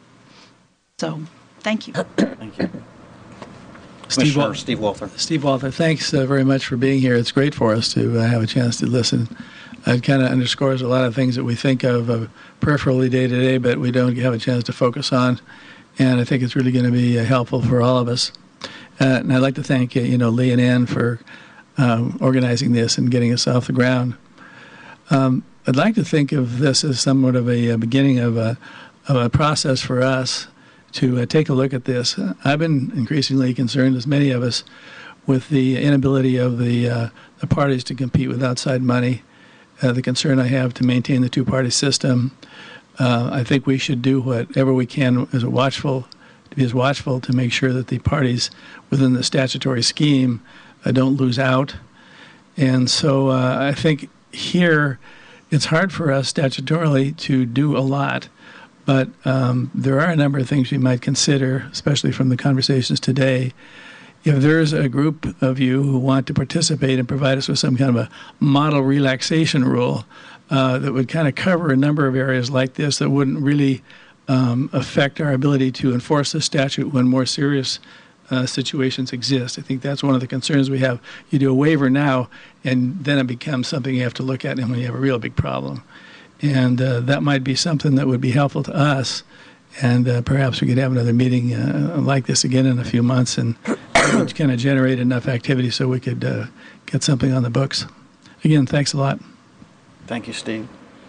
F: So, thank you.
B: Thank you.
G: Steve, Wal-
B: Steve Walther.
G: Steve Walther, thanks uh, very much for being here. It's great for us to uh, have a chance to listen. It kind of underscores a lot of things that we think of uh, peripherally day to day, but we don't have a chance to focus on. And I think it's really going to be uh, helpful for all of us. Uh, and I'd like to thank uh, you know Lee and Ann for Um, organizing this and getting us off the ground. Um, I'd like to think of this as somewhat of a, a beginning of a, of a process for us to uh, take a look at this. Uh, I've been increasingly concerned, as many of us, with the inability of the, uh, the parties to compete with outside money, uh, the concern I have to maintain the two-party system. Uh, I think we should do whatever we can as a watchful, to be as watchful to make sure that the parties within the statutory scheme Uh, don't lose out. And so uh, I think here it's hard for us statutorily to do a lot, but um, there are a number of things we might consider, especially from the conversations today. If there's a group of you who want to participate and provide us with some kind of a model relaxation rule uh, that would kind of cover a number of areas like this that wouldn't really um, affect our ability to enforce the statute when more serious Uh, situations exist. I think that's one of the concerns we have. You do a waiver now, and then it becomes something you have to look at when you have a real big problem. And uh, that might be something that would be helpful to us And uh, perhaps we could have another meeting uh, like this again in a few months and kind of generate enough activity so we could uh, get something on the books. Again, thanks a lot.
B: Thank you, Steve.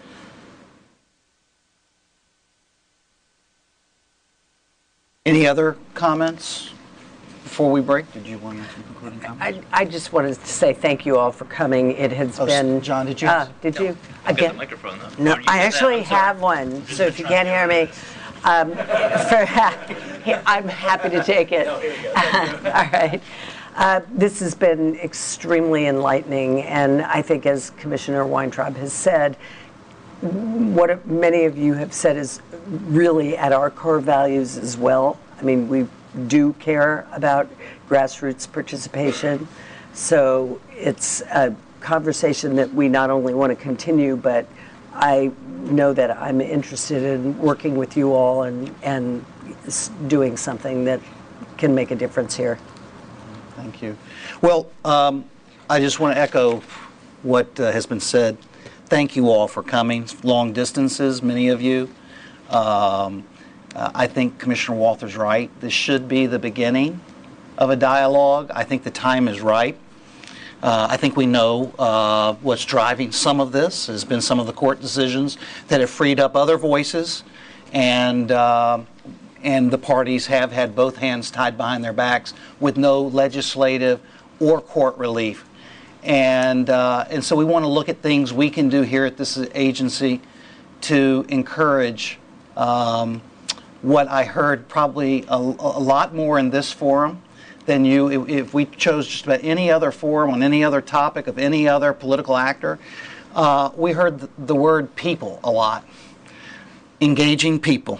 B: Any other comments before we break? Did you want to make some concluding comments?
N: I, I just wanted to say thank you all for coming. It has
B: Oh,
N: been.
B: John, did you?
N: Uh, did you?
M: I've got
N: Again?
M: the microphone, though.
N: No,
M: Or you
N: I
M: did that,
N: actually
M: I'm sorry.
N: have one, so if you can't hear me, um, for, I'm happy to take it. All right. Uh, this has been extremely enlightening, and I think, as Commissioner Weintraub has said, what many of you have said is really at our core values as well. I mean, we do care about grassroots participation, so it's a conversation that we not only want to continue, but I know that I'm interested in working with you all and, and doing something that can make a difference here.
B: Thank you. Well, um, I just want to echo what uh, has been said. Thank you all for coming. Long distances, many of you. Um, uh, I think Commissioner Walther's right. This should be the beginning of a dialogue. I think the time is right. Uh, I think we know uh, what's driving some of this has been some of the court decisions that have freed up other voices, and uh, and the parties have had both hands tied behind their backs with no legislative or court relief. And uh, and so we want to look at things we can do here at this agency to encourage um, what I heard probably a, a lot more in this forum than you. If, if we chose just about any other forum on any other topic of any other political actor, uh, we heard the, the word people a lot. Engaging people.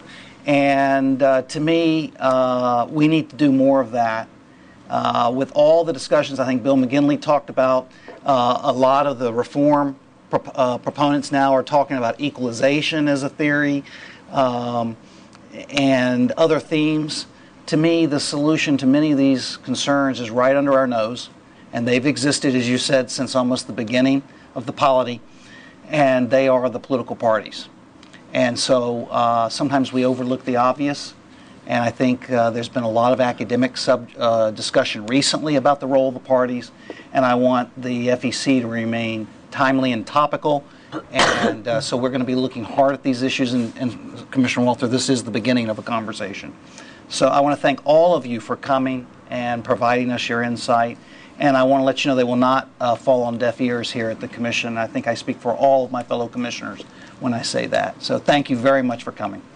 B: And uh, to me, uh, we need to do more of that. Uh, with all the discussions, I think Bill McGinley talked about, uh, a lot of the reform pro- uh, proponents now are talking about equalization as a theory um, and other themes. To me, the solution to many of these concerns is right under our nose, and they've existed, as you said, since almost the beginning of the polity, and they are the political parties. And so uh, sometimes we overlook the obvious. And I think uh, there's been a lot of academic sub, uh, discussion recently about the role of the parties, and I want the F E C to remain timely and topical. And uh, so we're going to be looking hard at these issues, and, and Commissioner Walther, this is the beginning of a conversation. So I want to thank all of you for coming and providing us your insight, and I want to let you know they will not uh, fall on deaf ears here at the Commission. I think I speak for all of my fellow commissioners when I say that. So thank you very much for coming.